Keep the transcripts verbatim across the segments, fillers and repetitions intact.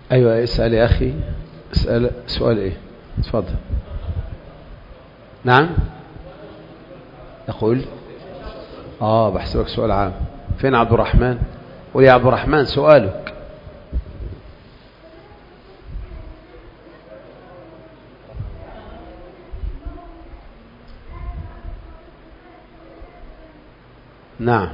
أيوة اسأل يا أخي. اسأل سؤال إيه؟ تفضل. نعم يقول آه بحسبك سؤال عام. فين عبد الرحمن؟ قول يا عبد الرحمن سؤالك. نعم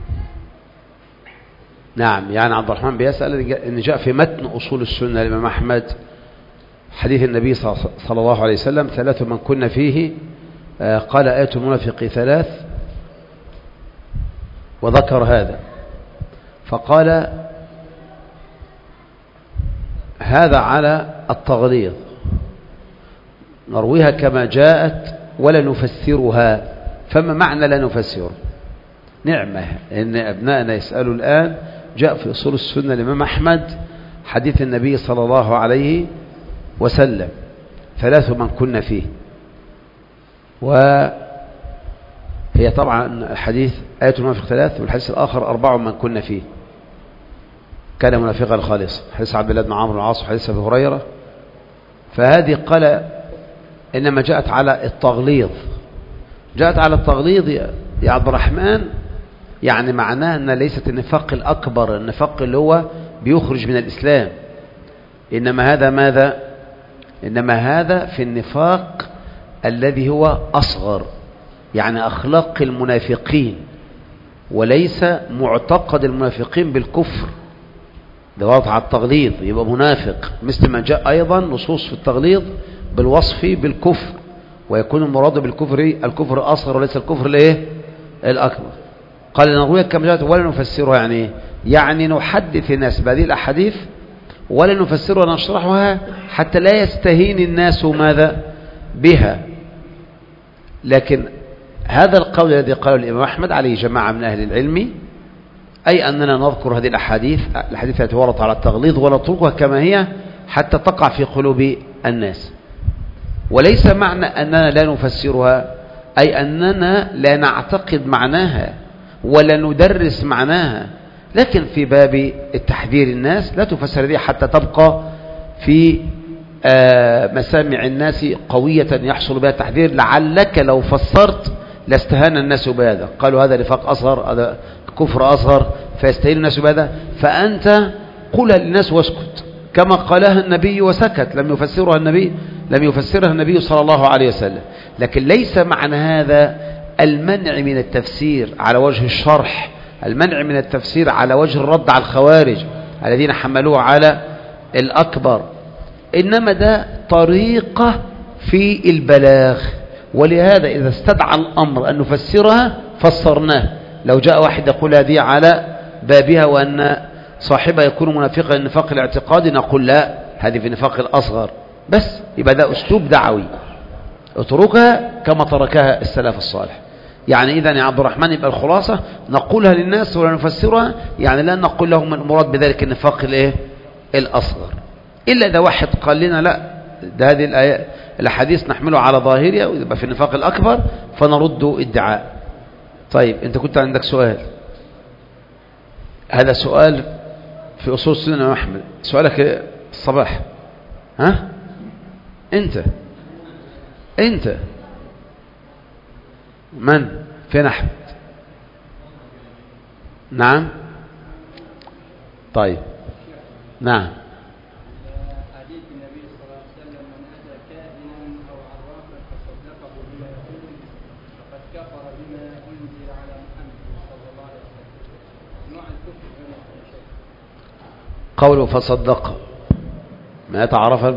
نعم يعني عبد الرحمن بيسأل إن جاء في متن أصول السنة الإمام أحمد حديث النبي صلى الله عليه وسلم ثلاث من كنا فيه قال آية المنافق ثلاث وذكر هذا فقال هذا على التغليظ نرويها كما جاءت ولا نفسرها. فما معنى لا نفسر؟ نعمة إن أبنائنا يسألوا الآن. جاء في أصول السنة الإمام أحمد حديث النبي صلى الله عليه وسلم ثلاث من كنا فيه، وهي طبعا حديث آية المنافق ثلاث، والحديث الآخر أربع من كنا فيه كان منافقا خالصا، حديث عبد الله بن عمرو بن العاص وحديث أبي هريرة. فهذه قال إنما جاءت على التغليظ. جاءت على التغليظ يا عبد الرحمن يعني معناه أن ليست النفاق الأكبر، النفاق اللي هو بيخرج من الإسلام، إنما هذا ماذا؟ إنما هذا في النفاق الذي هو أصغر، يعني أخلاق المنافقين وليس معتقد المنافقين بالكفر. ده واضح على التغليظ، يبقى منافق مثل ما جاء أيضا نصوص في التغليظ بالوصف بالكفر، ويكون المراد بالكفر الكفر أصغر وليس الكفر الايه الأكبر. قال نرويها كما جاءت ولا نفسرها، يعني يعني نحدث الناس بهذه الأحاديث ولا نفسرها ونشرحها حتى لا يستهين الناس ماذا بها. لكن هذا القول الذي قاله الإمام أحمد عليه جماعة من أهل العلم، أي أننا نذكر هذه الأحاديث الحديث التي وردت على التغليظ ونتركها كما هي حتى تقع في قلوب الناس. وليس معنى أننا لا نفسرها أي أننا لا نعتقد معناها ولا ندرس معناها، لكن في باب التحذير الناس لا تفسر دي حتى تبقى في مسامع الناس قوية يحصل بها التحذير. لعلك لو فسرت لاستهان الناس بهذا، قالوا هذا نفاق أصغر، هذا كفر أصغر، فيستهين الناس بهذا. فأنت قل للناس واسكت كما قالها النبي وسكت، لم يفسرها النبي لم يفسرها النبي صلى الله عليه وسلم. لكن ليس معنى هذا المنع من التفسير على وجه الشرح، المنع من التفسير على وجه الرد على الخوارج الذين حملوه على الأكبر، إنما ده طريقة في البلاغ. ولهذا إذا استدعى الأمر أن نفسرها فسرناه. لو جاء واحد يقول هذه على بابها وأن صاحبها يكون منافقا النفاق الاعتقادي، نقول لا، هذه في النفاق الأصغر بس. يبقى ده أسلوب دعوي، اتركها كما تركها السلف الصالح. يعني إذا يا عبد الرحمن يبقى الخلاصة نقولها للناس ولا نفسرها، يعني لا نقول لهم المراد بذلك النفاق الايه الأصغر، إلا إذا واحد قال لنا لا، ده هذه الآية الحديث نحمله على ظاهرها ويبقى في النفاق الأكبر فنرد ادعاء. طيب أنت كنت عندك سؤال، هذا سؤال في أصول السنة يا أحمد، سؤالك الصباح. ها أنت أنت من فين أحمد؟ نعم طيب نعم. حديث النبي صلى الله عليه وسلم من أتى كاهنا أو عرافا فصدقه بما يقول فقد كفر بما أنزل على محمد صلى الله عليه وسلم. نوع الكفر هنا شيء قوله فصدق ما يتعرف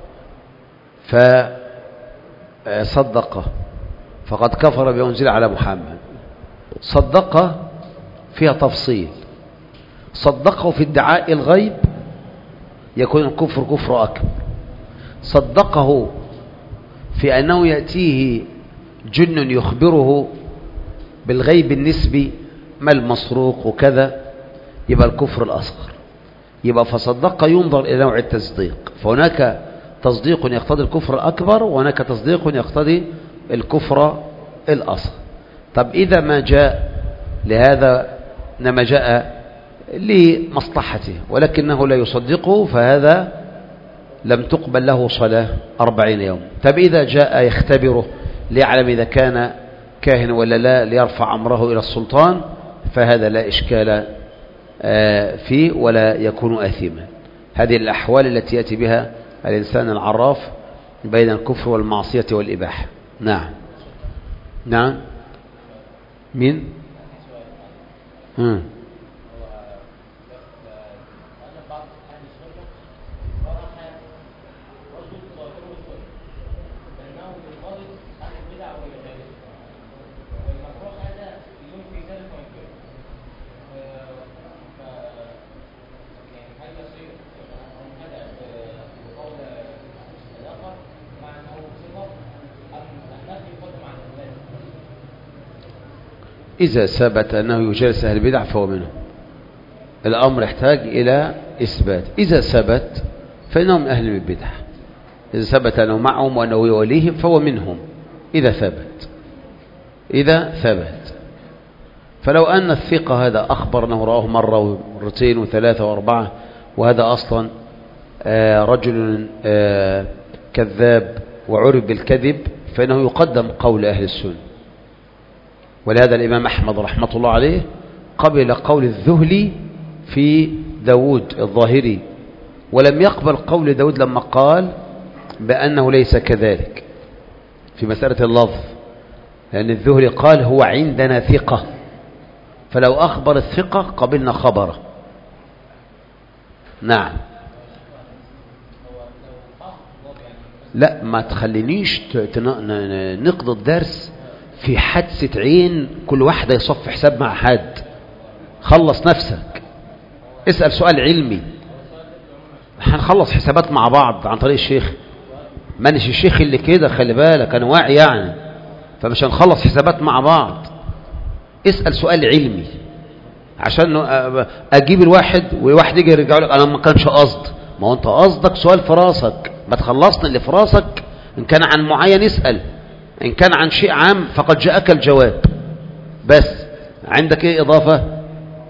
فصدق فقد كفر بما أنزل على محمد. صدق فيها تفصيل، صدقه في ادعاء الغيب يكون الكفر كفر أكبر، صدقه في أنه يأتيه جن يخبره بالغيب النسبي ما المسروق وكذا يبقى الكفر الأصغر. يبقى فصدق ينظر إلى نوع التصديق، فهناك تصديق يقتضي الكفر الأكبر وهناك تصديق يقتضي الكفر الأصغر. طب إذا ما جاء لهذا إنما جاء لمصلحته ولكنه لا يصدقه، فهذا لم تقبل له صلاة أربعين يوم. طب إذا جاء يختبره ليعلم إذا كان كاهن ولا لا، ليرفع أمره إلى السلطان، فهذا لا إشكال فيه ولا يكون آثما. هذه الأحوال التي يأتي بها الإنسان العراف بين الكفر والمعصية والإباحة. نعم نعم. مين؟ هم. إذا ثبت أنه يجالس أهل البدع فهو منهم. الأمر يحتاج إلى إثبات. إذا ثبت فإنهم أهل البدع، إذا ثبت أنه معهم وأنه يوليهم فهو منهم. إذا ثبت إذا ثبت فلو أن الثقة هذا أخبر أنه رآه مرة ومرتين وثلاثة وأربعة، وهذا أصلا رجل كذاب وعرف بالكذب، فإنه يقدم قول أهل السنة. ولهذا الإمام أحمد رحمة الله عليه قبل قول الذهلي في داود الظاهري، ولم يقبل قول داود لما قال بأنه ليس كذلك في مسألة اللفظ، لأن الذهلي قال هو عندنا ثقة، فلو أخبر الثقة قبلنا خبره. نعم. لا، ما تخلينيش نقضي الدرس في حادثة عين كل واحدة يصف حساب مع حد. خلص نفسك، اسأل سؤال علمي. هنخلص حسابات مع بعض عن طريق الشيخ؟ مانيش الشيخ اللي كده، خلي بالك أنا واعي يعني، فمش هنخلص حسابات مع بعض. اسأل سؤال علمي عشان أجيب الواحد والواحد يجي يرجع لك أنا ما كانش قصد. ما هو أنت قصدك سؤال في راسك، ما تخلصنا اللي في راسك. إن كان عن معين اسأل، إن كان عن شيء عام فقد جاءك الجواب. بس عندك إيه إضافة؟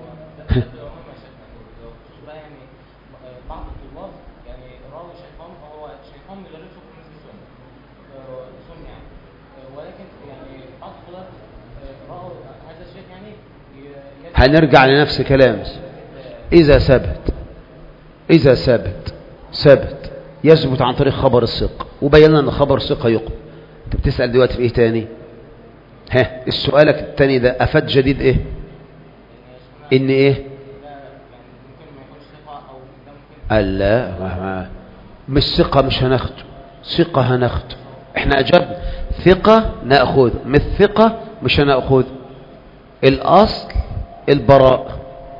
هنرجع لنفس كلام. إذا ثبت إذا ثبت ثبت يثبت عن طريق خبر الثقة، وبينا أن خبر الثقة يقبل. أنت بتسأل دلوقتي في إيه تاني؟ ها، السؤالك التاني ده أفاد جديد إيه؟ إن إيه؟ ألا مش ثقة، مش هناخده. ثقة هناخده، إحنا أجبنا ثقة نأخذ، مش ثقة مش هنأخذ. الأصل البراء.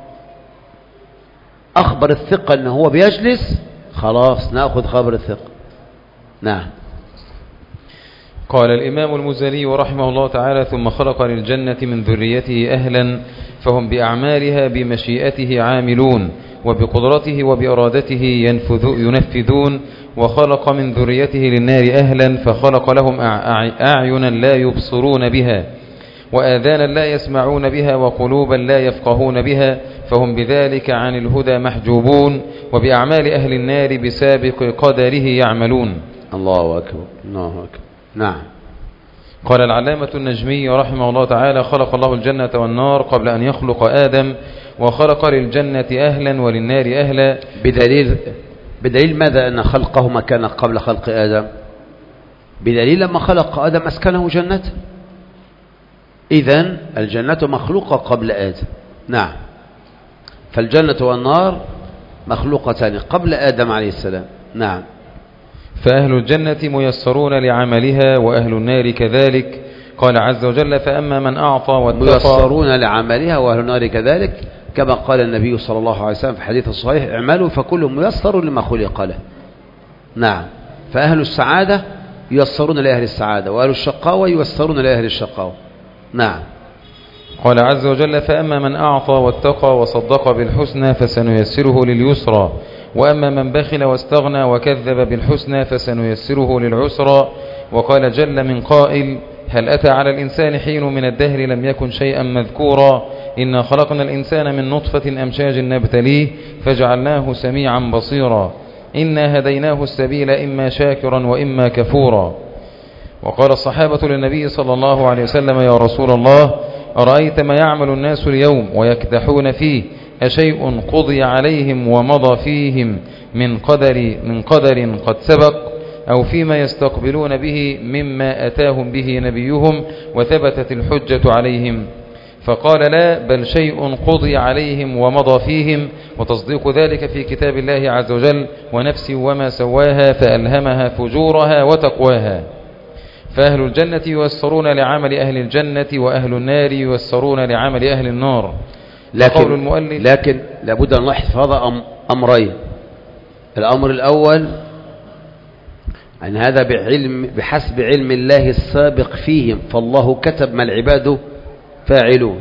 أخبر الثقة أنه هو بيجلس، خلاص نأخذ خبر الثقة. نعم. قال الإمام المزني رحمه الله تعالى: ثم خلق للجنة من ذريته أهلا فهم بأعمالها بمشيئته عاملون، وبقدرته وبإرادته ينفذون. وخلق من ذريته للنار أهلا فخلق لهم أعينا لا يبصرون بها، وآذانا لا يسمعون بها، وقلوبا لا يفقهون بها، فهم بذلك عن الهدى محجوبون، وبأعمال أهل النار بسابق قدره يعملون. الله أكبر الله أكبر. نعم. قال العلامة النجمي رحمه الله تعالى: خلق الله الجنة والنار قبل أن يخلق آدم، وخلق للجنة أهلا وللنار أهلا. بدليل بدليل ماذا أن خلقهما كان قبل خلق آدم؟ بدليل لما خلق آدم أسكنه جنته، إذن الجنة مخلوقة قبل آدم. نعم. فالجنة والنار مخلوقتان قبل آدم عليه السلام. نعم. فأهل الجنة ميسرون لعملها وأهل النار كذلك. قال عز وجل: فأما من أعطى واتقى. ميسرون لعملها وأهل النار كذلك، كما قال النبي صلى الله عليه وسلم في حديث الصحيح: اعملوا فكل ميسر لما خلق له. نعم. فأهل السعادة ييسرون لأهل السعادة، وأهل الشقاوة ييسرون لأهل الشقاوة. نعم. قال عز وجل: فأما من أعطى واتقى وصدق بالحسنى فسنيسره لليسرى، وأما من بخل واستغنى وكذب بالحسنى فسنيسره للعسرى. وقال جل من قائل: هل أتى على الإنسان حين من الدهر لم يكن شيئا مذكورا إنا خلقنا الإنسان من نطفة أمشاج نبتليه فجعلناه سميعا بصيرا إنا هديناه السبيل إما شاكرا وإما كفورا. وقال الصحابة للنبي صلى الله عليه وسلم يا رسول الله أرأيت ما يعمل الناس اليوم ويكدحون فيه أشيء قضي عليهم ومضى فيهم من قدر, من قدر قد سبق أو فيما يستقبلون به مما أتاهم به نبيهم وثبتت الحجة عليهم؟ فقال لا بل شيء قضي عليهم ومضى فيهم وتصديق ذلك في كتاب الله عز وجل ونفس وما سواها فألهمها فجورها وتقواها. فأهل الجنة ييسرون لعمل أهل الجنة وأهل النار ييسرون لعمل أهل النار. لكن, المؤلف لكن لابد أن نلاحظ هذا أمرين. الأمر الأول أن هذا بعلم بحسب علم الله السابق فيهم، فالله كتب ما العباد فاعلون.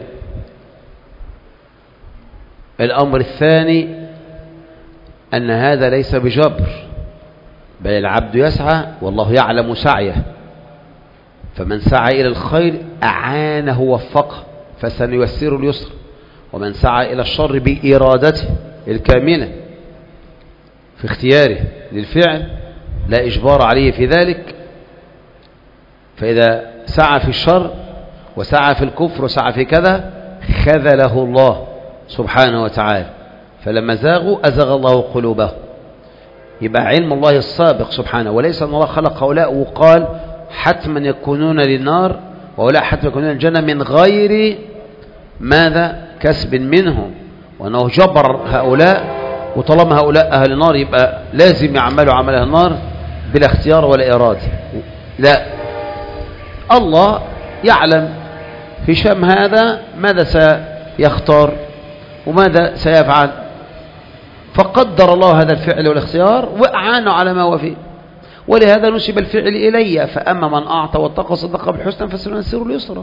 الأمر الثاني أن هذا ليس بجبر، بل العبد يسعى والله يعلم سعيه، فمن سعى إلى الخير أعانه ووفقه فسنيسر اليسر، ومن سعى إلى الشر بإرادته الكاملة في اختياره للفعل لا إجبار عليه في ذلك، فإذا سعى في الشر وسعى في الكفر وسعى في كذا خذله الله سبحانه وتعالى، فلما زاغوا أزغ الله قلوبهم. يبقى علم الله السابق سبحانه، وليس أن الله خلق هؤلاء وقال حتما يكونون للنار وهؤلاء حتما يكونون للجنة من غير ماذا كسب منهم، وأنه جبر هؤلاء، وطالما هؤلاء أهل النار يبقى لازم يعملوا عمل أهل النار بلا اختيار ولا إرادة. لا، الله يعلم في شأن هذا ماذا سيختار وماذا سيفعل، فقدر الله هذا الفعل والاختيار وأعانه على ما هو فيه، ولهذا نسب الفعل إلي، فأما من أعطى واتقى صدق بالحسنى فسنيسره اليسرى،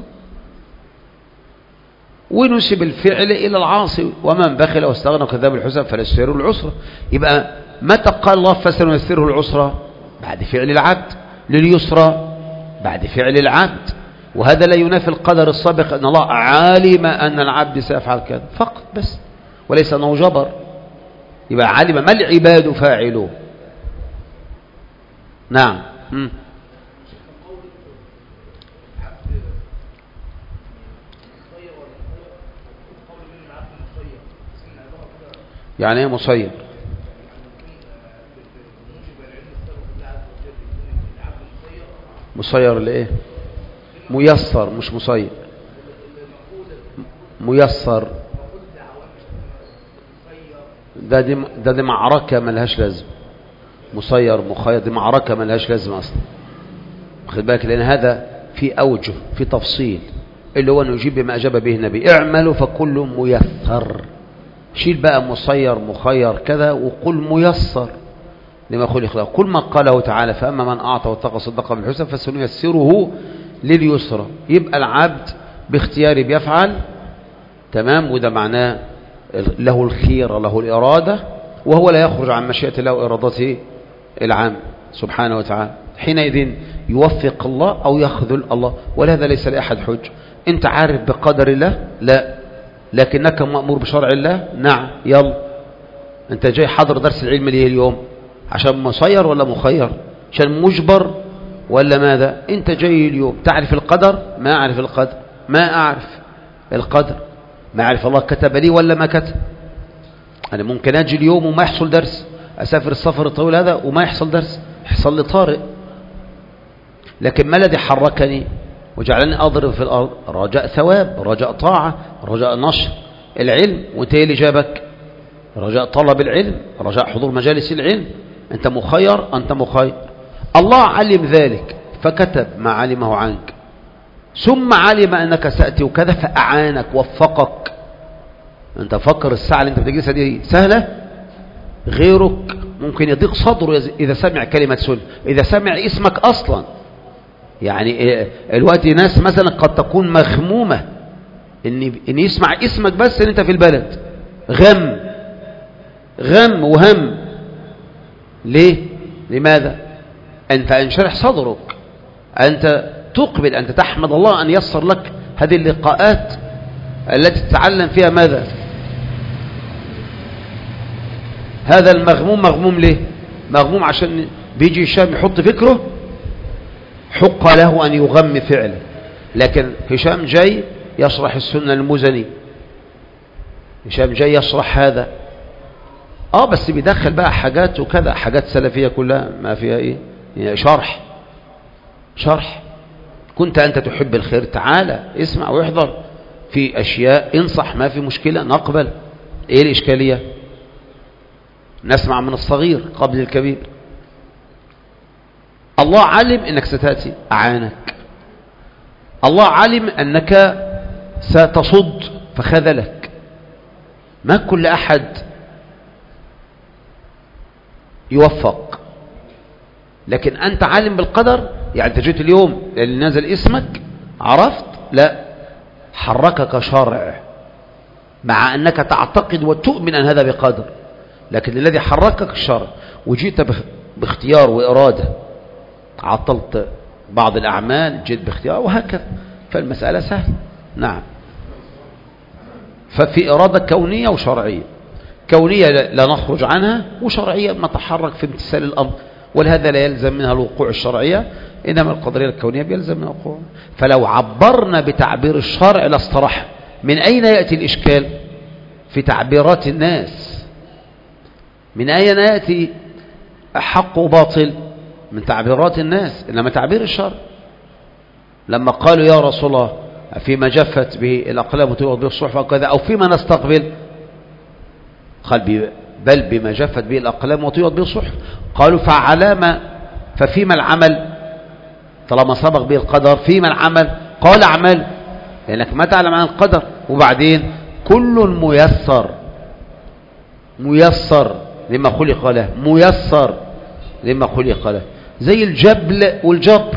ونسب الفعل إلى العاصي ومن بخل واستغنى وكذب بالحسنى فسنيسره العسرى. يبقى متى قال الله فسنيسره العسرى؟ بعد فعل العبد، لليسرى بعد فعل العبد، وهذا لا ينافي القدر السابق أن الله علم أن العبد سيفعل كذا فقط بس، وليس أنه جبر. يبقى علم ما العباد فاعلون. نعم. م. يعني ايه مصير؟ مصير لإيه؟ ميسر مش مصير. ميسر ده دي, ده دي معركة ملهاش لازم. مصير مخير دي معركة ملهاش لازم أصلا، واخد بالك، لأن هذا في أوجه في تفصيل اللي هو نجيب بما أجاب به النبي اعملوا فكل ميسر. شيل بقى مصير مخير كذا وقل ميسر لما خلق له. كل ما قاله تعالى فأما من أعطى واتقى صدق بالحسنى فسنيسره لليسرى. يبقى العبد باختياره بيفعل، تمام، وده معناه له الخير له الإرادة، وهو لا يخرج عن مشيئة الله وإرادته العام سبحانه وتعالى. حينئذ يوفق الله أو يخذل الله، ولهذا ليس لأحد حج. أنت عارف بقدر الله؟ لا، لكنك مأمور بشرع الله؟ نعم. يلا أنت جاي حضر درس العلم ليه اليوم؟ عشان مسير ولا مخير؟ عشان مجبر ولا ماذا؟ أنت جاي اليوم تعرف القدر؟ ما أعرف القدر، ما أعرف القدر، ما أعرف الله كتب لي ولا ما كتب. أنا ممكن أجي اليوم وما يحصل درس، أسافر السفر الطويل هذا وما يحصل درس، يحصل لي طارئ، لكن ما الذي حركني وجعلني أضرب في الأرض؟ رجاء ثواب، رجاء طاعة، رجاء نشر العلم. وانت ايه اللي جابك؟ رجاء طلب العلم، رجاء حضور مجالس العلم. أنت مخير، أنت مخير. الله علم ذلك فكتب ما علمه عنك، ثم علم أنك سأتي وكذا فأعانك وفقك. أنت فكر الساعة اللي أنت بتجلسها دي سهلة؟ غيرك ممكن يضيق صدره إذا سمع كلمة سنة، إذا سمع اسمك أصلا. يعني الوقت ناس مثلا قد تكون مخمومة إن, إن يسمع اسمك بس إن أنت في البلد، غم غم وهم. ليه؟ لماذا؟ أنت انشرح صدرك، أنت تقبل أنت تحمد الله أن يسر لك هذه اللقاءات التي تتعلم فيها ماذا؟ هذا المغموم مغموم ليه؟ مغموم عشان بيجي هشام يحط فكره، حق له أن يغم فعله. لكن هشام جاي يشرح السنة المزني، هشام جاي يشرح هذا اه بس بيدخل بقى حاجات وكذا، حاجات سلفية كلها ما فيها ايه يعني شرح شرح. كنت أنت تحب الخير تعالى اسمع ويحضر، في أشياء انصح ما في مشكلة نقبل، ايه الإشكالية؟ نسمع من الصغير قبل الكبير. الله علم أنك ستأتي أعانك، الله علم أنك ستصد فخذلك. ما كل أحد يوفق، لكن أنت عالم بالقدر. يعني أنت جيت اليوم اللي نزل اسمك عرفت، لا حركك شرع، مع أنك تعتقد وتؤمن أن هذا بقدر، لكن الذي حركك الشرع. وجيت باختيار وإرادة، عطلت بعض الأعمال جيت باختيار وهكذا، فالمسألة سهلة. نعم. ففي إرادة كونية وشرعية، كونية لا نخرج عنها، وشرعية نتحرك في امتثال الأمر، ولهذا لا يلزم منها الوقوع الشرعية، إنما القدرية الكونية بيلزم منها الوقوع. فلو عبرنا بتعبير الشرع لاصطرح. من أين يأتي الإشكال؟ في تعبيرات الناس. من أين يأتي حق وباطل؟ من تعبيرات الناس، إنما تعبير الشرع. لما قالوا يا رسول الله فيما جفت به الأقلام وتوض به الصحف وكذا، أو فيما نستقبل، قال بل بما جفت به الأقلام وطيت به الصحف. قالوا فعلامة ففيما العمل؟ طالما سبق به القدر فيما العمل؟ قال اعمل، لأنك ما تعلم عن القدر. وبعدين كل ميسر، ميسر لما خلق له، ميسر لما خلق له. زي الجبل والجبر،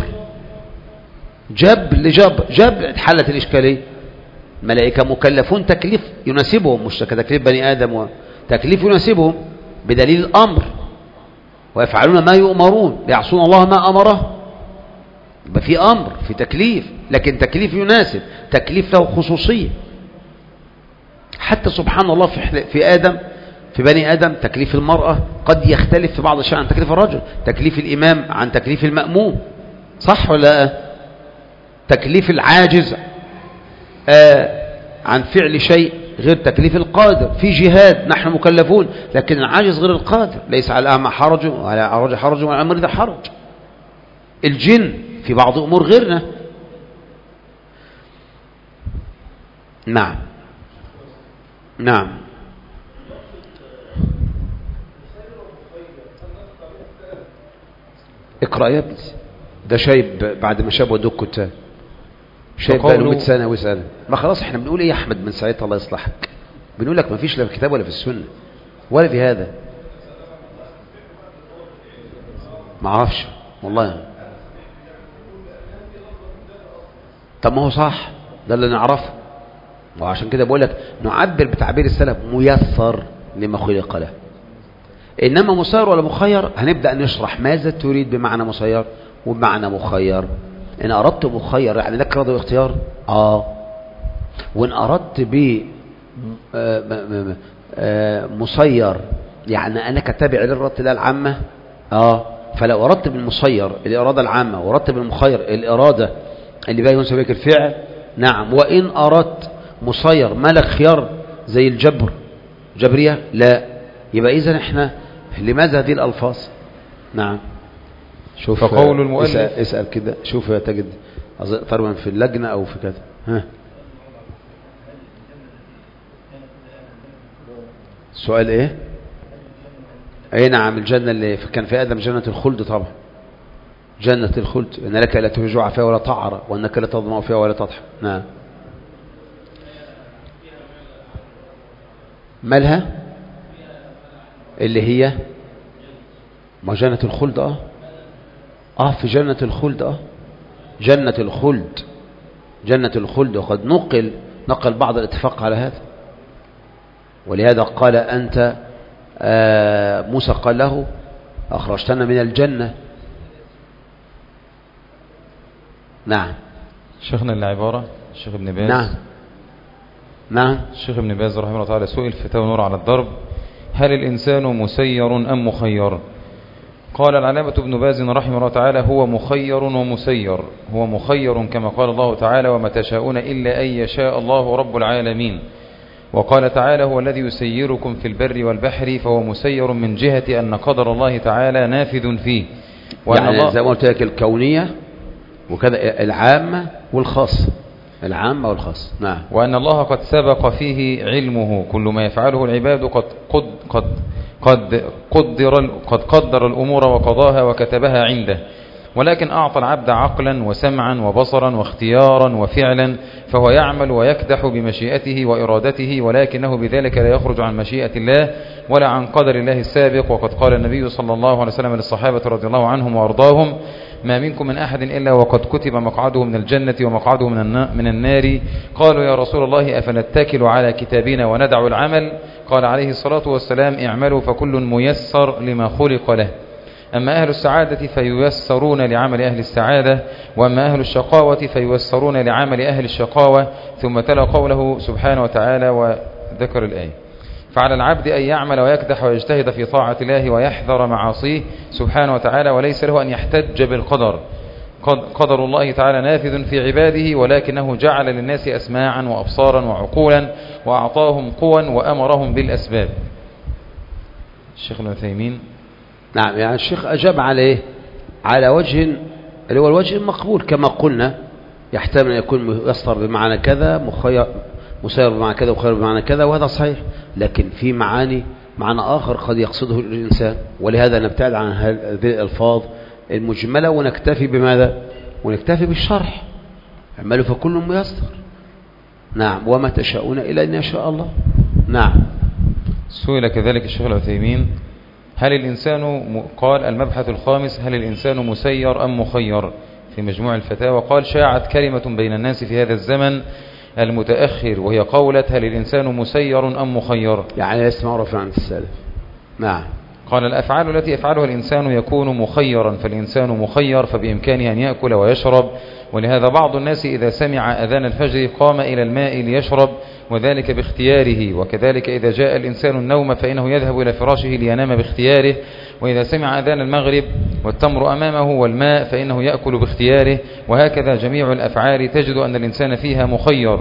جبل جبر جبل حلت الإشكالية. الملائكة مكلفون تكليف يناسبهم، مش كتكليف بني آدم، تكليف يناسبهم بدليل الأمر، ويفعلون ما يؤمرون يعصون الله ما أمره. يبقى في أمر، في تكليف، لكن تكليف يناسب، تكليف له خصوصية. حتى سبحان الله في في آدم، في بني آدم تكليف المرأة قد يختلف في بعض الشيء عن تكليف الرجل، تكليف الإمام عن تكليف المأموم، صح ولا لا؟ تكليف العاجز آه عن فعل شيء غير تكليف القادر. في جهاد نحن مكلفون، لكن العاجز غير القادر. ليس على الأعمى حرج وعلى الأعرج حرج وعلى المريض حرج. الجن في بعض أمور غيرنا. نعم نعم. اقرأ يا ابني، ده شايب بعد ما شاب ودوك كتاب، شايب بقى له مئة سنة ويسأل. ما خلاص احنا بنقول ايه يا احمد من ساعتها الله يصلحك؟ بنقول لك ما فيش لا في الكتاب ولا في السنة ولا في هذا. ما اعرفش والله. طب ما هو صح، ده اللي نعرفه. وعشان كده بقول لك نعبر بتعبير السلف ميسر لما خلق له. انما مسير ولا مخير هنبدأ نشرح ماذا تريد بمعنى مسير وبمعنى مخير. ان اردت مخير يعني لك رضا واختيار، اه وان اردت ب مسير يعني انك تابع للإرادة العامة، اه فلو اردت بالمسير الإرادة العامة واردت بالمخير الإرادة اللي بقى ينسب بك الفعل، نعم. وان اردت مسير ما لك خيار زي الجبر جبرية، لا. يبقى اذا احنا لماذا هذه الألفاظ؟ نعم. شوف فقول المؤلف، اسأل, اسأل كده شوف تجد تقريبا في اللجنة أو في كذا. ها سؤال ايه؟ اي نعم. الجنة اللي كان في آدم جنة الخلد، طبعا جنة الخلد، ان لك لا تجوع فيها ولا تعرى وانك لا تظمأ فيها ولا تضحك. نعم. مالها اللي هي ما جنة الخلد؟ اه اه في جنة الخلد، اه جنة الخلد، جنة الخلد. وقد نقل نقل بعض الاتفاق على هذا. ولهذا قال أنت آه موسى قال له أخرجتنا من الجنة. نعم. شيخنا العبارة الشيخ ابن باز نعم نعم الشيخ ابن باز رحمه الله تعالى سئل فتاوى نور على الضرب: هل الإنسان مسير أم مخير؟ قال العلامة ابن باز رحمه الله تعالى: هو مخير ومسير. هو مخير كما قال الله تعالى: وما تشاءون إلا أن يشاء الله رب العالمين. وقال تعالى: هو الذي يسيركم في البر والبحر. فهو مسير من جهة أن قدر الله تعالى نافذ فيه، وأن يعني الله زي ما قلت لك الكونية وكذا العامة والخاصة، العامة والخاصة. نعم. وأن الله قد سبق فيه علمه، كل ما يفعله العباد قد قد قد قد قدر قد قدر الأمور وقضاها وكتبها عنده، ولكن أعطى العبد عقلا وسمعا وبصرا واختيارا وفعلا، فهو يعمل ويكدح بمشيئته وإرادته، ولكنه بذلك لا يخرج عن مشيئة الله ولا عن قدر الله السابق. وقد قال النبي صلى الله عليه وسلم للصحابة رضي الله عنهم وأرضاهم: ما منكم من أحد إلا وقد كتب مقعده من الجنة ومقعده من النار. قالوا: يا رسول الله أفنتكل على كتابنا وندع العمل؟ قال عليه الصلاة والسلام: اعملوا فكل ميسر لما خلق له. أما أهل السعادة فييسرون لعمل أهل السعادة، وأما أهل الشقاوة فييسرون لعمل أهل الشقاوة. ثم تلا قوله سبحانه وتعالى وذكر الآية: فعلى العبد أن يعمل ويكدح ويجتهد في طاعة الله ويحذر معاصيه سبحانه وتعالى، وليس له أن يحتج بالقدر. قدر الله تعالى نافذ في عباده، ولكنه جعل للناس أسماعا وأبصارا وعقولا، وأعطاهم قوى وأمرهم بالأسباب. الشيخ ابن عثيمين. نعم. يعني الشيخ أجاب عليه على وجه اللي هو الوجه المقبول كما قلنا، يحتمل أن يكون ميسر بمعنى كذا، مخير مسير بمعنى كذا، وخير بمعنى كذا، وهذا صحيح. لكن في معاني معنى آخر قد يقصده الإنسان، ولهذا نبتعد عن هذه الألفاظ المجملة ونكتفي بماذا؟ ونكتفي بالشرح: اعملوا فكل ميسر. نعم. وما تشاءون إلا أن يشاء الله. نعم. سئل كذلك الشيخ العثيمين: هل الإنسان قال المبحث الخامس: هل الإنسان مسير أم مخير؟ في مجموع الفتاوى قال: شاعت كلمة بين الناس في هذا الزمن المتأخر، وهي قولة: هل الإنسان مسير أم مخير؟ يعني ليس معروف عن السلف. نعم. قال: الأفعال التي يفعلها الإنسان يكون مخيرا، فالإنسان مخير فبإمكانه أن يأكل ويشرب. ولهذا بعض الناس إذا سمع أذان الفجر قام إلى الماء ليشرب، وذلك باختياره. وكذلك إذا جاء الإنسان النوم فإنه يذهب إلى فراشه لينام باختياره. وإذا سمع أذان المغرب والتمر أمامه والماء فإنه يأكل باختياره. وهكذا جميع الأفعال تجد أن الإنسان فيها مخير،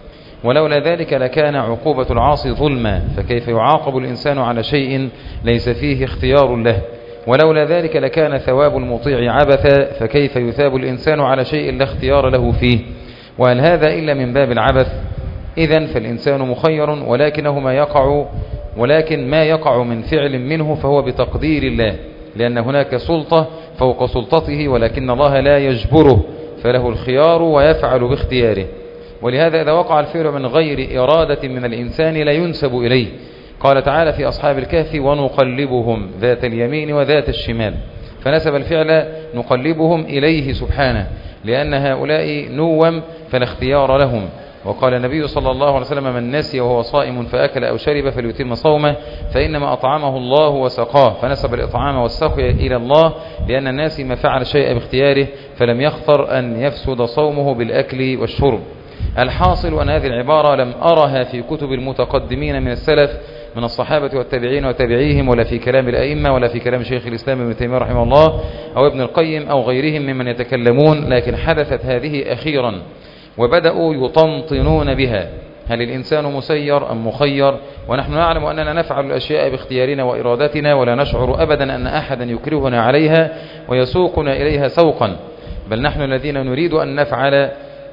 ولولا ذلك لكان عقوبة العاصي ظلما، فكيف يعاقب الإنسان على شيء ليس فيه اختيار له؟ ولولا ذلك لكان ثواب المطيع عبثا، فكيف يثاب الإنسان على شيء لا اختيار له فيه؟ وهل هذا إلا من باب العبث؟ إذن فالإنسان مخير، ولكنه ما يقع ولكن ما يقع من فعل منه فهو بتقدير الله، لأن هناك سلطة فوق سلطته، ولكن الله لا يجبره، فله الخيار ويفعل باختياره. ولهذا إذا وقع الفعل من غير إرادة من الإنسان لا ينسب إليه. قال تعالى في أصحاب الكهف: ونقلبهم ذات اليمين وذات الشمال، فنسب الفعل نقلبهم إليه سبحانه، لأن هؤلاء نوم فلا اختيار لهم. وقال النبي صلى الله عليه وسلم: من نسي وهو صائم فأكل أو شرب فليتم صومه، فإنما أطعمه الله وسقاه. فنسب الإطعام والسقي إلى الله، لأن الناس ما فعل شيء باختياره فلم يخطر أن يفسد صومه بالأكل والشرب. الحاصل أن هذه العبارة لم أرها في كتب المتقدمين من السلف من الصحابة والتابعين وتابعيهم، ولا في كلام الأئمة، ولا في كلام شيخ الإسلام ابن تيمية رحمه الله أو ابن القيم أو غيرهم ممن يتكلمون، لكن حدثت هذه أخيرا وبدأوا يطنطنون بها: هل الإنسان مسير أم مخير؟ ونحن نعلم أننا نفعل الأشياء باختيارنا وإرادتنا، ولا نشعر أبدا أن أحدا يكرهنا عليها ويسوقنا إليها سوقا، بل نحن الذين نريد أن نفعل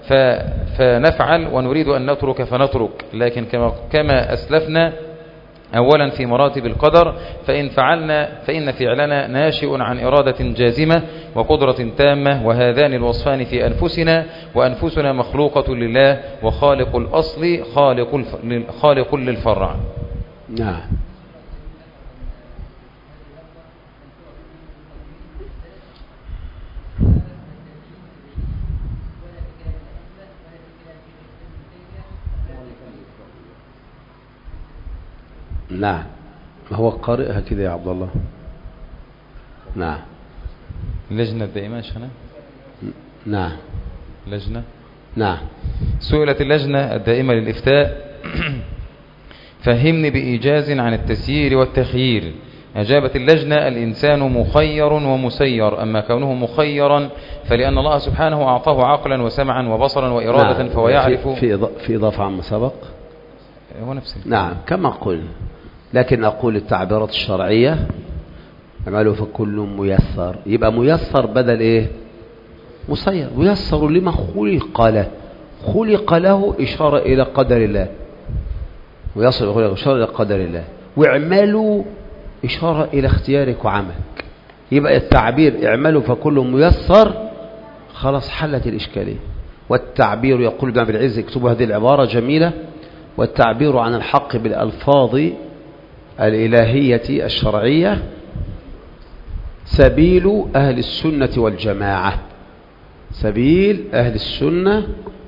فنفعل، ونريد أن نترك فنترك. لكن كما, كما أسلفنا أولا في مراتب القدر، فإن فعلنا فإن فعلنا ناشئ عن إرادة جازمة وقدرة تامة، وهذان الوصفان في أنفسنا، وأنفسنا مخلوقة لله، وخالق الأصل خالق, خالق للفرع. نعم. نعم. ما هو قارئها كده يا عبد الله؟ نعم. اللجنة الدائمة شنو؟ نعم. لجنة. نعم. سئلت اللجنة الدائمة للإفتاء فهمني بإيجاز عن التسيير والتخيير. أجابت اللجنة الإنسان مخير ومسير، أما كونه مخيرا فلأن الله سبحانه أعطاه عقلا وسمعا وبصرا وإرادة. نعم. فهو يعرف في في إضافة عما سبق. هو نفسه. نعم كما قلنا، لكن أقول التعبيرات الشرعية اعملوا فكل ميسر، يبقى ميسر بدل إيه؟ مسير. ميسر لما خلق له، خلق له إشارة إلى قدر الله، ويصل إشارة إلى قدر الله، واعملوا إشارة إلى اختيارك وعملك. يبقى التعبير اعملوا فكل ميسر خلاص حلت الإشكالية. والتعبير يقول ابن عبد العز اكتبوا هذه العبارة جميلة: والتعبير عن الحق بالألفاظ الإلهية الشرعية سبيل أهل السنة والجماعة. سبيل أهل السنة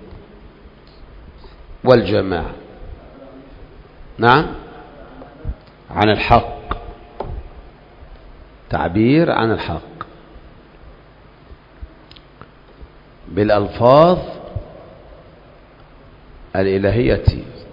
والجماعة. نعم. عن الحق، تعبير عن الحق بالألفاظ الإلهية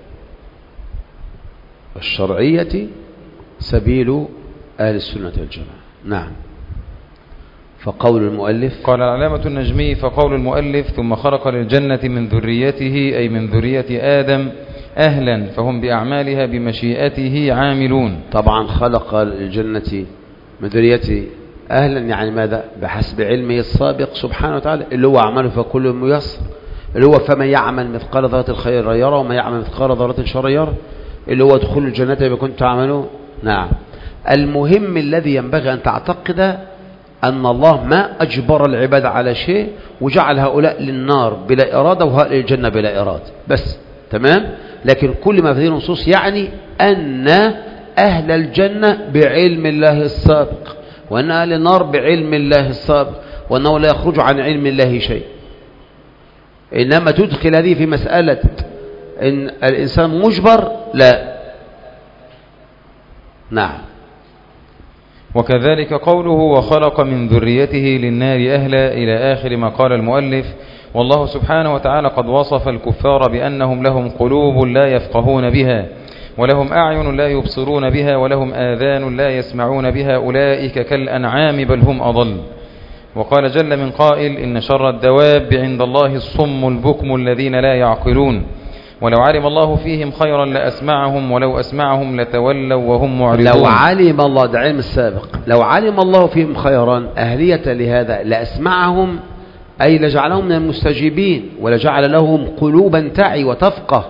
الشرعية سبيل أهل السنة والجماعة. نعم. فقول المؤلف قال العلامة النجمي: فقول المؤلف ثم خلق للجنة من ذريته أي من ذرية آدم أهلا فهم بأعمالها بمشيئته عاملون. طبعا خلق الجنة من ذريته أهلا يعني ماذا؟ بحسب علمه السابق سبحانه وتعالى، اللي هو عمله فكل ميسر، اللي هو فمن يعمل مثقال ذرة خيرا يرى ومن يعمل مثقال ذرة شرا يرى، اللي هو دخول الجنة بما كنتم تعملون. نعم. المهم الذي ينبغي أن تعتقد أن الله ما أجبر العباد على شيء وجعل هؤلاء للنار بلا إرادة وهؤلاء للجنة بلا إرادة بس. تمام. لكن كل ما في هذه النصوص يعني أن أهل الجنة بعلم الله السابق، وأن أهل النار بعلم الله السابق، وأنه لا يخرج عن علم الله شيء. إنما تدخل هذه في مسألة إن الإنسان مجبر، لا. نعم. وكذلك قوله وخلق من ذريته للنار أهلا إلى آخر ما قال المؤلف. والله سبحانه وتعالى قد وصف الكفار بأنهم لهم قلوب لا يفقهون بها، ولهم أعين لا يبصرون بها، ولهم آذان لا يسمعون بها، أولئك كالأنعام بل هم أضل. وقال جل من قائل: إن شر الدواب عند الله الصم البكم الذين لا يعقلون، ولو علم الله فيهم خيرا لأسمعهم ولو أسمعهم لتولوا وهم معرضون. لو علم الله، ده علم السابق، لو علم الله فيهم خيرا أهلية لهذا لأسمعهم، أي لجعلهم من المستجيبين، ولجعل لهم قلوبا تعي وتفقه،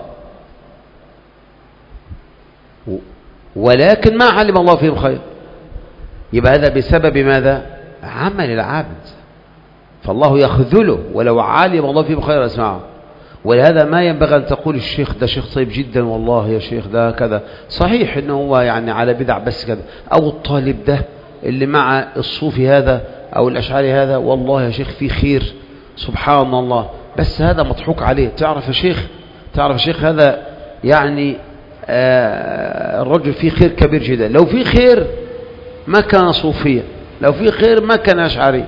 ولكن ما علم الله فيهم خير. يبقى هذا بسبب ماذا؟ عمل العبد، فالله يخذله. ولو علم الله فيهم خير أسمعه. ولهذا ما ينبغي أن تقول الشيخ ده شيخ طيب جدا والله يا شيخ ده كذا، صحيح إنه هو يعني على بدع بس كذا، أو الطالب ده اللي مع الصوفي هذا أو الأشعري هذا والله يا شيخ في خير سبحان الله، بس هذا مضحوك عليه. تعرف يا شيخ، تعرف يا شيخ هذا يعني آه الرجل فيه خير كبير جدا، لو في خير ما كان صوفيا، لو في خير ما كان أشعري،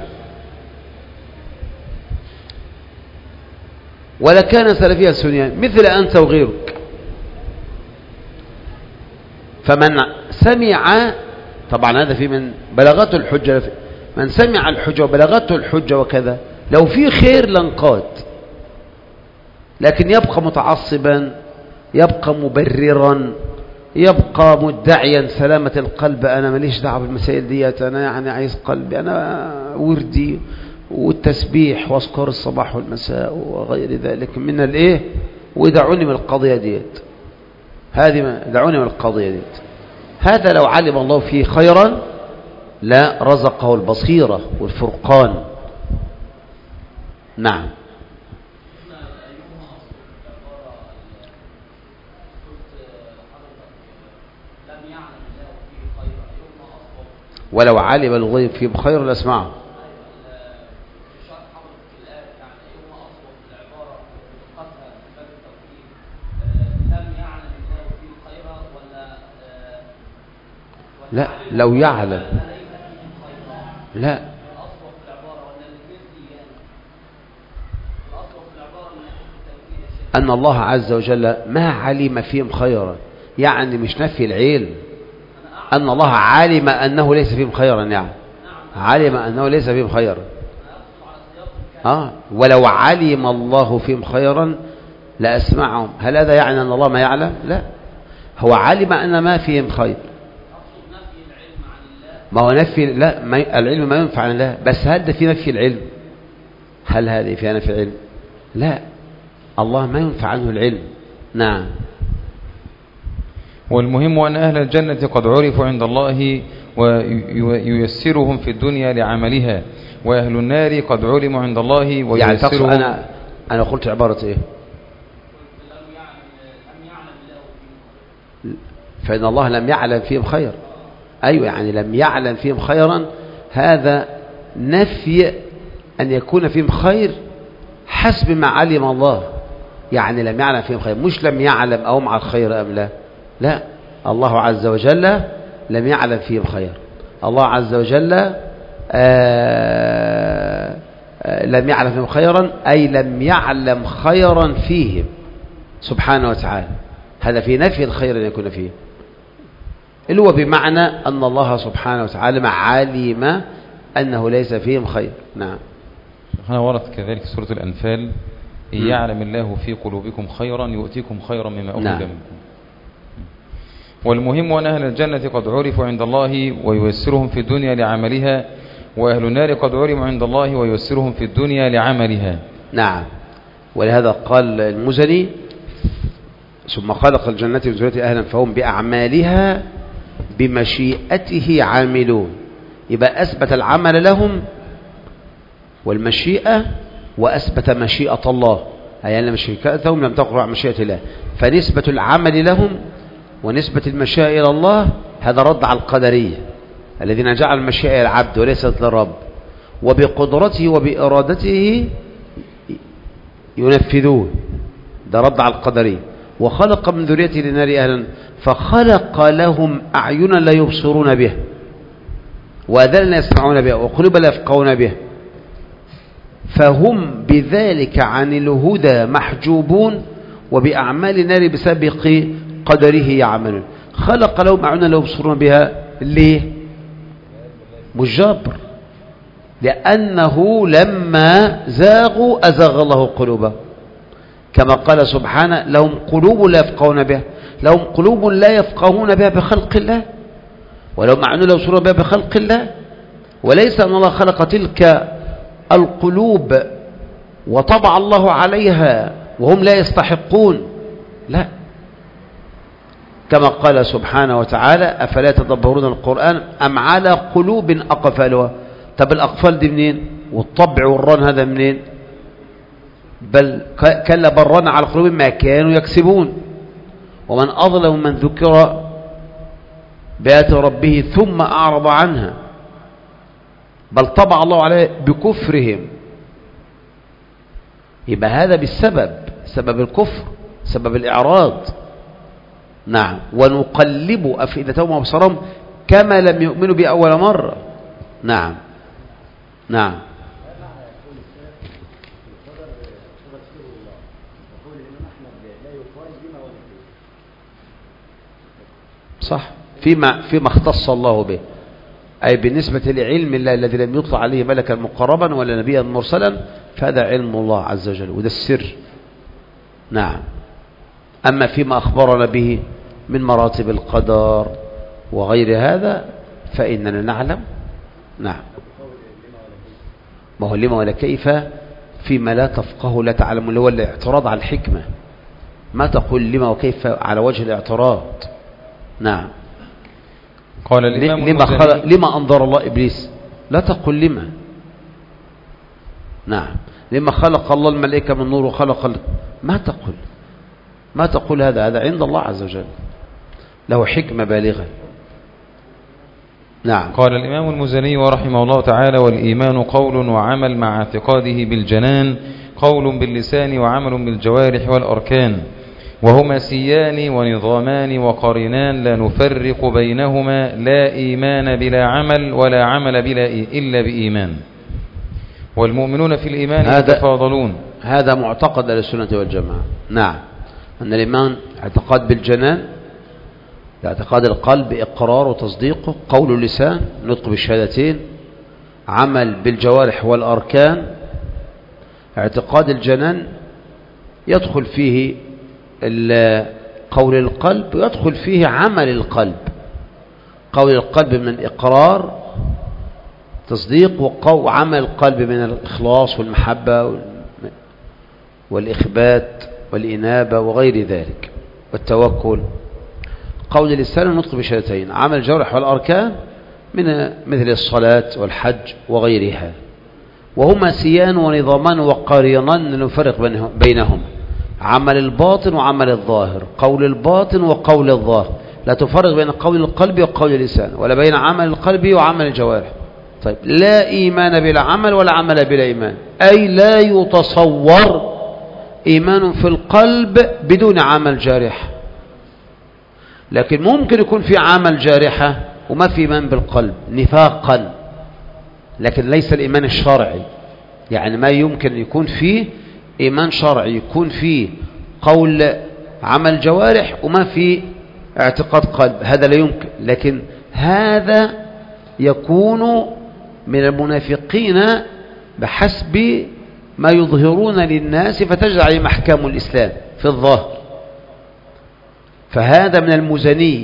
ولا كان سلفيا سنيا مثل أنت وغيرك. فمن سمع، طبعا هذا في من بلغته الحجة، من سمع الحجة وبلغته الحجة وكذا، لو في خير لانقاد، لكن يبقى متعصبا، يبقى مبررا، يبقى مدعيا سلامة القلب، أنا ماليش دعوة بالمسائل ديت، أنا يعني عايز قلبي، أنا وردي والتسبيح واذكار الصباح والمساء وغير ذلك من الايه، ودعوني من القضية ديت، هذه دعوني من القضية ديت. هذا لو علم الله فيه خيرا لا رزقه البصيرة والفرقان. نعم. ولو علم الغيب فيه بخير لاسمعه. لا لو يعلم، لا أن الله عز وجل ما علم فيهم خيرا، يعني مش نفي العلم، أن الله علم أنه ليس فيهم خيرا، يعني علم أنه ليس فيهم خيرا. آه ولو علم الله فيهم خيرا لأسمعهم. هل هذا يعني أن الله ما يعلم؟ لا، هو علم أن ما فيهم خير. ما هو نفي، لا، ما العلم ما ينفع عن الله، بس هل ده في نفي العلم؟ هل هذه فيها نفي العلم؟ لا، الله ما ينفع عنه العلم. نعم. والمهم أن أهل الجنة قد عرفوا عند الله وييسرهم في الدنيا لعملها، وأهل النار قد علموا عند الله وييسرهم. يعني أنا أنا قلت عبارة إيه؟ فإن الله لم يعلم فيهم خير. أيوة، يعني لم يعلم فيهم خيرا، هذا نفي أن يكون فيهم خير حسب ما علم الله. يعني لم يعلم فيهم خير، مش لم يعلم أو مع الخير أم لا. لا، الله عز وجل لم يعلم فيهم خير. الله عز وجل آآ آآ لم يعلم فيهم خيرا، أي لم يعلم خيرا فيهم سبحانه وتعالى. هذا في نفي الخير أن يكون فيه، اللي هو بمعنى أن الله سبحانه وتعالى علم أنه ليس فيهم خير. نعم. هنا ورد كذلك سورة الأنفال: إن يعلم الله في قلوبكم خيرا يؤتيكم خيرا مما أخذ منكم. والمهم أن أهل الجنة قد عرفوا عند الله وييسرهم في الدنيا لعملها، وأهل النار قد علموا عند الله وييسرهم في الدنيا لعملها. نعم. ولهذا قال المزني: ثم خلق الجنة والزوجة أهلا فهم بأعمالها بمشيئته عاملون. يبقى أثبت العمل لهم والمشيئة، وأثبت مشيئة الله، أي أن مشيئتهم لم تقرأ عن مشيئة الله. فنسبة العمل لهم ونسبة المشيئة إلى الله هذا رد على القدرية الذين جعل المشيئة إلى العبد وليست للرب، وبقدرته وبإرادته ينفذون، ده رد على القدرية. وخلق من ذريته للنار أهلا فخلق لهم أعينا لا يبصرون به، وآذانا لا يسمعون بها، وقلوبا لا يفقهون به، فهم بذلك عن الهدى محجوبون، وبأعمال النار بسابق قدره يعملون. خلق لهم أعينا لا يبصرون بها، ليه؟ مش جابر، لأنه لما زاغوا أزاغ الله قلوبهم، كما قال سبحانه: لهم قلوب لا يفقهون بها. لهم قلوب لا يفقهون بها بخلق الله، ولهم أعين لا يبصرون بها بخلق الله. وليس أن الله خلق تلك القلوب وطبع الله عليها وهم لا يستحقون، لا، كما قال سبحانه وتعالى: أفلا يتدبرون القرآن أم على قلوب أقفالها. طب الأقفال دي منين؟ والطبع والران هذا منين؟ بل كلا بران على قلوب ما كانوا يكسبون. ومن أظلم من ذكر بآيات ربه ثم أعرض عنها، بل طبع الله عليه بكفرهم. يبقى هذا بالسبب، سبب الكفر، سبب الإعراض. نعم. ونقلب أفئدتهم وأبصارهم كما لم يؤمنوا بأول مرة. نعم. نعم. صح، فيما فيما اختص الله به، أي بالنسبة لعلم الله الذي لم يطلع عليه ملكا مقربا ولا نبيا مرسلا، فهذا علم الله عز وجل، وده السر. نعم. أما فيما أخبرنا به من مراتب القدر وغير هذا فإننا نعلم. نعم. ما هو لما ولا كيف فيما لا تفقه لا تعلم، اللي هو الاعتراض على الحكمة. ما تقول لما وكيف على وجه الاعتراض. نعم. قال الإمام لما, خلق لما أنظر الله إبليس، لا تقل لما. نعم. لما خلق الله الملائكة من نور وخلق ال... ما تقول ما تقول هذا هذا عند الله عز وجل له حكمة بالغة. نعم. قال الإمام المزني ورحمه الله تعالى: والإيمان قول وعمل مع اعتقاده بالجنان، قول باللسان وعمل بالجوارح والأركان، وهما سيان ونظامان وقرنان لا نفرق بينهما، لا إيمان بلا عمل ولا عمل بلا إلا بإيمان. والمؤمنون في الإيمان يتفاضلون. هذا معتقد للسنة والجماعة. نعم، أن الإيمان اعتقاد بالجنان، اعتقاد القلب إقرار وتصديقه، قول اللسان نطق بالشهادتين، عمل بالجوارح والأركان. اعتقاد الجنان يدخل فيه قول القلب ويدخل فيه عمل القلب. قول القلب من الإقرار تصديق، وعمل القلب من الإخلاص والمحبة والإخبات والإنابة وغير ذلك والتوكل. قول اللسان النطق بشهادتين، عمل الجوارح والأركان من مثل الصلاة والحج وغيرها، وهما سيان ونظامان وقرينان نفرق بينهم، عمل الباطن وعمل الظاهر، قول الباطن وقول الظاهر، لا تفرق بين قول القلب وقول اللسان، ولا بين عمل القلب وعمل الجوارح. طيب، لا إيمان بلا عمل ولا عمل بلا إيمان، أي لا يتصور إيمان في القلب بدون عمل جارح. لكن ممكن يكون في عمل جارحة وما في إيمان بالقلب نفاقا، لكن ليس الإيمان الشرعي. يعني ما يمكن يكون فيه إيمان شرعي، يكون فيه قول عمل جوارح وما فيه اعتقاد قلب، هذا لا يمكن. لكن هذا يكون من المنافقين بحسب ما يظهرون للناس فتجري عليهم أحكام الإسلام في الظاهر. فهذا من المزني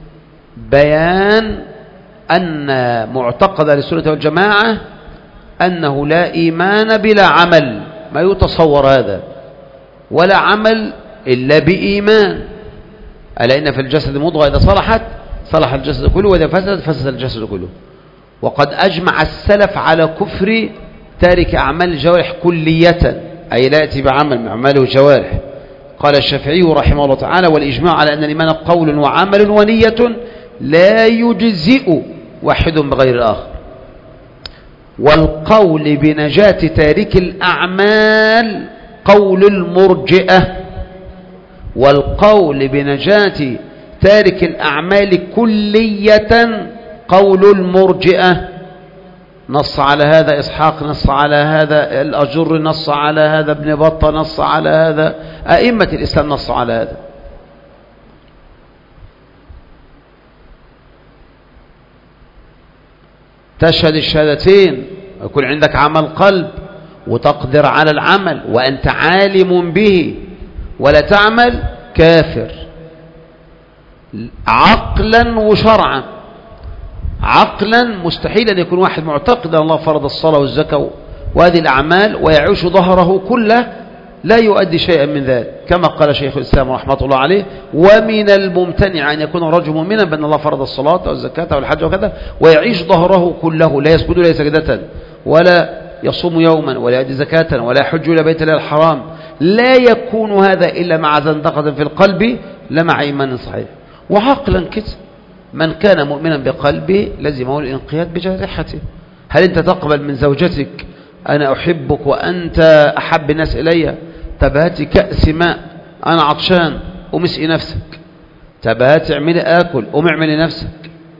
بيان أن معتقد أهل السنة والجماعة أنه لا إيمان بلا عمل، ما يتصور هذا، ولا عمل إلا بإيمان. ألا إن في الجسد مضغة إذا صلحت صلح الجسد كله، وإذا فسدت فسد الجسد كله. وقد أجمع السلف على كفر تارك أعمال الجوارح كلية، أي لا يأتي بعمل من أعماله الجوارح. قال الشافعي رحمه الله تعالى: والإجماع على أن الإيمان قول وعمل ونية لا يجزئ واحد بغير الآخر. والقول بنجاة تارك الأعمال قول المرجئة، والقول بنجاة تارك الأعمال كلية قول المرجئة. نص على هذا إسحاق، نص على هذا الأجر، نص على هذا ابن بطة، نص على هذا أئمة الإسلام، نص على هذا. تشهد الشهادتين ويكون عندك عمل قلب وتقدر على العمل وأنت عالم به ولا تعمل، كافر عقلا وشرعا. عقلا مستحيل أن يكون واحد معتقد أن الله فرض الصلاة والزكاة وهذه الأعمال ويعيش ظهره كله لا يؤدي شيئا من ذلك، كما قال شيخ الإسلام رحمة الله عليه: ومن الممتنع أن يكون الرجل مؤمنا بأن الله فرض الصلاة والزكاة والحج وكذا ويعيش ظهره كله لا يسجد ولا سجدة ولا يصوم يوما ولا يؤدي زكاة ولا يحج إلى بيت الله الحرام، لا يكون هذا إلا مع زندقة في القلب لا مع إيمان صحيح. وعقلا كده من كان مؤمنا بقلبه لزمه الانقياد بجارحته. هل أنت تقبل من زوجتك أنا أحبك وأنت أحب الناس إلي؟ تبهاتي كأس ماء أنا عطشان ومسئي نفسك، تبهاتي اعملي آكل ومعملي نفسك.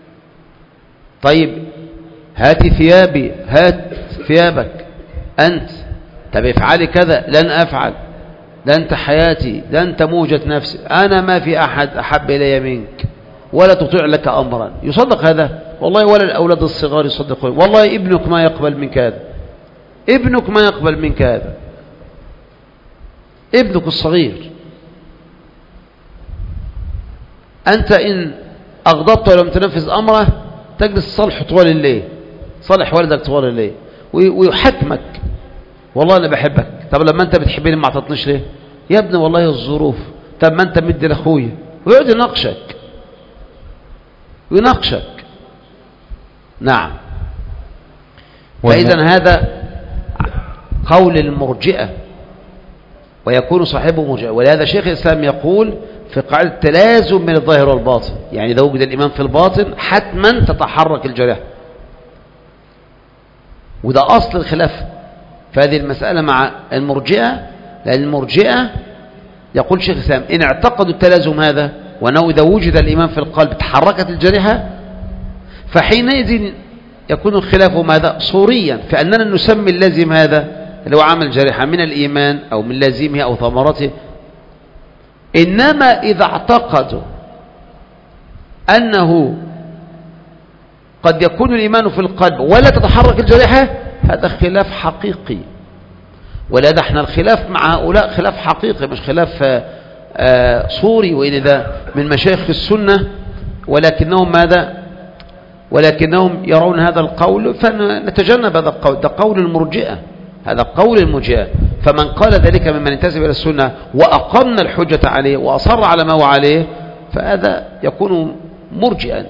طيب هاتي ثيابي، هات ثيابك أنت، طب افعلي كذا، لن أفعل، ده أنت حياتي، ده أنت موجة نفسي، أنا ما في أحد أحب إلي منك ولا تطيع لك أمرا. يصدق هذا؟ والله ولا الأولاد الصغار يصدقون، والله ابنك ما يقبل منك هذا، ابنك ما يقبل منك هذا، ابنك الصغير. أنت إن أغضبت ولم تنفذ أمره تجلس تصلح طوال الليل، صلح والدك طوال الليل ويحكمك: والله أنا بحبك. طب لما أنت بتحبني ما عطتنيش ليه؟ يا ابني والله الظروف. طب ما أنت مدي لأخويا، ويقعد يناقشك يناقشك نعم. فإذا هذا قول المرجئة ويكون صاحبه مرجئة. ولهذا شيخ الإسلام يقول في قاعدة التلازم من الظاهر والباطن، يعني إذا وجد الإيمان في الباطن حتما تتحرك الجارحة، وده أصل الخلاف في هذه المسألة مع المرجئة. لأن المرجئة يقول شيخ الإسلام إن اعتقدوا التلازم هذا وأنه إذا وجد الإيمان في القلب تحركت الجارحة، فحينئذ يكون الخلاف ماذا؟ صوريا، فأننا نسمي اللازم هذا اللي هو عمل الجارحة من الإيمان أو من لازمه أو ثمرته إنما إذا اعتقدوا أنه قد يكون الإيمان في القلب ولا تتحرك الجارحة، هذا خلاف حقيقي. ولهذا احنا الخلاف مع هؤلاء خلاف حقيقي مش خلاف آه صوري، وإن ده من مشايخ السنة، ولكنهم ماذا ولكنهم يرون هذا القول فنتجنب هذا القول. ده قول المرجئة، هذا قول المرجئة. فمن قال ذلك ممن انتسب إلى السنة وأقمنا الحجة عليه وأصر على ما هو عليه فهذا يكون مرجئا.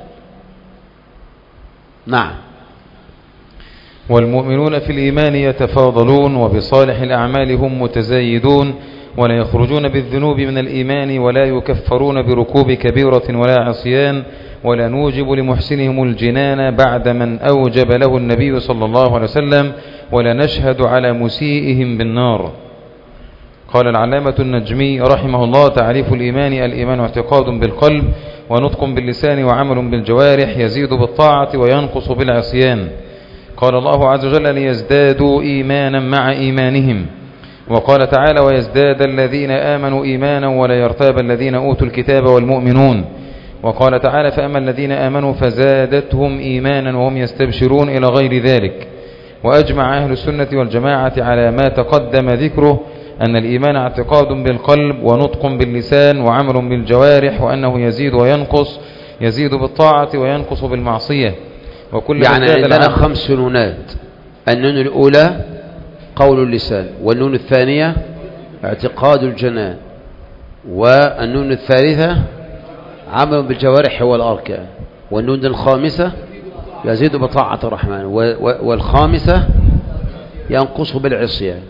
نعم. والمؤمنون في الإيمان يتفاضلون وبصالح الأعمال هم متزايدون، ولا يخرجون بالذنوب من الإيمان، ولا يكفرون بركوب كبيرة ولا عصيان، ولا نوجب لمحسنهم الجنان بعد من أوجب له النبي صلى الله عليه وسلم، ولا نشهد على مسيئهم بالنار. قال العلامة النجمي رحمه الله: تعريف الإيمان: الإيمان اعتقاد بالقلب ونطق باللسان وعمل بالجوارح، يزيد بالطاعة وينقص بالعصيان. قال الله عز وجل: ليزدادوا إيمانا مع إيمانهم. وقال تعالى: ويزداد الذين آمنوا إيمانا ولا يرتاب الذين أوتوا الكتاب والمؤمنون. وقال تعالى: فأما الذين آمنوا فزادتهم إيمانا وهم يستبشرون، إلى غير ذلك. وأجمع أهل السنة والجماعة على ما تقدم ذكره أن الإيمان اعتقاد بالقلب ونطق باللسان وعمل بالجوارح، وأنه يزيد وينقص، يزيد بالطاعة وينقص بالمعصية. وكل يعني عندنا خمس نونات: النون الأولى قول اللسان، والنون الثانية اعتقاد الجنان، والنون الثالثة عمل بالجوارح والأركان، والنون الخامسة يزيد بطاعة الرحمن، والخامسة ينقص بالعصيان.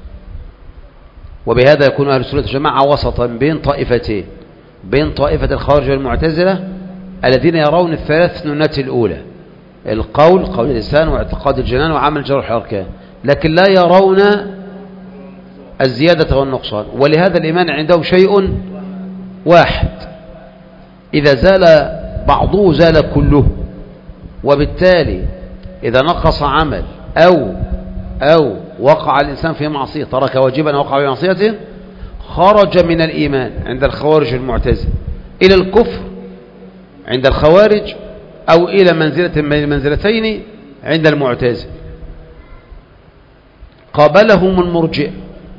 وبهذا يكون أهل السنة والجماعة وسطا بين طائفتين، بين طائفة الخوارج والمعتزلة الذين يرون الثلاث نونات الأولى: القول قول اللسان واعتقاد الجنان وعمل جوارح الأركان، لكن لا يرون الزيادة والنقصان. ولهذا الإيمان عندهم شيء واحد، إذا زال بعضه زال كله. وبالتالي إذا نقص عمل أو أو وقع الإنسان في معصية، ترك واجبا وقع في معصيته، خرج من الإيمان عند الخوارج المعتزلة إلى الكفر عند الخوارج، أو إلى منزلة من المنزلتين عند المعتزلة. قابلهم المرجئة،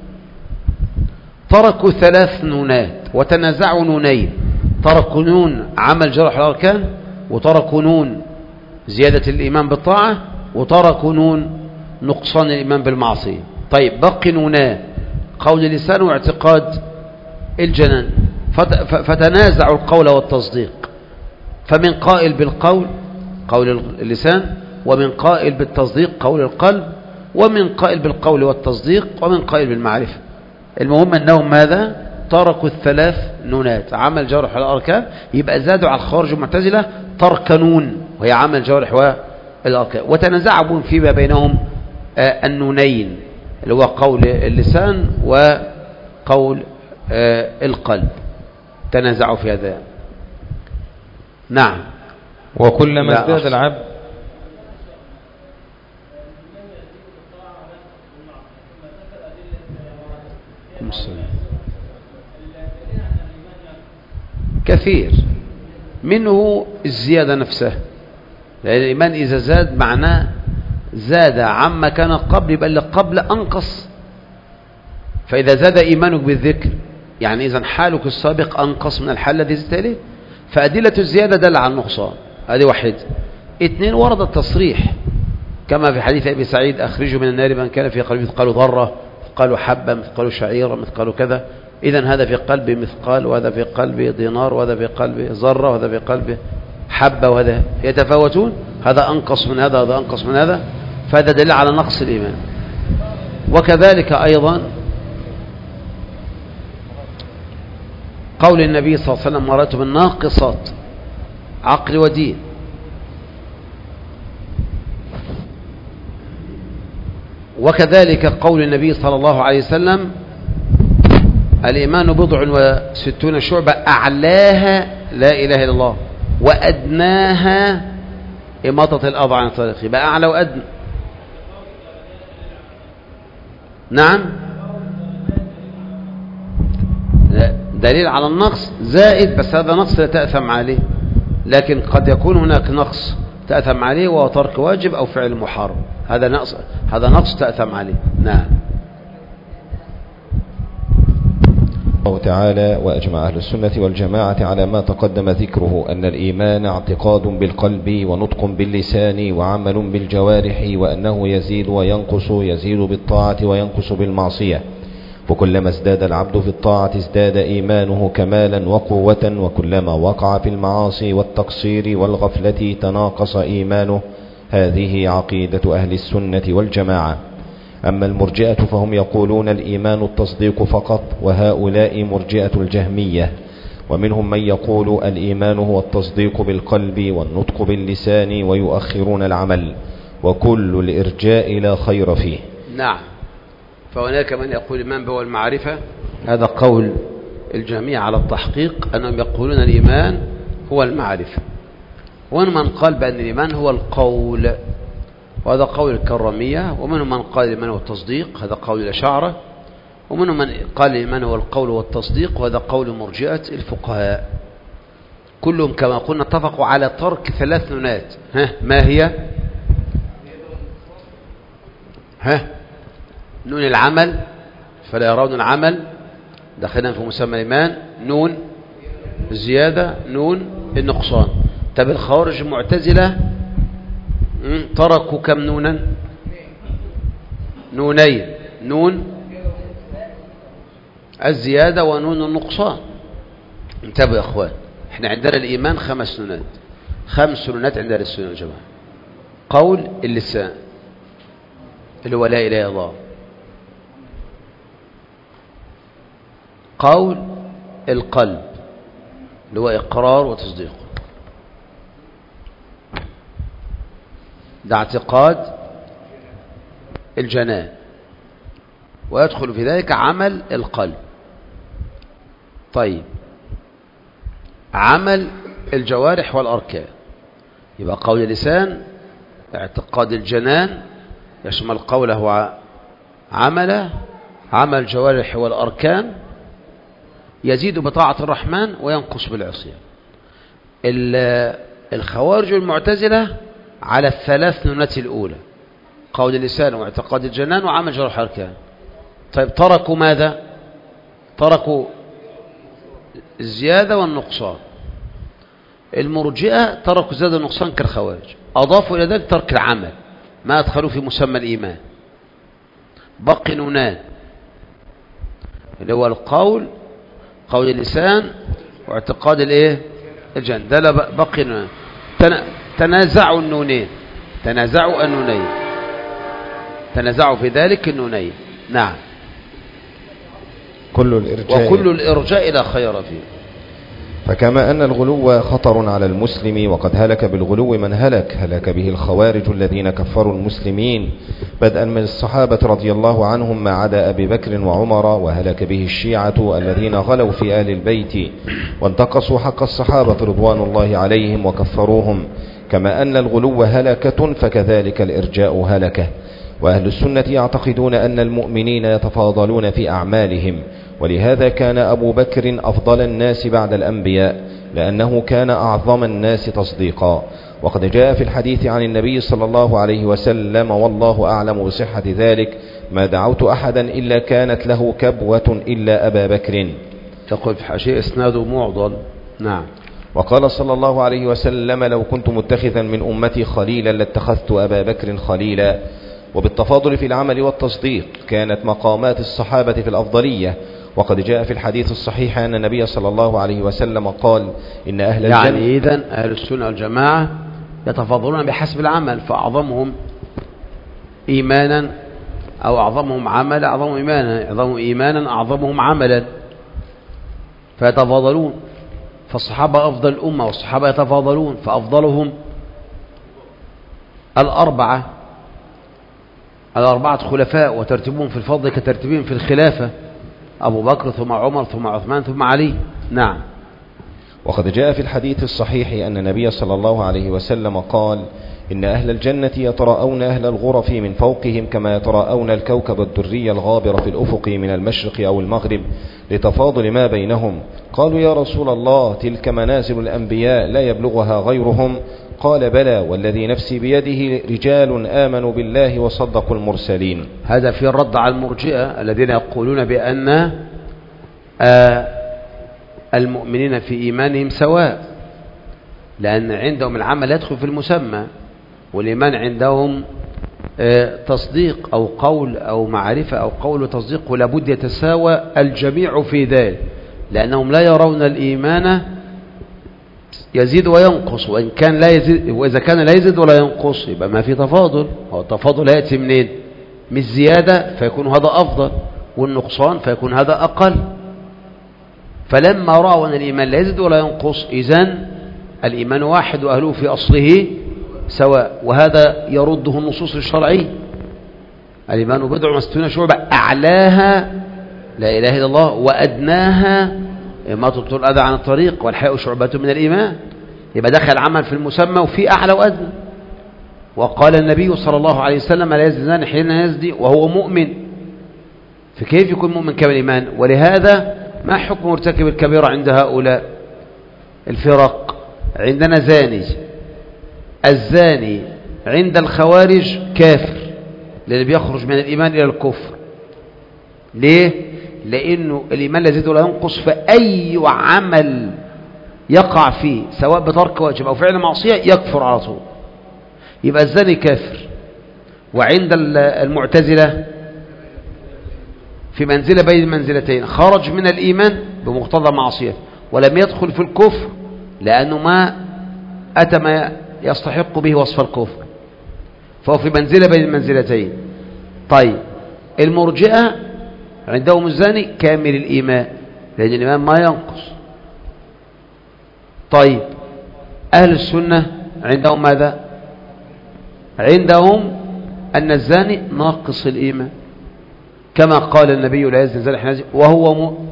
تركوا ثلاث نونات وتنازعوا نونين: تركوا نون عمل جرح الأركان، وتركوا نون زيادة الإيمان بالطاعة، وتركوا نون نقصان الإيمان بالمعصية. طيب بقي نونان: قول اللسان واعتقاد الجنان، فتنازعوا القول والتصديق، فمن قائل بالقول قول اللسان، ومن قائل بالتصديق قول القلب، ومن قائل بالقول والتصديق، ومن قائل بالمعرفة. المهم أنهم ماذا؟ تركوا الثلاث نونات: عمل جوارح الأركان، يبقى زادوا على الخوارج المعتزلة ترك نون وهي عمل جوارح والأركان، وتنازعوا فيما بينهم آه النونين اللي هو قول اللسان وقول آه القلب، تنازعوا في هذا. نعم. وكلما ازداد العبد كثير منه الزيادة نفسها، لأن الإيمان إذا زاد معناه زاد عما كان قبل، يبقى اللي قبل أنقص. فإذا زاد إيمانك بالذكر يعني إذا حالك السابق أنقص من الحال الذي زدت إليه، فأدلة الزيادة دل على النقصان. هذه واحد. اثنين: ورد التصريح كما في حديث أبي سعيد: أخرجوا من النار من كان في قلبه مثقال ذرة، مثقال حبة، مثقال شعيرة، مثقال كذا. إذن هذا في قلبه مثقال، وهذا في قلبه دينار، وهذا في قلبه ذرة، وهذا في قلبه حبة، وهذا يتفاوتون، هذا أنقص من هذا، هذا أنقص من هذا، فهذا دليل على نقص الإيمان. وكذلك أيضا قول النبي صلى الله عليه وسلم: مراتب الناقصات عقل ودين. وكذلك قول النبي صلى الله عليه وسلم: الإيمان بضع وستون شعبة، أعلاها لا إله إلا الله، وأدناها إماطة الأذى عن الطريق. يبقى أعلى وأدنى. نعم. لا دليل على النقص زائد، بس هذا نقص لا تأثم عليه، لكن قد يكون هناك نقص تأثم عليه وهو ترك واجب أو فعل محرم، هذا نقص هذا نقص تأثم عليه. نعم. الله تعالى وأجمع أهل السنة والجماعة على ما تقدم ذكره أن الإيمان اعتقاد بالقلب ونطق باللسان وعمل بالجوارح، وأنه يزيد وينقص، يزيد بالطاعة وينقص بالمعصية، وكلما ازداد العبد في الطاعة ازداد إيمانه كمالا وقوة، وكلما وقع في المعاصي والتقصير والغفلة تناقص إيمانه. هذه عقيدة أهل السنة والجماعة. أما المرجئة فهم يقولون الإيمان التصديق فقط، وهؤلاء مرجئة الجهمية. ومنهم من يقول الإيمان هو التصديق بالقلب والنطق باللسان، ويؤخرون العمل، وكل الإرجاء لا خير فيه. نعم. فهناك من يقول الإيمان هو المعرفة، هذا قول الجميع على التحقيق أنهم يقولون الإيمان هو المعرفة. ومن من قال بأن الإيمان هو القول، وهذا قول الكرامية. ومنهم من قال الإيمان هو التصديق، هذا قول الأشاعرة. ومنهم من قال الإيمان هو القول والتصديق، وهذا قول مرجئة الفقهاء. كلهم كما قلنا اتفقوا على ترك ثلاث نونات. ها ما هي؟ ها نون العمل، فلا يرون العمل داخلا في مسمى الإيمان، نون الزيادة، نون النقصان. طب الخوارج المعتزلة تركوا كم نونا؟ نونين، نون الزيادة ونون النقصان. انتبهوا يا اخوان، احنا عندنا الإيمان خمس نونات، خمس نونات عند أهل السنة والجماعة. قول اللسان اللي هو لا إله إلا الله، قول القلب اللي هو إقرار وتصديق، ده اعتقاد الجنان، ويدخل في ذلك عمل القلب. طيب عمل الجوارح والأركان، يبقى قول اللسان اعتقاد الجنان يشمل قوله عمله، عمل الجوارح والأركان، يزيد بطاعة الرحمن وينقص بالعصيان. الخوارج المعتزلة على الثلاث نونات الأولى، قول اللسان واعتقاد الجنان وعمل جوارح والأركان. طيب تركوا ماذا؟ تركوا الزيادة والنقصان. المرجئة تركوا الزيادة والنقصان كالخوارج، أضافوا إلى ذلك ترك العمل، ما أدخلوا في مسمى الإيمان. بقي نونان اللي هو القول، قول اللسان واعتقاد الايه الجنان، ده بقي نونان. تنازعوا النونين، تنازعوا النونين، تنازعوا في ذلك النونين. نعم. كل الإرجاء وكل الإرجاء لا خير فيه. فكما أن الغلو خطر على المسلم، وقد هلك بالغلو من هلك، هلك به الخوارج الذين كفروا المسلمين بدءا من الصحابة رضي الله عنهم ما عدا أبي بكر وعمر، وهلك به الشيعة الذين غلوا في آل البيت وانتقصوا حق الصحابة رضوان الله عليهم وكفروهم. كما أن الغلو هلكة فكذلك الإرجاء هلكة. وأهل السنة يعتقدون أن المؤمنين يتفاضلون في أعمالهم، ولهذا كان أبو بكر أفضل الناس بعد الأنبياء، لأنه كان أعظم الناس تصديقا. وقد جاء في الحديث عن النبي صلى الله عليه وسلم، والله أعلم بصحة ذلك: ما دعوت أحدا إلا كانت له كبوة إلا أبا بكر. تقول في حاشية إسناده معضل. نعم. وقال صلى الله عليه وسلم: لو كنت متخذا من أمتي خليلا لاتخذت أبا بكر خليلا. وبالتفاضل في العمل والتصديق كانت مقامات الصحابة في الأفضلية. وقد جاء في الحديث الصحيح أن النبي صلى الله عليه وسلم قال: إن أهل الجنة، يعني إذن أهل السنة والجماعة يتفاضلون بحسب العمل، فأعظمهم إيمانا أو أعظمهم عملا أعظمهم إيمانا، أعظمهم إيمانا أعظمهم عملا، فيتفاضلون. فالصحابة أفضل الأمة والصحابة يتفاضلون، فأفضلهم الأربعة الأربعة خلفاء، وترتيبهم في الفضل كترتيبهم في الخلافة: أبو بكر ثم عمر ثم عثمان ثم علي. نعم. وقد جاء في الحديث الصحيح أن النبي صلى الله عليه وسلم قال: إن أهل الجنة يتراءون أهل الغرف من فوقهم كما يتراءون الكوكب الدري الغابر في الأفق من المشرق أو المغرب لتفاضل ما بينهم. قالوا يا رسول الله تلك منازل الأنبياء لا يبلغها غيرهم؟ قال بلى والذي نفسي بيده رجال آمنوا بالله وصدقوا المرسلين. هذا في الرد على المرجئة الذين يقولون بأن آه المؤمنين في إيمانهم سواء، لأن عندهم العمل يدخل في المسمى، والإيمان عندهم آه تصديق أو قول أو معرفة أو قول وتصديق، ولابد يتساوى الجميع في ذلك، لأنهم لا يرون الإيمان يزيد وينقص، وإن كان لا يزيد، وإذا كان لا يزيد ولا ينقص يبقى ما في تفاضل. هو التفاضل يأتي منين؟ من الزيادة فيكون هذا أفضل، والنقصان فيكون هذا أقل. فلما رأوا أن الإيمان لا يزيد ولا ينقص إذن الإيمان واحد وأهله في أصله سواء، وهذا يرده النصوص الشرعية. الإيمان بضع وستون شعبة أعلاها لا إله إلا الله وأدناها إماطة الأذى عن الطريق والحياء شعبة من الإيمان. يبقى دخل عمل في المسمى وفي أعلى وأدنى. وقال النبي صلى الله عليه وسلم لا يزني الزاني حين يزني وهو مؤمن، فكيف يكون مؤمن كامل الإيمان؟ ولهذا ما حكم مرتكب الكبيرة عند هؤلاء الفرق؟ عندنا زاني، الزاني عند الخوارج كافر لأنه بيخرج من الإيمان إلى الكفر. ليه؟ لأنه الإيمان لا يزيد ولا ينقص، فأي عمل يقع فيه سواء بترك واجب أو فعل معصية يكفر على طول، يبقى الزاني كافر. وعند المعتزلة في منزلة بين المنزلتين، خرج من الإيمان بمقتضى معصية ولم يدخل في الكفر لأنه ما أتى ما يستحق به وصف الكفر، فهو في منزلة بين المنزلتين. طيب المرجئة عندهم الزاني كامل الإيمان لأن الإيمان ما ينقص. طيب أهل السنة عندهم ماذا؟ عندهم أن الزاني ناقص الإيمان كما قال النبي لا يزني الزاني حين يزني وهو مؤمن.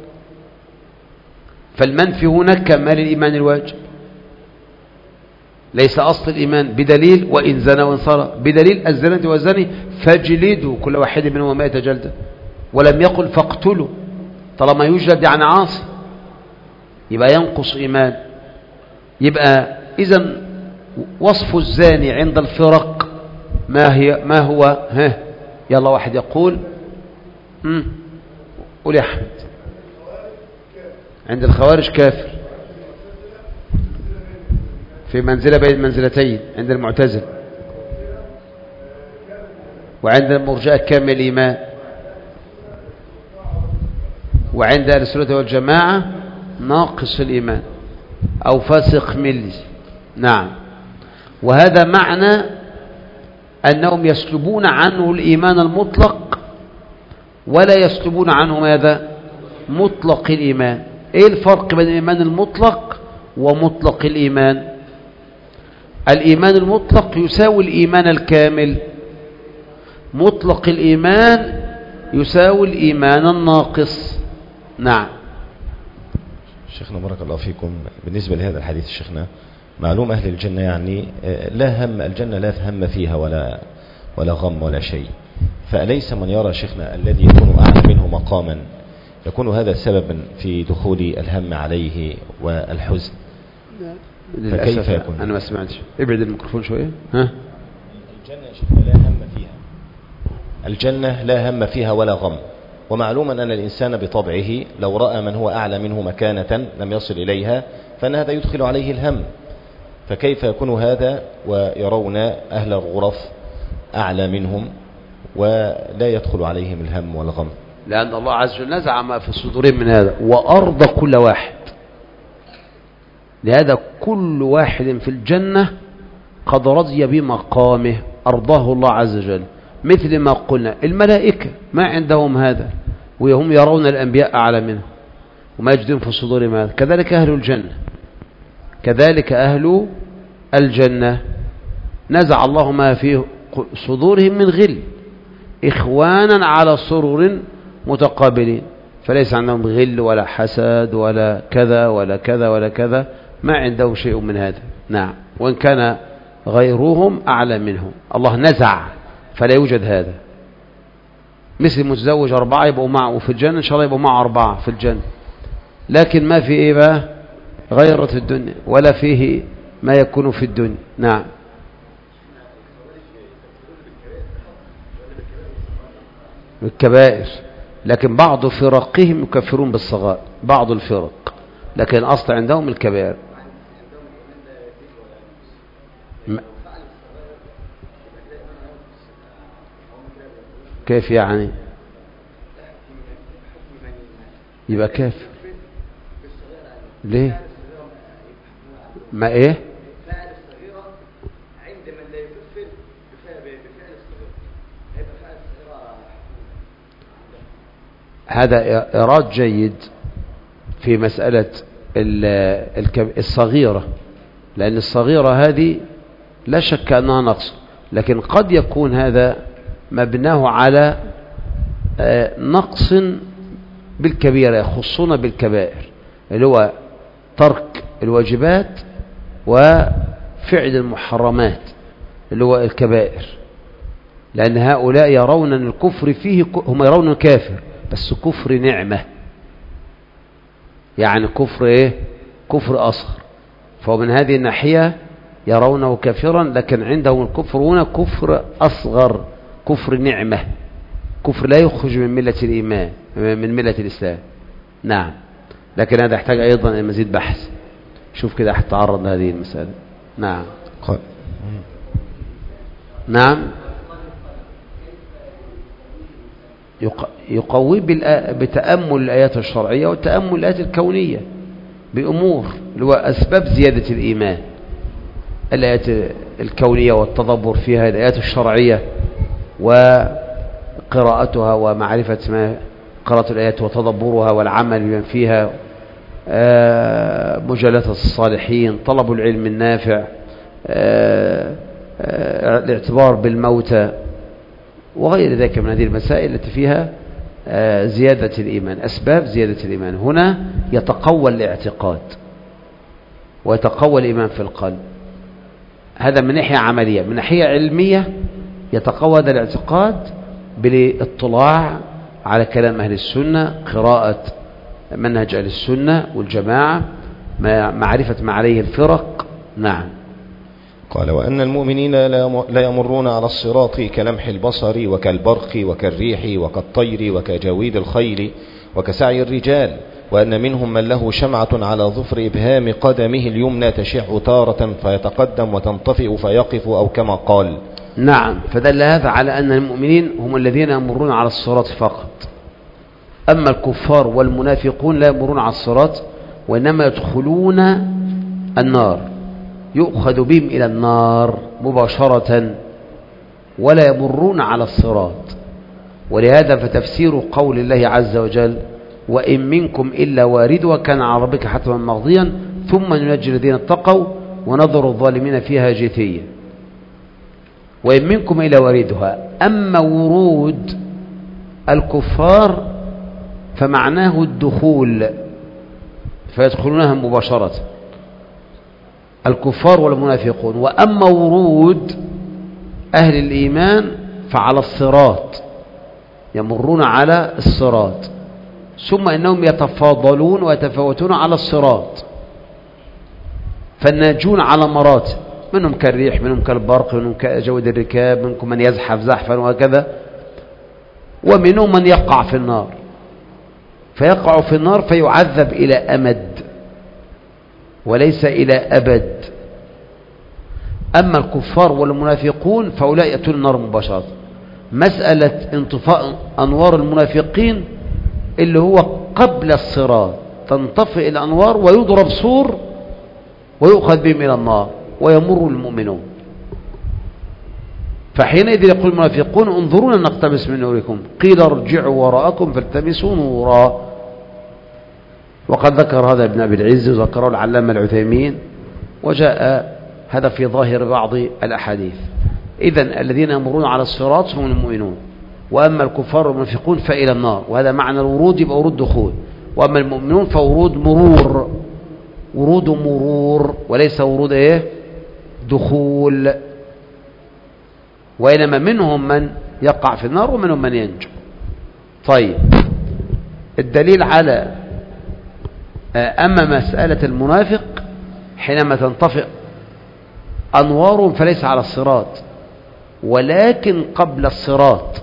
فالمنفي هنا كمال الإيمان الواجب، ليس أصل الإيمان بدليل وإن زنى وإن صار، بدليل الزانية والزاني فاجلدوا كل واحد منهما مائة جلدة، ولم يقل فاقتلوا. طالما يجلد يعني عاصي يبقى ينقص إيمان. يبقى إذن وصف الزاني عند الفرق ما هي ما هو؟ ها يلا واحد يقول امم قول يا أحمد. عند الخوارج كافر في منزلة بين المنزلتين عند المعتزلة، وعند المرجئة كامل الإيمان، وعند أهل السنة والجماعة ناقص الإيمان أو فاسق ملي. نعم. وهذا معنى أنهم يسلبون عنه الإيمان المطلق ولا يسلبون عنه ماذا؟ مطلق الإيمان. إيه الفرق بين الإيمان المطلق ومطلق الإيمان؟ الإيمان المطلق يساوي الإيمان الكامل، مطلق الإيمان يساوي الإيمان الناقص. نعم. شيخنا بارك الله فيكم، بالنسبة لهذا الحديث شيخنا معلوم أهل الجنة يعني لا هم، الجنة لا هم فيها ولا ولا غم ولا شيء، فأليس من يرى شيخنا الذي يكون أعلى منه مقاما يكون هذا سببا في دخول الهم عليه والحزن؟ فكيف يكون؟ أنا ما سمعتش، ابعد الميكروفون شوية. ها؟ الجنة شيخنا لا هم فيها، الجنة لا هم فيها ولا غم، ومعلوم أن الإنسان بطبعه لو رأى من هو أعلى منه مكانة لم يصل إليها فإن هذا يدخل عليه الهم، فكيف يكون هذا ويرون أهل الغرف أعلى منهم ولا يدخل عليهم الهم والغم؟ لأن الله عز وجل نزع ما في صدورهم من هذا وأرضى كل واحد. لهذا كل واحد في الجنة قد رضي بمقامه أرضاه الله عز وجل، مثل ما قلنا الملائكة ما عندهم هذا وهم يرون الأنبياء أعلى منهم وما يجدون في صدورهم هذا. كذلك أهل الجنة، كذلك أهل الجنة نزع الله ما في صدورهم من غل إخوانا على سرور متقابلين، فليس عندهم غل ولا حسد ولا كذا ولا كذا ولا كذا، ما عندهم شيء من هذا. نعم. وإن كان غيرهم أعلى منهم. الله نزع فلا يوجد هذا. مثل متزوج أربعة يبقوا معه وفي الجنة إن شاء الله يبقوا معه أربعة في الجنة، لكن ما في إيه بقى غيرة الدنيا ولا فيه ما يكون في الدنيا. نعم. بالكبائر، لكن بعض فرقهم يكفرون بالصغائر، بعض الفرق، لكن الأصل عندهم الكبائر. كيف يعني؟ يبقى كيف؟ ليه؟ ما ايه؟ هذا إيراد جيد في مسألة الصغيرة، لأن الصغيرة هذه لا شك أنها نقص، لكن قد يكون هذا مبناه على نقص بالكبيرة، يخصون بالكبائر اللي هو ترك الواجبات وفعل المحرمات اللي هو الكبائر، لأن هؤلاء يرون أن الكفر فيه، هم يرون كافر بس كفر نعمة، يعني كفر إيه؟ كفر أصغر، فمن هذه الناحية يرونه كافرا، لكن عندهم الكفر هنا كفر أصغر، كفر نعمة، كفر لا يخرج من ملة الإيمان، من ملة الإسلام. نعم، لكن هذا يحتاج أيضا إلى مزيد بحث. شوف كده هتتعرض لهذه المسألة. نعم. نعم. يقوي بتأمل الآيات الشرعية وتأمل الآيات الكونية بأمور اللي هو أسباب زيادة الإيمان، الآيات الكونية والتدبر فيها، الآيات الشرعية وقراءتها ومعرفة ما قراءة الآيات وتدبرها والعمل بما فيها، مجالسة الصالحين، طلب العلم النافع، الاعتبار بالموتى وغير ذلك من هذه المسائل التي فيها زيادة الإيمان، أسباب زيادة الإيمان. هنا يتقوى الاعتقاد ويتقوى الإيمان في القلب، هذا من ناحية عملية. من ناحية علمية يتقوى هذا الاعتقاد بالاطلاع على كلام أهل السنة، قراءة منهج أهل السنة والجماعة، معرفة ما عليه الفرق. نعم. قال: وأن المؤمنين لا يمرون على الصراط كلمح البصر وكالبرق وكالريح وكالطير وكجويد الخيل وكسعي الرجال، وأن منهم من له شمعة على ظفر إبهام قدمه اليمنى تشع تارة فيتقدم وتنطفئ فيقف، أو كما قال. نعم، فدل هذا على أن المؤمنين هم الذين يمرون على الصراط فقط، أما الكفار والمنافقون لا يمرون على الصراط وإنما يدخلون النار، يؤخذ بهم إلى النار مباشرة ولا يمرون على الصراط. ولهذا فتفسير قول الله عز وجل: وإن منكم إلا واردها كان على ربك حتما مقضيا ثم ننجي الذين اتقوا ونذر الظالمين فيها جثيا. وإن منكم إلا واردها، أما ورود الكفار فمعناه الدخول، فيدخلونها مباشرة الكفار والمنافقون. وأما ورود أهل الإيمان فعلى الصراط، يمرون على الصراط، ثم إنهم يتفاضلون ويتفاوتون على الصراط، فالناجون على مراتب، منهم كالريح، منهم كالبرق، منهم كجود الركاب، منكم من يزحف زحفا وهكذا، ومنهم من يقع في النار، فيقع في النار فيعذب إلى أمد وليس إلى أبد. أما الكفار والمنافقون فأولئك يأتون النار مباشرة. مسألة انطفاء أنوار المنافقين اللي هو قبل الصراط، تنطفئ الأنوار ويضرب سور ويؤخذ بهم إلى النار ويمر المؤمنون، فحينئذ يقول المنافقون: انظرونا نقتبس من نوركم، قيل ارجعوا وراءكم فالتمسوا نورا. وقد ذكر هذا ابن أبي العز وذكره العلامة العثيمين، وجاء هذا في ظاهر بعض الأحاديث. إذن الذين يمرون على الصراط هم المؤمنون، وأما الكفار والمنافقون فإلى النار، وهذا معنى الورود، يبقى ورود دخول. وأما المؤمنون فورود مرور، ورود مرور وليس ورود إيه؟ دخول، وإنما منهم من يقع في النار ومنهم من ينجو. طيب، الدليل على أما مسألة المنافق حينما تنطفئ أنوارهم فليس على الصراط ولكن قبل الصراط،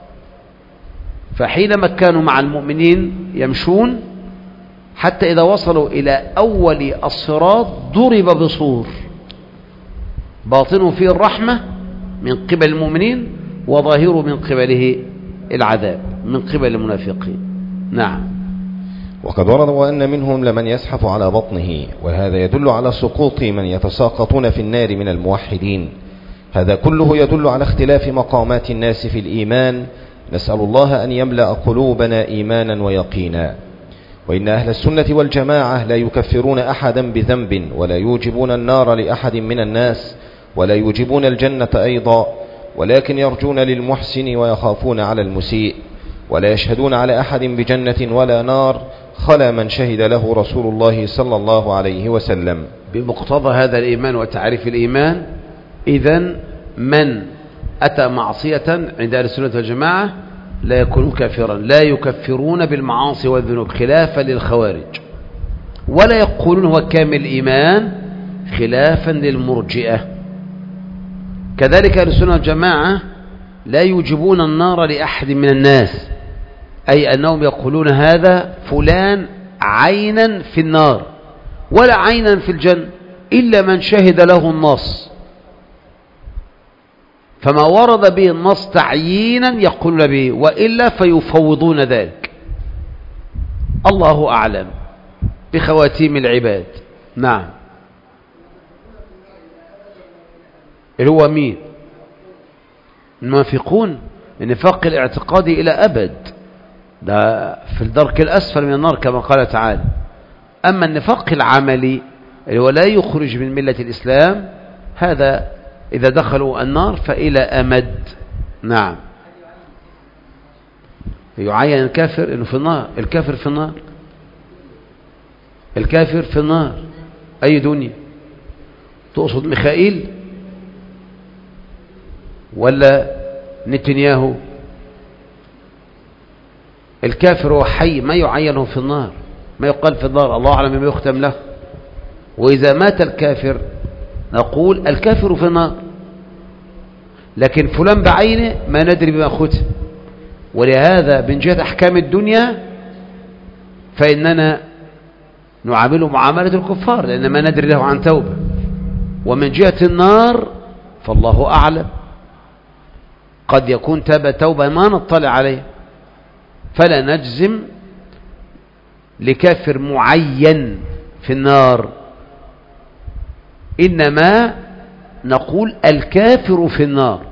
فحينما كانوا مع المؤمنين يمشون حتى إذا وصلوا إلى أول الصراط ضرب بصور باطنه فيه الرحمة من قبل المؤمنين وظاهره من قبله العذاب من قبل المنافقين. نعم. وقد ورد وأن منهم لمن يزحف على بطنه، وهذا يدل على سقوط من يتساقطون في النار من الموحدين. هذا كله يدل على اختلاف مقامات الناس في الإيمان. نسأل الله أن يملأ قلوبنا إيمانا ويقينا. وإن أهل السنة والجماعة لا يكفرون أحدا بذنب ولا يوجبون النار لأحد من الناس ولا يوجبون الجنة أيضا، ولكن يرجون للمحسن ويخافون على المسيء، ولا يشهدون على أحد بجنة ولا نار خلا من شهد له رسول الله صلى الله عليه وسلم. بمقتضى هذا الإيمان وتعريف الإيمان، إذن من أتى معصية عند أهل السنة والجماعة لا يكون كافرا، لا يكفرون بالمعاصي والذنوب خلافا للخوارج، ولا يقولون هو كامل الإيمان خلافا للمرجئة. كذلك أهل السنة والجماعة لا يوجبون النار لأحد من الناس، أي أنهم يقولون هذا فلان عينا في النار ولا عينا في الجنة إلا من شهد له النص، فما ورد به النص تعيينا يقولون به، وإلا فيفوضون ذلك. الله أعلم بخواتيم العباد. نعم. اللي هو مين؟ المنافقون، النفاق الاعتقادي إلى أبد، ده في الدرك الأسفل من النار كما قال تعالى. أما النفاق العملي اللي هو لا يخرج من ملة الإسلام، هذا إذا دخلوا النار فإلى أمد. نعم. يعين الكافر إنه في النار، الكافر في النار، الكافر في النار. أي دنيا؟ تقصد ميخائيل ولا نتنياهو؟ الكافر هو حي، ما يعينه في النار، ما يقال في النار، الله أعلم بما يختم له. وإذا مات الكافر نقول الكافر في النار، لكن فلان بعينه ما ندري بما ختم. ولهذا من جهة أحكام الدنيا فإننا نعامله معاملة الكفار لأن ما ندري له عن توبة، ومن جهة النار فالله أعلم، قد يكون تاب توبة ما نطلع عليه، فلا نجزم لكافر معين في النار، إنما نقول الكافر في النار.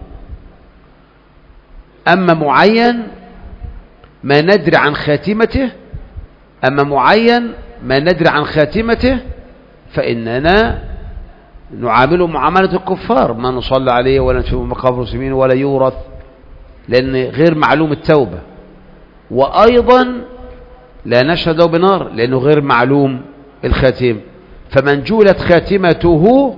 أما معين ما ندري عن خاتمته أما معين ما ندري عن خاتمته فإننا نعامله معاملة الكفار، ما نصلي عليه ولا نشوف مقابر المسلمين ولا يورث، لأن غير معلوم التوبة، وأيضا لا نشهد بنار لأنه غير معلوم الخاتم. فمن جهلت خاتمته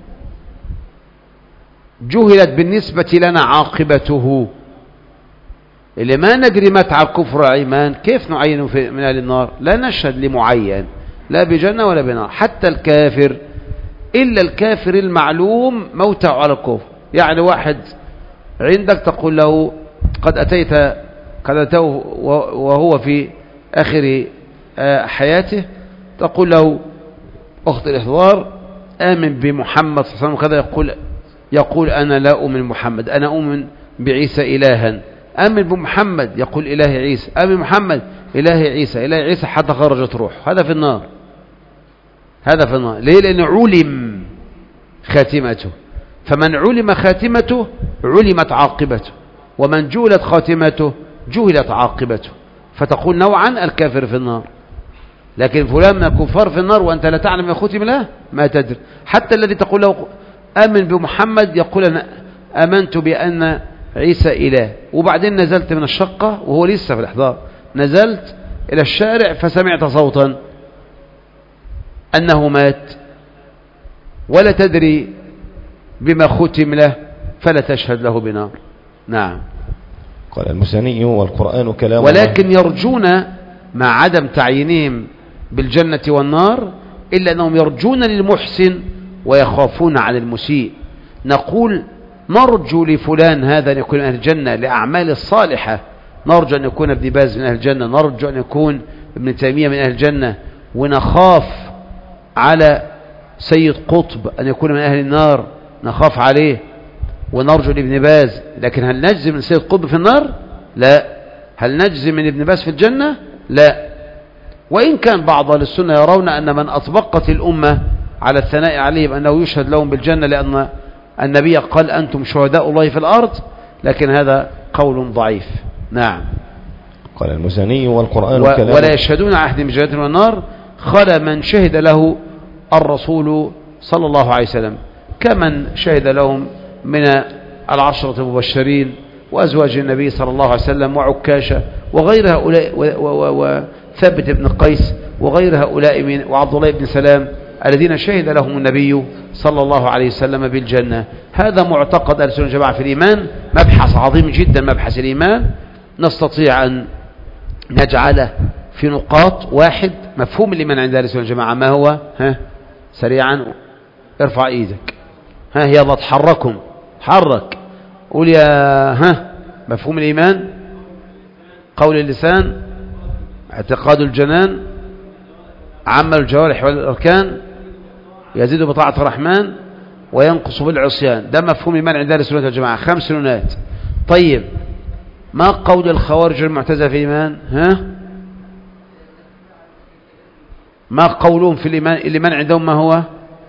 جهلت بالنسبة لنا عاقبته. اللي ما ندري متى على الكفر والإيمان كيف نعينه من أهل النار؟ لا نشهد لمعين لا بجنة ولا بنار، حتى الكافر إلا الكافر المعلوم موته على الكفر. يعني واحد عندك تقول له قد أتيت قد أتوه وهو في آخر حياته، تقول له أخت الإحضار آمن بمحمد صلى الله عليه وسلم كذا، يقول يقول أنا لا أؤمن محمد، أنا أؤمن بعيسى إلها. آمن بمحمد يقول إله عيسى، آمن محمد إله عيسى، إله عيسى حتى خرجت روح، هذا في النار، هذا في النار. ليه؟ لأنه علم خاتمته، فمن علم خاتمته علمت عاقبته، ومن جهلت خاتمته جهلت عاقبته. فتقول نوعا الكافر في النار، لكن فلان من الكفار في النار وأنت لا تعلم ما ختم له ما تدري. حتى الذي تقول له آمن بمحمد يقول أنا آمنت بأن عيسى إله، وبعدين نزلت من الشقة وهو لسه في الإحضار، نزلت إلى الشارع فسمعت صوتا أنه مات، ولا تدري بما ختم له فلا تشهد له بنار. نعم. قال المزني والقرآن كلام ولكن يرجون مع عدم تعيينهم بالجنة والنار إلا أنهم يرجون للمحسن ويخافون على المسيء. نقول نرجو لفلان هذا أن يكون من أهل الجنة لأعمال الصالحة، نرجو أن يكون ابن باز من أهل الجنة، نرجو أن يكون ابن تيمية من أهل الجنة، ونخاف على سيد قطب أن يكون من أهل النار، نخاف عليه ونرجو لابن باز. لكن هل نجزم من سيد قطب في النار؟ لا. هل نجزم من ابن باز في الجنة؟ لا. وإن كان بعض أهل السنة يرون أن من أطبقت الأمة على الثناء عليهم أنه يشهد لهم بالجنة لأن النبي قال أنتم شهداء الله في الأرض، لكن هذا قول ضعيف. نعم. قال المزني والقرآن و... كلام ولا يشهدون أحد بالجنة والنار خلا من شهد له الرسول صلى الله عليه وسلم، كمن شهد لهم من العشرة المبشرين وأزواج النبي صلى الله عليه وسلم وعكاشة وغير هؤلاء وثابت بن قيس وغير هؤلاء من وعبد الله بن سلام الذين شهد لهم النبي صلى الله عليه وسلم بالجنة. هذا معتقد أهل السنة والجماعة في الإيمان، مبحث عظيم جدا مبحث الإيمان، نستطيع أن نجعله في نقاط. واحد، مفهوم الإيمان عند أهل السنة والجماعة ما هو؟ ها سريعا ارفع ايدك. ها يلا تحركهم، حرك قول يا ها. مفهوم الإيمان قول اللسان، اعتقاد الجنان، عمل الجوارح والأركان، يزيد بطاعة الرحمن وينقص بالعصيان. ده مفهوم الإيمان عند أهل السنة والجماعة، خمس نونات. طيب ما قول الخوارج المعتزلة في الإيمان؟ ها ما قولهم في الإيمان؟ الإيمان عندهم ما هو؟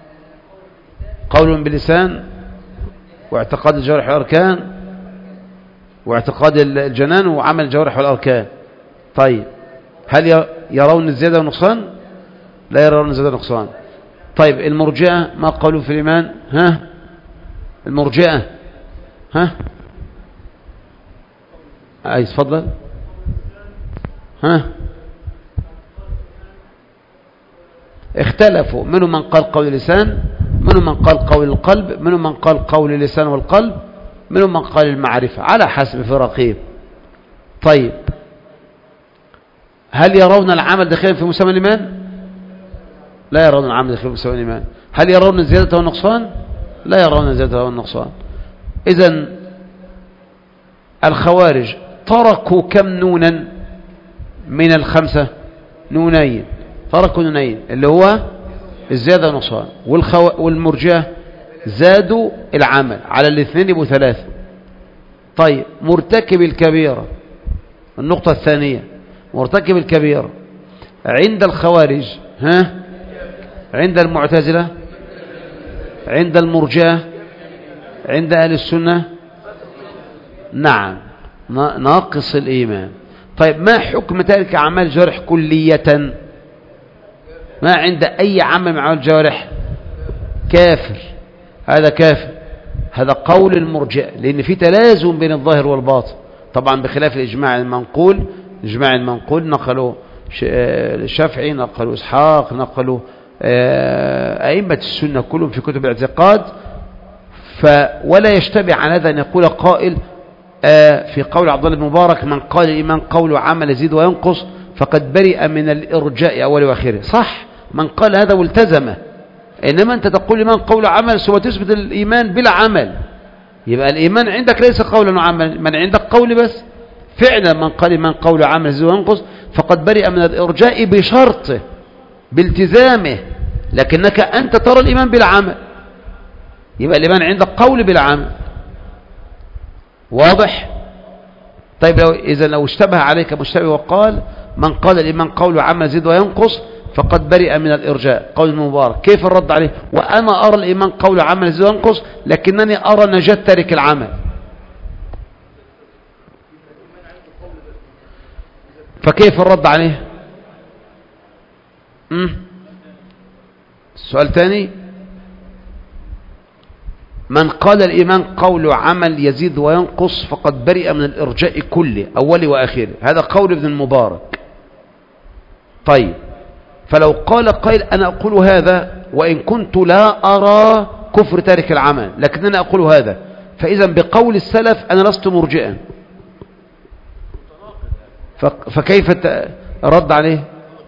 قول باللسان واعتقاد الجوارح والأركان واعتقاد الجنان وعمل الجوارح والأركان. طيب هل يرون الزيادة والنقصان؟ لا يرون الزيادة والنقصان. طيب المرجئة ما قالوا في الإيمان؟ ها المرجئة ها أي تفضل. ها اختلفوا، منهم من قال قول اللسان، منهم من قال قول القلب، منهم من قال قول اللسان والقلب، منهم من قال المعرفة على حسب فرقهم. طيب هل يرون العمل داخلا في مسمى الإيمان؟ لا يرون العمل داخلا في مسمى الإيمان. هل يرون الزيادة والنقصان؟ لا يرون الزيادة والنقصان. إذن الخوارج تركوا كم نونا من الخمسة؟ نونين، تركوا نونين اللي هو الزيادة والنقصان. والخو... والمرجئة زادوا العمل على الاثنين يبقوا ثلاثة. طيب مرتكب الكبيرة، النقطة الثانية، مرتكب الكبيرة عند الخوارج ها عند المعتزلة عند المرجئة عند أهل السنة نعم ناقص الإيمان. طيب ما حكم تلك أعمال الجوارح كلية؟ ما عند أي عمل من أعمال الجوارح كافر، هذا كافر. هذا قول المرجئة، لأن في تلازم بين الظاهر والباطن طبعا بخلاف الإجماع المنقول. الإجماع المنقول نقلوا الشافعي، نقلوا إسحاق، نقلوا أئمة السنة كلهم في كتب الاعتقاد. ولا يشتبه على هذا أن يقول قائل في قول عبد الله بن مبارك من قال الإيمان قول وعمل يزيد وينقص فقد برئ من الإرجاء أول وآخره. صح، من قال هذا والتزمه. إنما أنت تقول الإيمان قول وعمل ثم تثبت الإيمان بلا عمل، يبقى الإيمان عندك ليس قولا وعمل، من عندك قول بس. فعلا من قال الإيمان قول وعمل يزيد وينقص فقد برئ من الإرجاء بشرطه بالتزامه، لكنك أنت ترى الإيمان بلا عمل، يبقى الإيمان عندك قول بلا عمل. واضح؟ طيب لو إذا لو اشتبه عليك مشتبه وقال من قال الإيمان قول وعمل يزيد وينقص فقد برئ من الإرجاء قول المبارك، كيف الرد عليه؟ وأنا أرى الإيمان قول وعمل يزيد وينقص لكنني أرى نجاة تارك العمل. فكيف الرد عليه؟ امم السؤال تاني. من قال الإيمان قول وعمل يزيد وينقص فقد برئ من الإرجاء كله أولي وآخره، هذا قول ابن المبارك. طيب فلو قال قائل أنا أقول هذا وإن كنت لا أرى كفر تارك العمل، لكن أنا أقول هذا. فإذا بقول السلف أنا لست مرجئا، فكيف رد عليه؟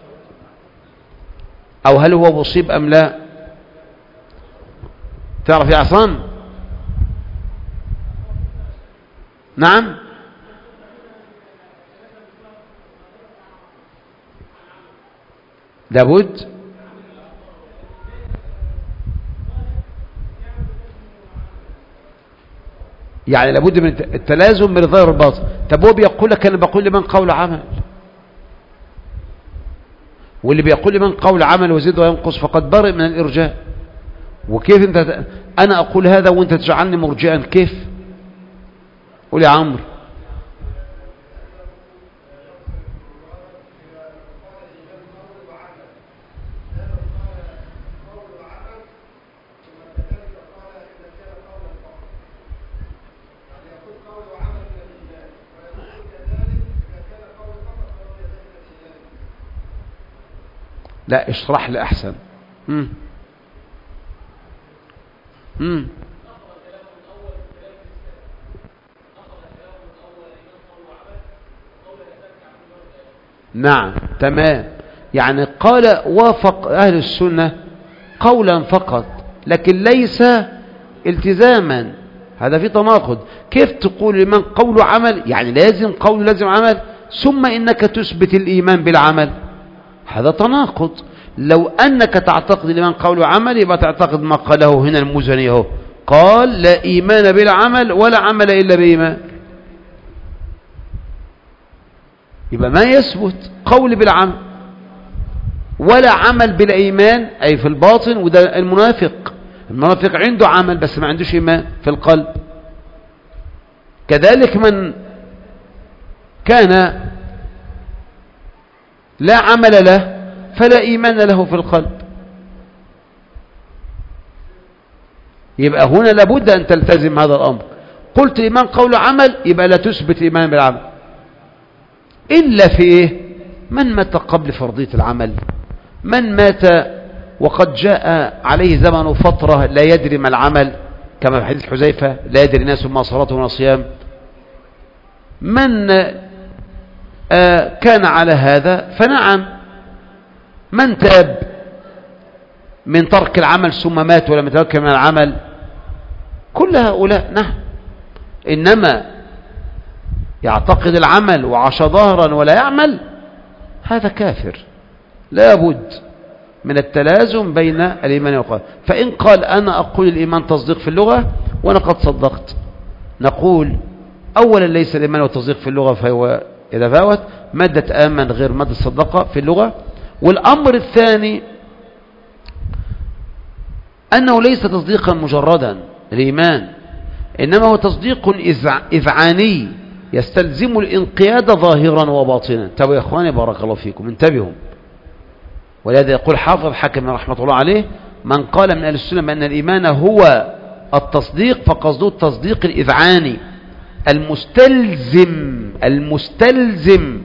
أو هل هو مصيب أم لا؟ تعرف يا عصام؟ نعم. لابد يعني لابد من التلازم من الظاهر والباطن. طب هو بيقول لك انا بقول لمن قول عمل، واللي بيقول لمن قول عمل وزيد وينقص فقد برئ من الارجاء. وكيف انت انا اقول هذا وانت تجعلني مرجئا؟ كيف؟ قول يا عمرو. لا اشرح لي احسن. امم امم نعم تمام. يعني قال وافق اهل السنة قولا فقط لكن ليس التزاما، هذا في تناقض. كيف تقول لمن قول عمل يعني لازم قول لازم عمل ثم انك تثبت الايمان بالعمل؟ هذا تناقض. لو أنك تعتقد لمن قول عمل يبقى تعتقد ما قاله هنا المزني هو قال لا إيمان بالعمل ولا عمل إلا بإيمان، يبقى ما يثبت قول بالعمل ولا عمل بالإيمان أي في الباطن. وده المنافق، المنافق عنده عمل بس ما عندوش إيمان في القلب. كذلك من كان لا عمل له فلا إيمان له في القلب. يبقى هنا لابد أن تلتزم هذا الأمر. قلت لمن قول عمل يبقى لا تثبت إيمان بالعمل إلا في إيه؟ من مات قبل فرضية العمل، من مات وقد جاء عليه زمن فترة لا يدري ما العمل كما في حديث حذيفة لا يدري ناس ما صلاة ولا صيام. من آه كان على هذا فنعم. من تاب من ترك العمل ثم مات ولم يتمكن من العمل كل هؤلاء نعم. إنما يعتقد العمل وعاش ظهرا ولا يعمل هذا كافر. لا بد من التلازم بين الإيمان والقلب. فإن قال أنا أقول الإيمان تصديق في اللغة وأنا قد صدقت، نقول أولا ليس الإيمان والتصديق في اللغة فهو يتفاوت، مادة آمن غير مادة صدقة في اللغة. والأمر الثاني أنه ليس تصديقا مجردا الإيمان، إنما هو تصديق إذعاني يستلزم الانقياد ظاهرا وباطنا. انتبهوا يا إخواني بارك الله فيكم انتبهوا. ولهذا يقول حافظ حكم رحمة الله عليه من قال من أهل السنة بأن الإيمان هو التصديق فقصده التصديق الإذعاني المستلزم المستلزم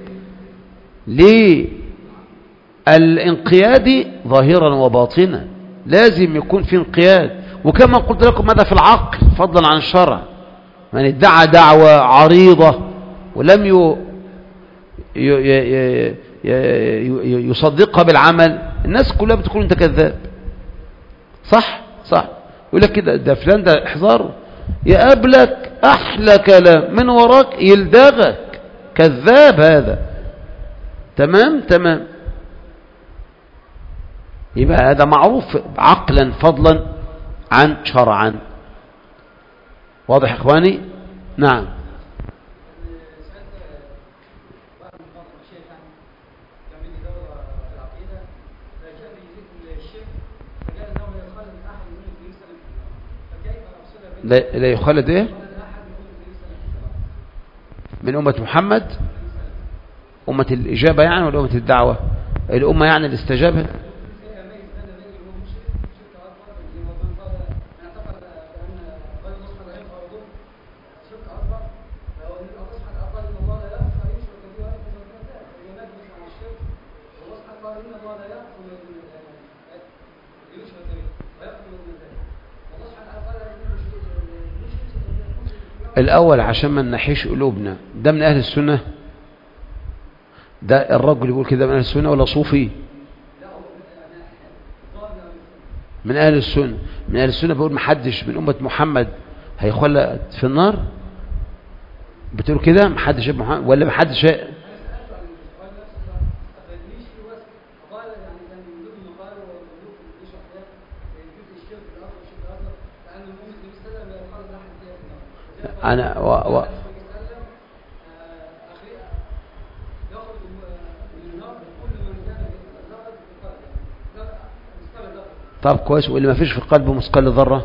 للانقياد ظاهرا وباطنا. لازم يكون في انقياد. وكما قلت لكم هذا في العقل فضلا عن الشرع. من ادعى دعوة عريضة ولم ي... ي... ي... ي... يصدقها بالعمل الناس كلها بتقول انت كذاب. صح صح. يقول لك كده ده فلان ده احذر يقابلك احلى كلام من وراك يلدغك كذاب هذا. تمام تمام. يبقى هذا معروف عقلا فضلا عن شرعا. واضح اخواني؟ نعم. لا يخلد ايه من أمة محمد؟ أمة الإجابة يعني ولا أمة الدعوة؟ الأمة يعني الاستجابة. الأول عشان ما نحيش قلوبنا، ده من أهل السنة؟ ده الرجل يقول كده من أهل السنة ولا صوفي؟ من أهل السنة. من أهل السنة بيقول محدش من أمة محمد هيخلد في النار. بتقول كده محدش محمد ولا محدش؟ أنا و... و... طب كويس، واللي ما فيش في قلبه مثقال ذرة؟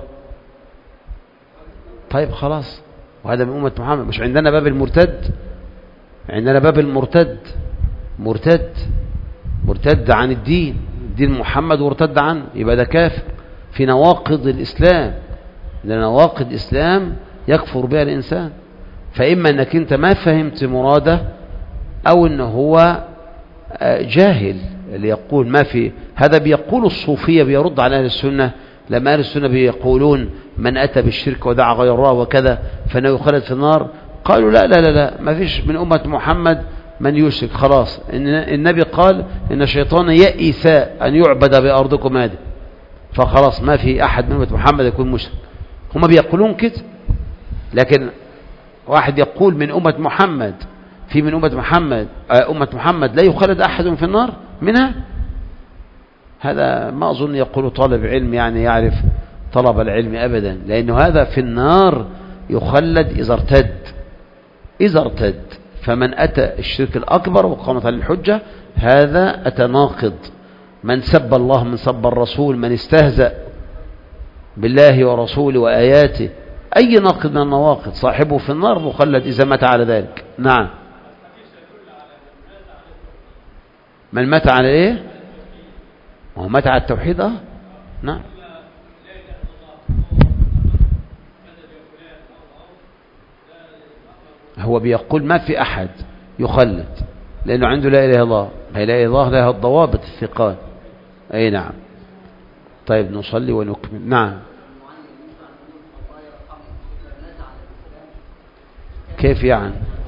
طيب خلاص، وهذا من أمة محمد. مش عندنا باب المرتد؟ عندنا باب المرتد، مرتد مرتد عن الدين، دين محمد وارتد عنه، يبقى ده كافر في نواقض الإسلام. ده نواقض الإسلام يكفر بها الإنسان. فإما أنك أنت ما فهمت مراده، أو أنه هو جاهل اللي يقول ما في هذا. بيقول الصوفية بيرد على أهل السنة لما أهل السنة بيقولون من أتى بالشرك ودعا غير الله وكذا فإنه يخلد في النار. قالوا لا لا لا لا، ما فيش من أمة محمد من يشرك. خلاص، النبي قال إن الشيطان يئس أن يعبد بأرضكم هذه، فخلاص ما في أحد من أمة محمد يكون مشرك. هم بيقولون كده، لكن واحد يقول من أمة محمد، في من أمة محمد أمة محمد لا يخلد أحد في النار منها، هذا ما أظن يقول طالب علم يعني يعرف طلب العلم أبدا، لأنه هذا في النار يخلد إذا ارتد. إذا ارتد فمن أتى الشرك الأكبر وقامت على الحجة هذا أتناقض. من سب الله، من سب الرسول، من استهزأ بالله ورسوله وآياته، أي ناقض من النواقض صاحبه في النار مخلد إذا مات على ذلك. نعم. من مات على إيه؟ هو مات على التوحيد. آه نعم. هو بيقول ما في أحد يخلد لأنه عنده لا إله إلا الله. لا إله إلا الله لها الضوابط الثقال. أي نعم. طيب نصلي ونكمل. نعم. كيف يعني؟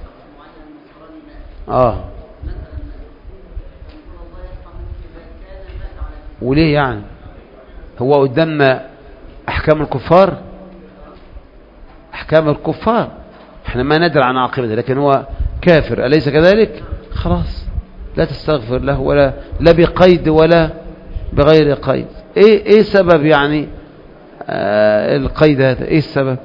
آه وليه يعني؟ هو قدامنا أحكام الكفار، أحكام الكفار احنا ما ندري عن عاقبته، لكن هو كافر أليس كذلك؟ خلاص لا تستغفر له ولا لا بقيد ولا بغير قيد. ايه ايه سبب يعني آه القيد هذا؟ ايه السبب؟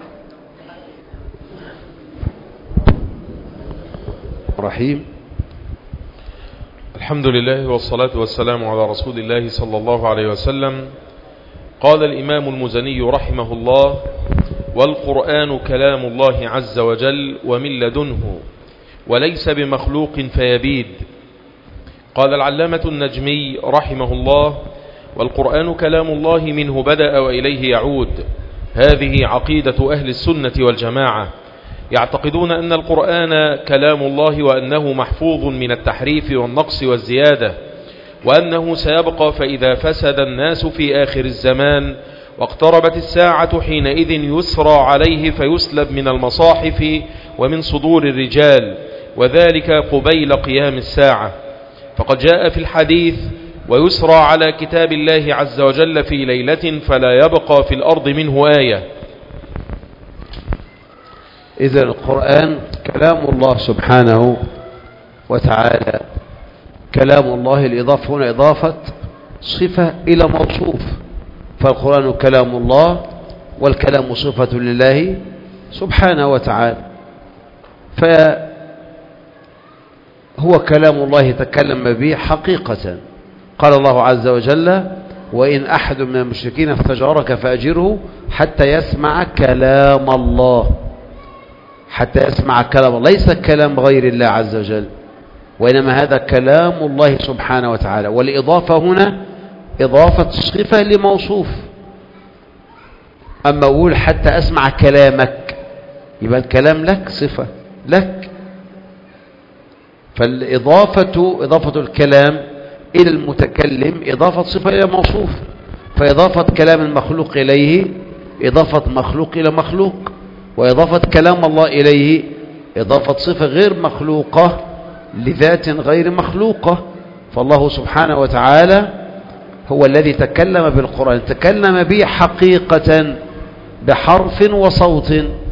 رحيم. الحمد لله والصلاة والسلام على رسول الله صلى الله عليه وسلم. قال الإمام المزني رحمه الله: والقرآن كلام الله عز وجل ومن لدنه وليس بمخلوق فيبيد. قال العلامة النجمي رحمه الله: والقرآن كلام الله منه بدأ وإليه يعود. هذه عقيدة أهل السنة والجماعة، يعتقدون أن القرآن كلام الله وأنه محفوظ من التحريف والنقص والزيادة، وأنه سيبقى فإذا فسد الناس في آخر الزمان واقتربت الساعة حينئذ يسرى عليه فيسلب من المصاحف ومن صدور الرجال، وذلك قبيل قيام الساعة. فقد جاء في الحديث: ويسرى على كتاب الله عز وجل في ليلة فلا يبقى في الأرض منه آية. إذا القرآن كلام الله سبحانه وتعالى. كلام الله، الإضافة هنا إضافة صفة إلى موصوف، فالقرآن كلام الله والكلام صفة لله سبحانه وتعالى، فهو كلام الله تكلم به حقيقة. قال الله عز وجل: وإن أحد من المشركين استجارك فأجره حتى يسمع كلام الله. حتى يسمع كلام الله، ليس كلام غير الله عز وجل، وإنما هذا كلام الله سبحانه وتعالى. والإضافة هنا إضافة صفة لموصوف. أما أقول حتى أسمع كلامك، يبقى الكلام لك، صفة لك. فالإضافة إضافة الكلام إلى المتكلم إضافة صفة إلى موصوف، فإضافة كلام المخلوق إليه إضافة مخلوق إلى مخلوق، وإضافة كلام الله إليه إضافة صفة غير مخلوقة لذات غير مخلوقة. فالله سبحانه وتعالى هو الذي تكلم بالقرآن، تكلم به حقيقة بحرف وصوت.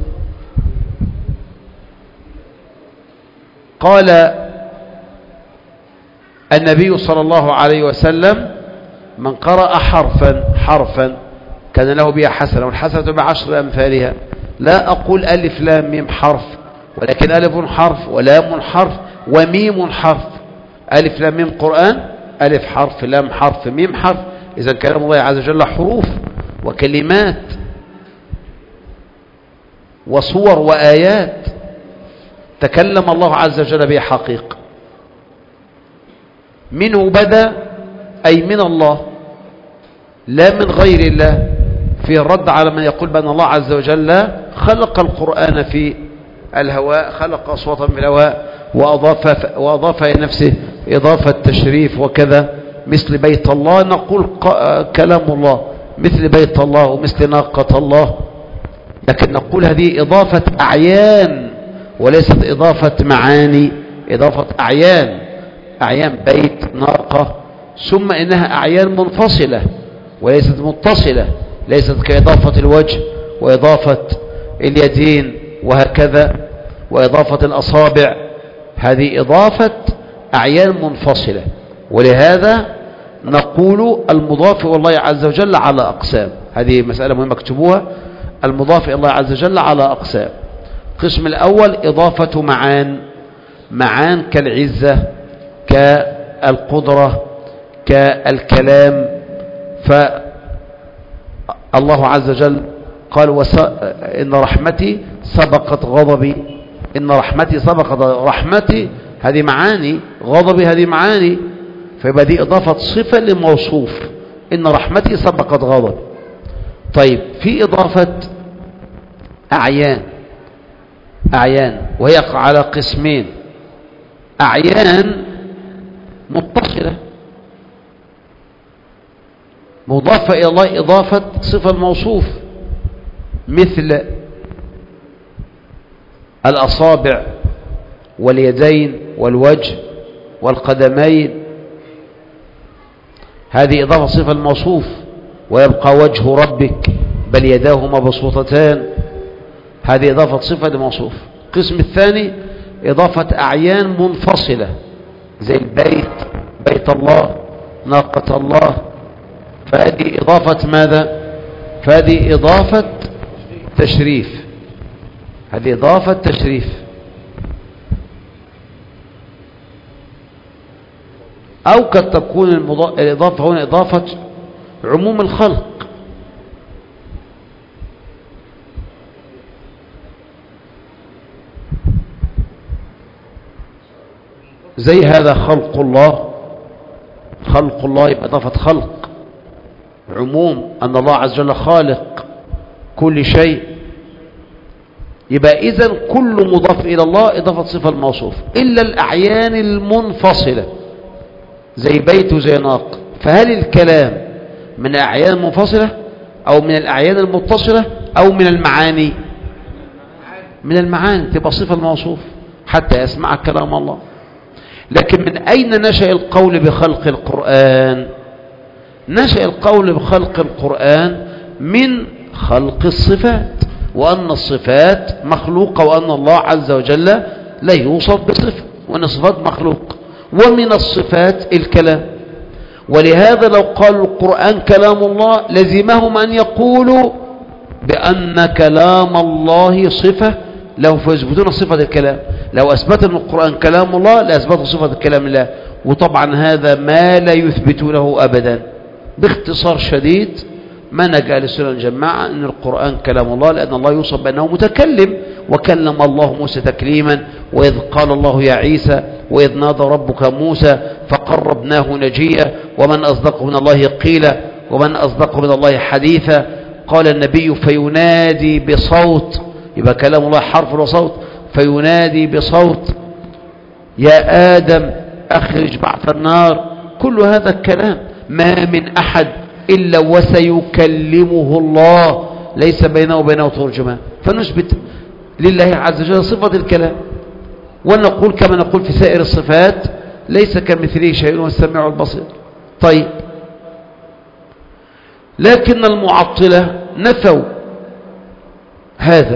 قال النبي صلى الله عليه وسلم: من قرأ حرفا حرفا كان له بها حسنة، والحسنة بعشر أمثالها. لا أقول ألف لام ميم حرف، ولكن ألف حرف ولام حرف وميم حرف. ألف لام ميم قرآن، ألف حرف لام حرف ميم حرف. إذا كلام الله عز وجل حروف وكلمات وصور وآيات تكلم الله عز وجل به حقيقة. منه بدأ أي من الله لا من غير الله، فيه الرد على من يقول بأن الله عز وجل خلق القرآن في الهواء، خلق أصواتا في الهواء وأضاف, وأضاف إلى نفسه إضافة تشريف وكذا، مثل بيت الله. نقول كلام الله مثل بيت الله ومثل ناقة الله، لكن نقول هذه إضافة أعيان وليست إضافة معاني، إضافة أعيان، أعيان بيت ناقة، ثم إنها أعيان منفصلة وليست متصلة، ليست كإضافة الوجه وإضافة اليدين وهكذا وإضافة الأصابع. هذه إضافة أعيان منفصلة. ولهذا نقول المضاف إلى الله عز وجل على أقسام. هذه مسألة مهمة اكتبوها. المضاف إلى الله عز وجل على أقسام. القسم الأول إضافة معان، معان كالعزة كالقدرة كالكلام. فالله عز وجل قال: وس... إن رحمتي سبقت غضبي. إن رحمتي سبقت رحمتي، هذه معاني. غضبي هذه معاني. فيبقى دي إضافة صفة لموصوف، إن رحمتي سبقت غضبي. طيب، في إضافة أعيان، أعيان وهي على قسمين: أعيان متصلة مضافة إلى الله إضافة صفة الموصوف، مثل الأصابع واليدين والوجه والقدمين، هذه إضافة صفة الموصوف. ويبقى وجه ربك بل يداه مبسوطتان، هذه إضافة صفة لموصوف. القسم الثاني إضافة أعيان منفصلة زي البيت، بيت الله، ناقة الله، فهذه إضافة ماذا؟ فهذه إضافة تشريف، هذه إضافة تشريف. أو قد تكون الإضافة هنا إضافة عموم الخلق، زي هذا خلق الله، خلق الله يبقى إضافة خلق عموم، أن الله عز وجل خالق كل شيء. يبقى إذن كل مضاف إلى الله إضافة صفة الموصوف إلا الأعيان المنفصلة زي بيت وزي ناق. فهل الكلام من الأعيان المنفصلة أو من الأعيان المتصلة أو من المعاني؟ من المعاني، تبقى صفة الموصوف حتى يسمع كلام الله. لكن من أين نشأ القول بخلق القرآن؟ نشأ القول بخلق القرآن من خلق الصفات، وأن الصفات مخلوقة، وأن الله عز وجل لا يوصف بصفة، وأن الصفات مخلوق. ومن الصفات الكلام. ولهذا لو قالوا القرآن كلام الله لزمهم أن يقولوا بأن كلام الله صفة له، فيثبتون صفة الكلام. لو أثبت أن القرآن كلام الله لأثبتوا صفة الكلام الله، وطبعا هذا ما لا يثبتونه أبدا. باختصار شديد منهج أهل السنة والجماعة أن القرآن كلام الله، لأن الله يوصف بأنه متكلم، وكلم الله موسى تكليما، وإذ قال الله يا عيسى وإذ نادى ربك موسى فقربناه نجيا، ومن أصدق من الله قيلا ومن أصدق من الله حديثا. قال النبي فينادي بصوت، يبقى كلام الله حرف وصوت، فينادي بصوت يا آدم أخرج بعث النار. كل هذا الكلام ما من أحد إلا وسيكلمه الله ليس بينه وبينه ترجمان، فنثبت لله عز وجل صفة الكلام، ونقول كما نقول في سائر الصفات ليس كمثله شيء والسميع البصير. طيب، لكن المعطلة نفوا هذا،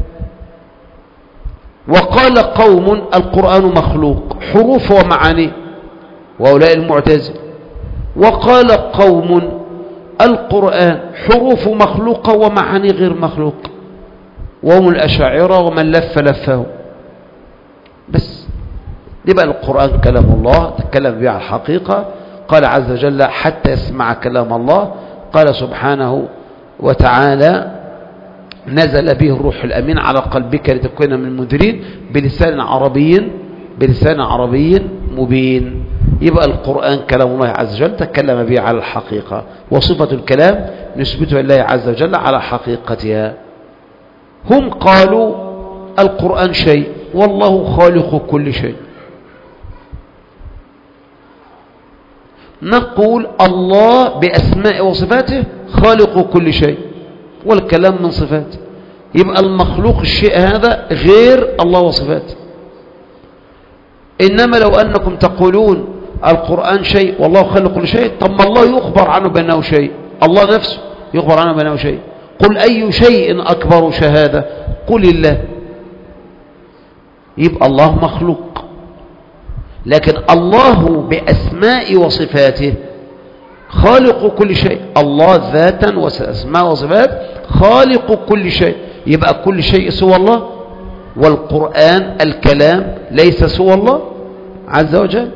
وقال قوم القرآن مخلوق حروف ومعاني، وأولئك المعتزلة. وقال قوم القرآن حروف مخلوقة ومعاني غير مخلوقة، وهم الأشاعرة ومن لف لفه. بس يبقى القرآن كلام الله تكلم به على الحقيقة. قال عز وجل حتى يسمع كلام الله، قال سبحانه وتعالى نزل به الروح الأمين على قلبك لتكون من المنذرين بلسان عربي بلسان عربي مبين. يبقى القرآن كلام الله عز وجل تكلم به على الحقيقة، وصفة الكلام نثبتها لله عز وجل على حقيقتها. هم قالوا القرآن شيء والله خالق كل شيء. نقول الله بأسماء وصفاته خالق كل شيء، والكلام من صفاته، يبقى المخلوق الشيء هذا غير الله وصفاته. إنما لو أنكم تقولون القرآن شيء والله خالق كل شيء، طب ما الله يخبر عنه بأنه شيء، الله نفسه يخبر عنه بأنه شيء. قل أي شيء أكبر شهادة، قل الله. يبقى الله مخلوق، لكن الله بأسماء وصفاته خالق كل شيء. الله ذاتا وأسماء وصفات خالق كل شيء، يبقى كل شيء سوى الله، والقرآن الكلام ليس سوى الله عز وجل.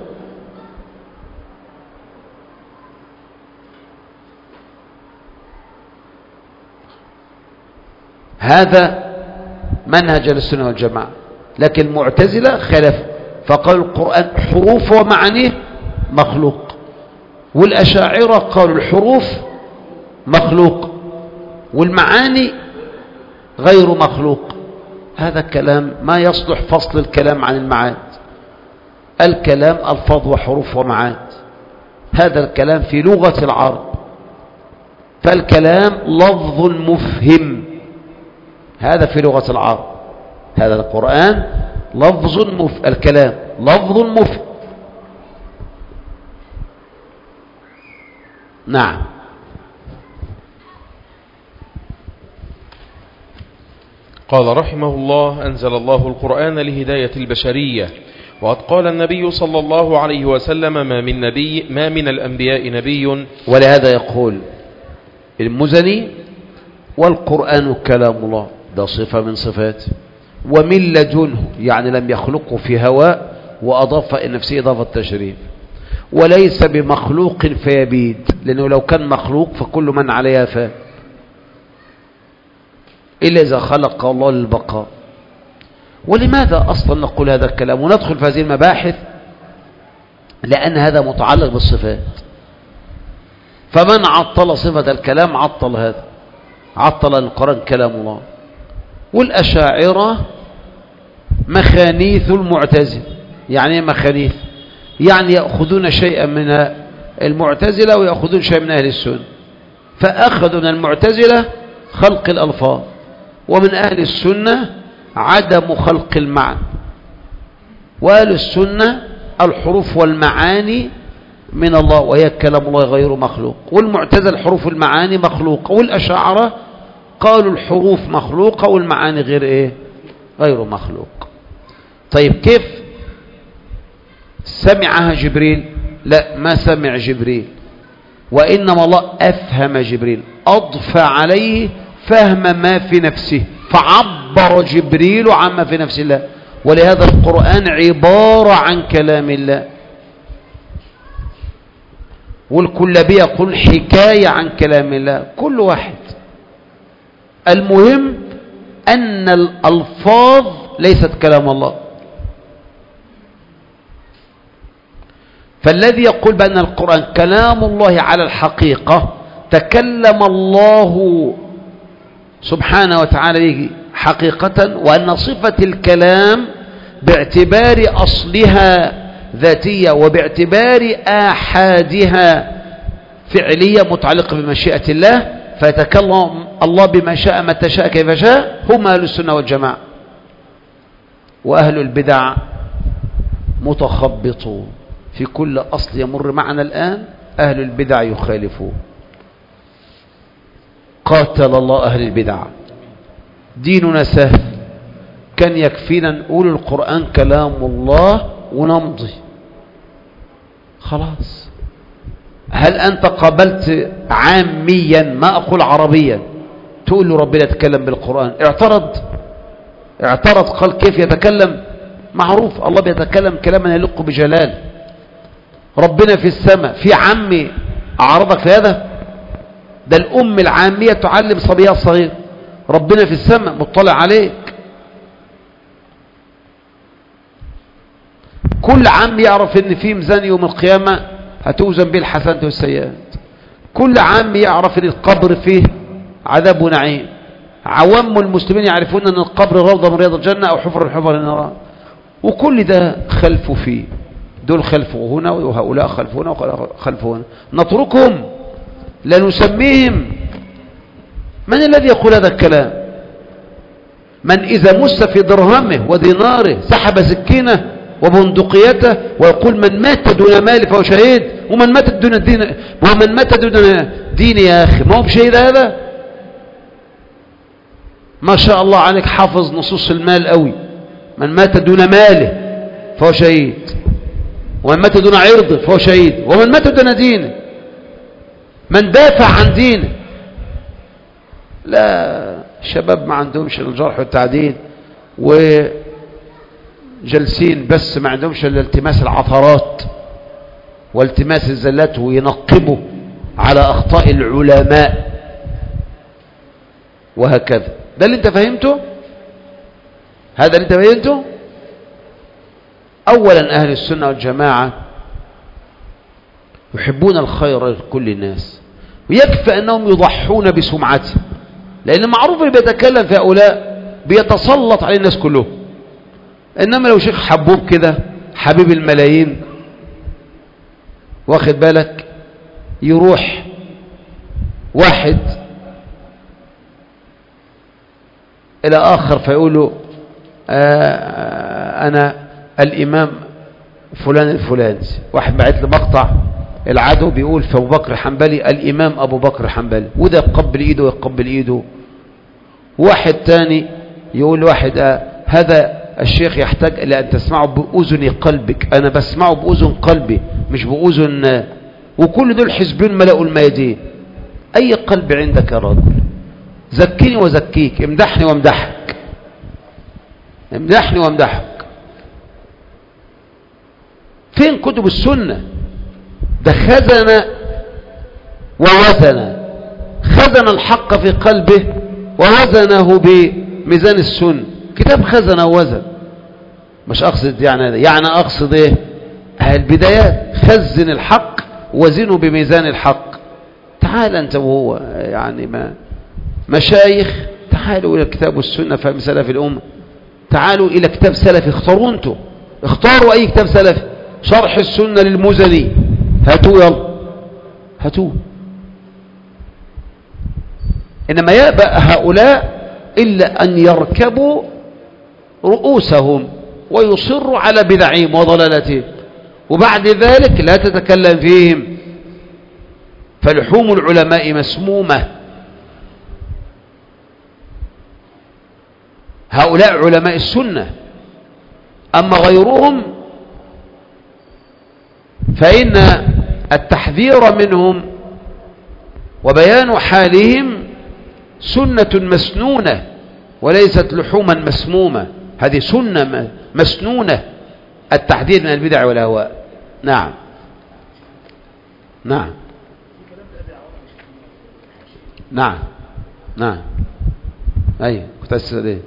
هذا منهج السنة والجماعة. لكن المعتزلة خلف، فقالوا القرآن حروف ومعانيه مخلوق، والأشاعرة قالوا الحروف مخلوق والمعاني غير مخلوق. هذا الكلام ما يصلح فصل الكلام عن المعاد. الكلام ألفاظ وحروف ومعاد، هذا الكلام في لغة العرب، فالكلام لفظ مفهم، هذا في لغة العرب. هذا القرآن لفظ مفهم، الكلام لفظ مفهم. نعم. قال رحمه الله أنزل الله القرآن لهداية البشرية، وقد قال النبي صلى الله عليه وسلم ما من نبي ما من الأنبياء نبي. ولهذا يقول المزني والقرآن كلام الله، ده صفة من صفاته، ومن لدنه يعني لم يخلقه في هواء، وأضاف إلى نفسه إضافة تشريف، وليس بمخلوق فيبيد، لأنه لو كان مخلوق فكل من عليها فان، إلا إذا خلق الله للبقاء. ولماذا أصلا نقول هذا الكلام وندخل في هذه المباحث؟ لأن هذا متعلق بالصفات، فمن عطل صفة الكلام عطل هذا، عطل القرآن كلام الله. والأشاعرة مخانيث المعتزلة. يعني ايه مخانيث؟ يعني يأخذون شيئا من المعتزلة ويأخذون شيئا من أهل السنة، فأخذوا من المعتزلة خلق الألفاظ، ومن أهل السنة عدم خلق المعنى، وأهل السنة الحروف والمعاني من الله وهي كلام الله غير مخلوق، والمعتزلة الحروف والمعاني مخلوقة، والأشاعرة قالوا الحروف مخلوقة والمعاني غير إيه؟ غير مخلوق. طيب كيف سمعها جبريل؟ لا، ما سمع جبريل، وإنما الله أفهم جبريل، أضفى عليه فهم ما في نفسه، فعبر جبريل عما في نفس الله. ولهذا القرآن عبارة عن كلام الله، والكلابي يقول حكاية عن كلام الله، كل واحد. المهم أن الألفاظ ليست كلام الله. فالذي يقول بأن القرآن كلام الله على الحقيقة، تكلم الله سبحانه وتعالى به حقيقة، وأن صفة الكلام باعتبار أصلها ذاتية وباعتبار آحادها فعلية متعلقة بمشيئة الله، فيتكلم الله بما شاء متى شاء كيف شاء هم أهل السنة والجماعة. وأهل البدع متخبطون في كل أصل يمر معنا الآن. أهل البدع يخالفون. قاتل الله أهل البدع. ديننا سهل، كان يكفينا نقول القرآن كلام الله ونمضي خلاص. هل أنت قابلت عاميا ما أقول عربيا تقول له ربنا يتكلم بالقرآن؟ اعترض اعترض قال كيف يتكلم؟ معروف الله بيتكلم كلاما يليق بجلال. ربنا في السماء، في عمي أعرضك في هذا؟ ده الأم العامية تعلم صبيها الصغير ربنا في السماء مطلع عليك. كل عام يعرف ان في ميزان يوم القيامة هتوزن به الحسنات والسيئات. كل عام يعرف ان القبر فيه عذاب ونعيم. عوام المسلمين يعرفون ان القبر روضة من رياض الجنة او حفر من حفر النار. وكل ده خلفوا فيه، دول خلفوا هنا وهؤلاء خلفوا هنا وخلفوا هنا، نتركهم لا نسميهم. من الذي يقول هذا الكلام؟ من إذا مس في درهمه وديناره سحب سكينه وبندقيته ويقول من مات دون مال فهو شهيد، ومن مات دون الدين، ومن مات دون دين يا أخي ما هو بشهيد هذا؟ ما شاء الله عليك حافظ نصوص المال قوي. من مات دون ماله فهو شهيد، ومن مات دون عرضه فهو شهيد، ومن مات دون دينه، من دافع عن دينه. لا، شباب ما عندهمش الجرح والتعديل وجلسين بس ما عندهمش الا التماس العثرات والتماس الزلات وينقبوا على أخطاء العلماء وهكذا. ده اللي انت فهمته؟ هذا اللي انت فهمته؟ أولا أهل السنة والجماعة يحبون الخير لكل الناس، ويكفي أنهم يضحون بسمعته، لأن معروف اللي بيتكلم في هؤلاء بيتسلط على الناس كلهم. إنما لو شيخ حبوب كده حبيب الملايين واخد بالك، يروح واحد إلى آخر فيقول له آه أنا الإمام فلان الفلاني. واحد بعت له مقطع العدو بيقول في أبو بكر حنبلي الإمام أبو بكر حنبلي، وده يقبل إيده ويقبل إيده. واحد تاني يقول واحد آه هذا الشيخ يحتاج إلى أن تسمعه بأذن قلبك، أنا بسمعه بأذن قلبي مش بأذن آه. وكل دول حزبين ملأوا الميادين. أي قلب عندك يا راجل؟ زكيني وزكيك، امدحني وامدحك، امدحني وامدحك. فين كتب السنة؟ ده خزن ووزن، خزن الحق في قلبه ووزنه بميزان السنة. كتاب خزن ووزن، مش أقصد يعني يعني أقصد إيه؟ البدايات خزن الحق وزنه بميزان الحق. تعال أنت وهو يعني ما مشايخ، تعالوا إلى الكتاب والسنة فهم سلف الأمة، تعالوا إلى كتاب سلفي، اختاروا أنتم، اختاروا أي كتاب سلفي. شرح السنة للمزني هاتوه، يلا هاتوه. إنما يأبى هؤلاء إلا أن يركبوا رؤوسهم ويصروا على بدعهم وضلالتهم، وبعد ذلك لا تتكلم فيهم. فلحوم العلماء مسمومة. هؤلاء علماء السنة، أما غيرهم فإن التحذير منهم وبيان حالهم سنة مسنونة وليست لحوما مسمومة. هذه سنة مسنونة، التحذير من البدع والأهواء. نعم نعم نعم نعم أي كنت أسأل إيه؟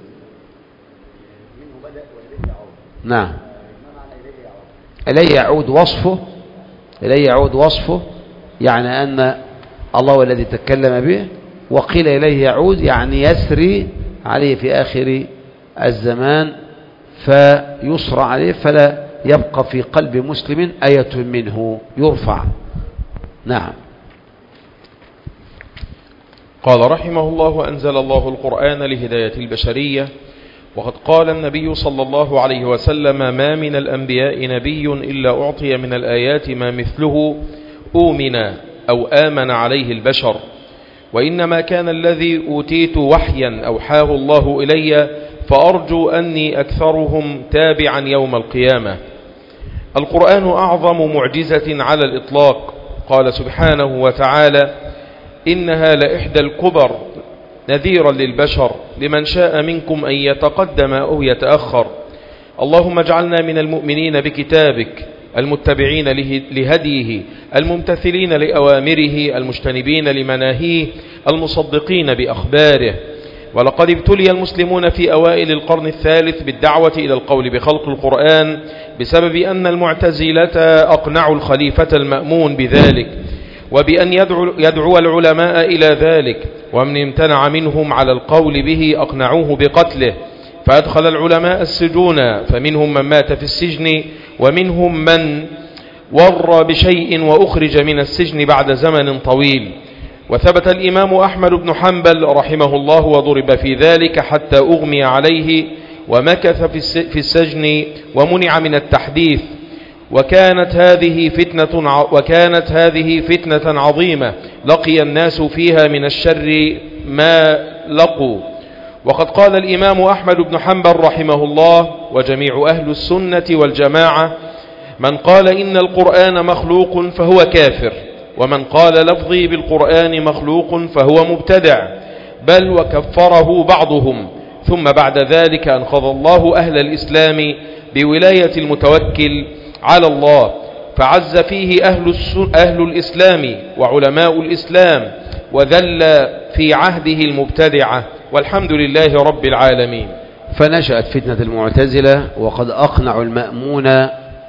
نعم. إليه يعود وصفه، إليه يعود وصفه يعني أن الله هو الذي تكلم به، وقيل إليه يعود يعني يسري عليه في آخر الزمان فيسرى عليه فلا يبقى في قلب مسلم آية منه، يرفع. نعم. قال رحمه الله: أنزل الله القرآن لهداية البشرية، وقد قال النبي صلى الله عليه وسلم: ما من الأنبياء نبي إلا أعطي من الآيات ما مثله أؤمن أو آمن عليه البشر، وإنما كان الذي أوتيت وحيا أوحاه الله إلي، فأرجو أني أكثرهم تابعا يوم القيامة. القرآن أعظم معجزة على الإطلاق. قال سبحانه وتعالى: إنها لإحدى الكبر نذيرا للبشر لمن شاء منكم أن يتقدم أو يتأخر. اللهم اجعلنا من المؤمنين بكتابك المتبعين لهديه الممتثلين لأوامره المجتنبين لمناهيه المصدقين بأخباره. ولقد ابتلي المسلمون في أوائل القرن الثالث بالدعوة إلى القول بخلق القرآن بسبب أن المعتزلة أقنعوا الخليفة المأمون بذلك، وبأن يدعو, يدعو العلماء إلى ذلك، ومن امتنع منهم على القول به أقنعوه بقتله، فأدخل العلماء السجون، فمنهم من مات في السجن، ومنهم من ور بشيء وأخرج من السجن بعد زمن طويل. وثبت الإمام أحمد بن حنبل رحمه الله وضرب في ذلك حتى أغمي عليه، ومكث في السجن ومنع من التحديث. وكانت هذه فتنة وكانت هذه فتنة عظيمة لقي الناس فيها من الشر ما لقوا. وقد قال الإمام أحمد بن حنبل رحمه الله وجميع أهل السنة والجماعة: من قال إن القرآن مخلوق فهو كافر، ومن قال لفظي بالقرآن مخلوق فهو مبتدع، بل وكفره بعضهم. ثم بعد ذلك أنقذ الله أهل الإسلام بولاية المتوكل على الله، فعز فيه أهل, أهل الإسلام وعلماء الإسلام، وذل في عهده المبتدعة، والحمد لله رب العالمين. فنشأت فتنة المعتزلة، وقد أقنعوا المأمون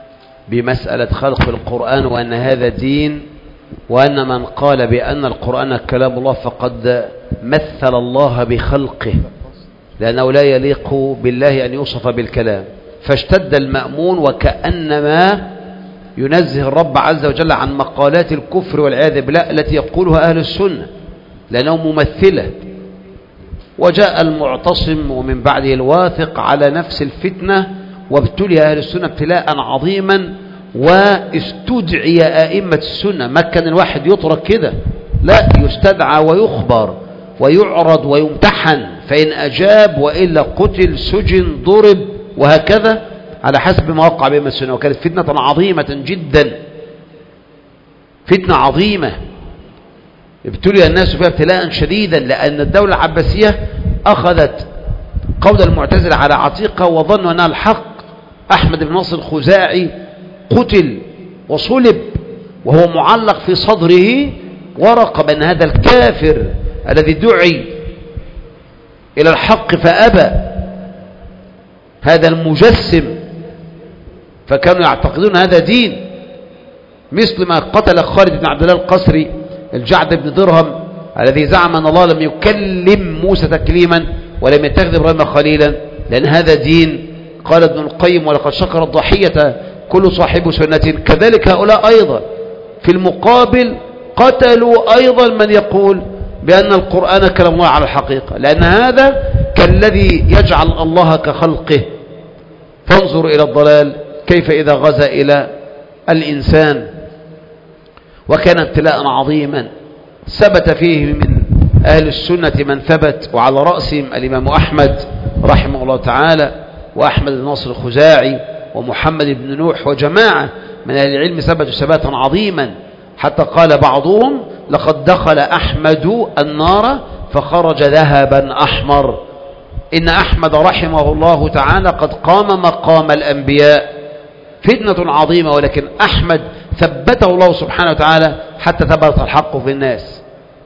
بمسألة خلق القرآن وأن هذا دين، وأن من قال بأن القرآن كلام الله فقد مثل الله بخلقه، لأنه لا يليق بالله أن يوصف بالكلام. فاشتد المأمون وكأنما ينزه الرب عز وجل عن مقالات الكفر والعياذ بالله التي يقولها أهل السنة، لأنه ممثلة. وجاء المعتصم ومن بعده الواثق على نفس الفتنة، وابتلي أهل السنة ابتلاء عظيما، واستدعي أئمة السنة. ما كان الواحد يترك كده، لا، يستدعى ويخبر ويعرض ويمتحن، فإن أجاب وإلا قتل سجن ضرب، وهكذا على حسب ما وقع بأئمة السنة. وكانت فتنة عظيمة جدا، فتنة عظيمة ابتلي الناس فيها ابتلاء شديدا، لأن الدولة العباسية أخذت قول المعتزلة على عتيقة وظنوا أنها الحق. أحمد بن ناصر الخزاعي قتل وصلب وهو معلق في صدره ورقة بأن هذا الكافر الذي دعي إلى الحق فأبى، هذا المجسم، فكانوا يعتقدون هذا دين، مثل ما قتل خالد بن عبد الله القسري الجعد بن درهم الذي زعم أن الله لم يكلم موسى تكليما ولم يتخذ إبراهيم خليلا، لأن هذا دين. قال ابن القيم: ولقد شكر الضحية كل صاحب سنة. كذلك هؤلاء أيضا في المقابل قتلوا أيضا من يقول بأن القرآن كلام الله على الحقيقة، لأن هذا كالذي يجعل الله كخلقه. فانظر إلى الضلال كيف إذا غزا إلى الإنسان. وكان ابتلاء عظيما ثبت فيه من أهل السنة من ثبت، وعلى رأسهم الإمام أحمد رحمه الله تعالى، وأحمد بن ناصر الخزاعي، ومحمد بن نوح، وجماعة من أهل العلم ثبتوا ثباتا عظيما، حتى قال بعضهم: لقد دخل أحمد النار فخرج ذهبا أحمر. إن أحمد رحمه الله تعالى قد قام مقام الأنبياء. فتنة عظيمة، ولكن أحمد ثبته الله سبحانه وتعالى حتى ثبت الحق في الناس.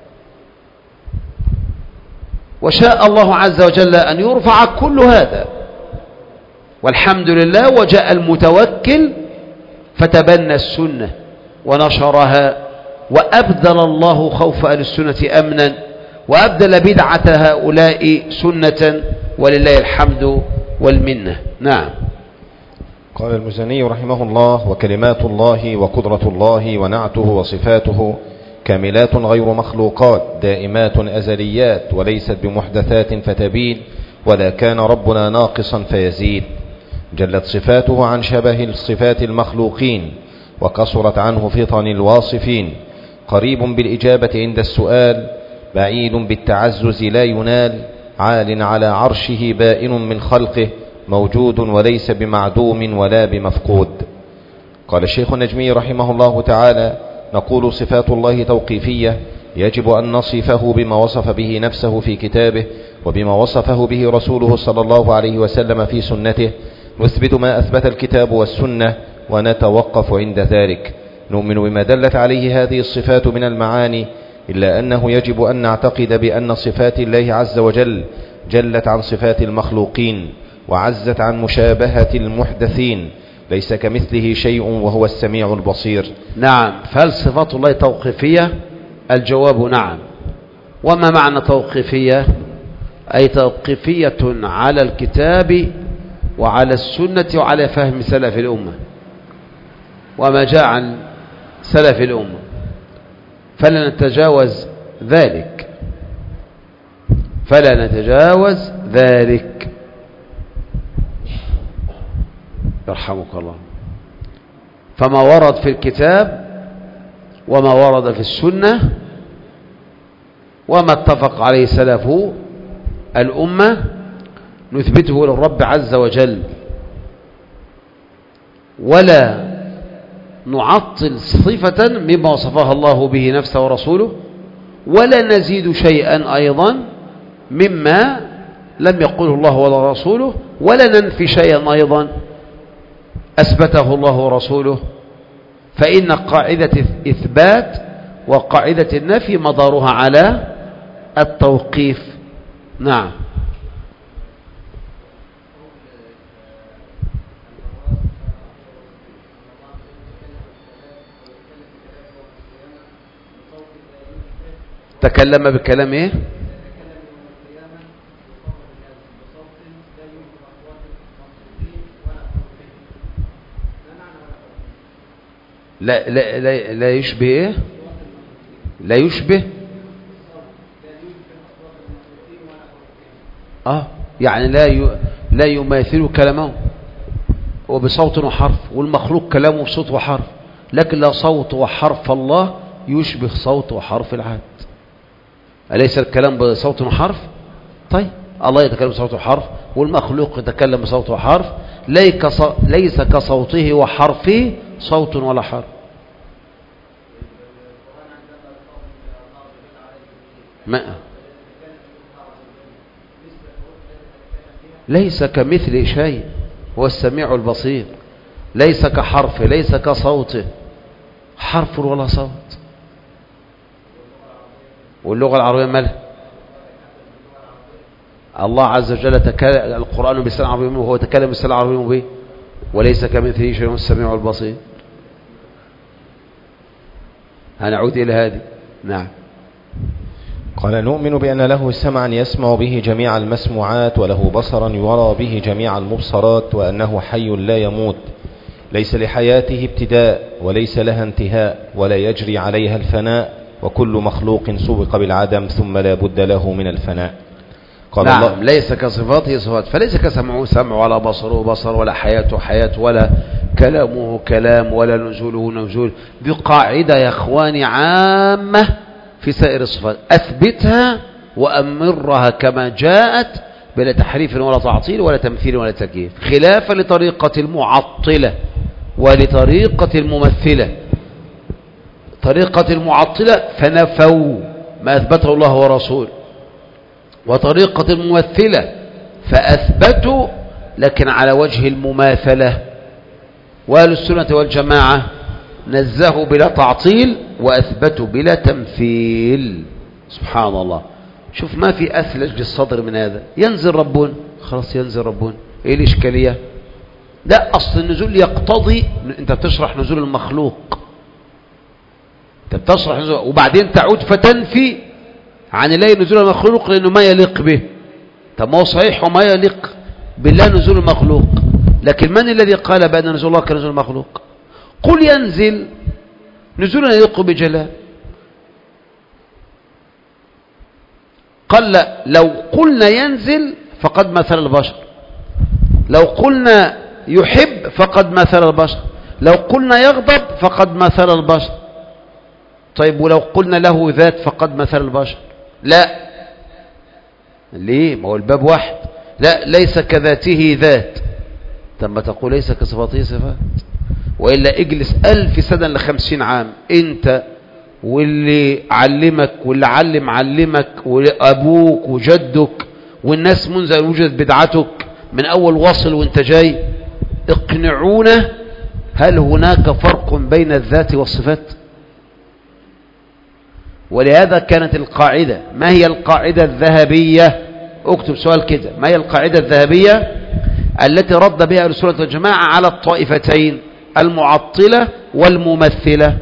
وشاء الله عز وجل أن يرفع كل هذا، والحمد لله. وجاء المتوكل فتبنى السنة ونشرها، وأبدل الله خوف أهل السنة أمنا، وأبدل بدعة هؤلاء سنة، ولله الحمد والمنة. نعم. قال المزني رحمه الله: وكلمات الله وقدرة الله ونعته وصفاته كاملات غير مخلوقات دائمات أزليات وليست بمحدثات فتبيد، ولا كان ربنا ناقصا فيزيد. جلت صفاته عن شبه صفات المخلوقين، وكسرت عنه فطن الواصفين. قريب بالإجابة عند السؤال، بعيد بالتعزز لا ينال، عال على عرشه بائن من خلقه، موجود وليس بمعدوم ولا بمفقود. قال الشيخ النجمي رحمه الله تعالى: نقول صفات الله توقيفية، يجب أن نصفه بما وصف به نفسه في كتابه، وبما وصفه به رسوله صلى الله عليه وسلم في سنته. نثبت ما أثبت الكتاب والسنة ونتوقف عند ذلك. نؤمن بما دلت عليه هذه الصفات من المعاني، إلا أنه يجب أن نعتقد بأن صفات الله عز وجل جلت عن صفات المخلوقين، وعزت عن مشابهة المحدثين، ليس كمثله شيء وهو السميع البصير. نعم. فهل صفات الله توقيفية؟ الجواب نعم. وما معنى توقيفية؟ أي توقيفية على الكتاب وعلى السنة وعلى فهم سلف الأمة وما جاء عن سلف الأمة، فلا نتجاوز ذلك فلا نتجاوز ذلك يرحمك الله. فما ورد في الكتاب وما ورد في السنة وما اتفق عليه سلف الأمة نثبته للرب عز وجل، ولا نعطل صفة مما وصفها الله به نفسه ورسوله، ولا نزيد شيئا أيضا مما لم يقله الله ولا رسوله، ولا ننفي شيئا أيضا أثبته الله ورسوله. فإن قاعدة إثبات وقاعدة النفي مدارها على التوقيف. نعم. تكلم بكلام ايه؟ لا لا لا, لا يشبه ايه؟ لا يشبه اه يعني لا ي... لا يماثل كلامه وبصوت وحرف، والمخلوق كلامه بصوت وحرف، لكن لا صوت وحرف الله يشبه صوت وحرف العاد. أليس الكلام بصوت وحرف؟ طيب الله يتكلم بصوت وحرف، والمخلوق يتكلم بصوت وحرف، ليس كصوته وحرفه صوت ولا حرف. ما ليس كمثل شيء، هو السميع البصير، ليس كحرف، ليس كصوته حرف ولا صوت. واللغة العربية مالها؟ الله عز وجل تكلم القرآن بلسان عربي مبين، وهو تكلم بلسان عربي مبين، وليس كمثله شيء، السميع البصير. هنعود إلى هذه. نعم. قال: نؤمن بأن له سمعا يسمع به جميع المسموعات، وله بصرا يرى به جميع المبصرات، وأنه حي لا يموت، ليس لحياته ابتداء وليس لها انتهاء، ولا يجري عليها الفناء، وكل مخلوق سبق بالعدم ثم لا بد له من الفناء. قال نعم. الله: ليس كصفاته صفات، فليس كسمعه سمع، ولا بصره بصر، ولا حياته حياة، ولا كلامه كلام، ولا نزوله نزول. بقاعدة يا اخواني عامة في سائر الصفات، أثبتها وأمرها كما جاءت بلا تحريف ولا تعطيل ولا تمثيل ولا تكييف، خلافا لطريقة المعطلة ولطريقة الممثلة. طريقة المعطلة فنفوا ما أثبته الله ورسوله، وطريقة الممثلة فأثبتوا لكن على وجه المماثلة. وأهل السنة والجماعة نزهوا بلا تعطيل وأثبتوا بلا تمثيل. سبحان الله. شوف ما في أثلج للصدر من هذا. ينزل ربون، خلاص ينزل ربون، إيه الإشكالية؟ لا، أصل النزول يقتضي، أنت بتشرح نزول المخلوق، أنت بتشرح نزول، وبعدين تعود فتنفي عن الله نزول المخلوق لأنه ما يليق به. طب ما هو صحيح وما يليق بالله نزول المخلوق، لكن من الذي قال بأن نزول الله كنزول المخلوق؟ قل ينزل نزولا يليق بجلال، قال لا، لو قلنا ينزل فقد مثل البشر، لو قلنا يحب فقد مثل البشر، لو قلنا يغضب فقد مثل البشر. طيب ولو قلنا له ذات فقد مثل البشر؟ لا. ليه؟ ما هو الباب واحد. لا، ليس كذاته ذات. طب ما تقول ليس كصفاته صفات، وإلا اجلس ألف سنة لخمسين عام انت واللي علمك واللي علم علمك وأبوك وجدك والناس منذ أن وجدت بدعتك من أول وصل وانت جاي، اقنعونا هل هناك فرق بين الذات والصفات؟ ولهذا كانت القاعدة. ما هي القاعدة الذهبية؟ اكتب سؤال كده، ما هي القاعدة الذهبية التي رد بها السنة والجماعة على الطائفتين المعطلة والممثلة؟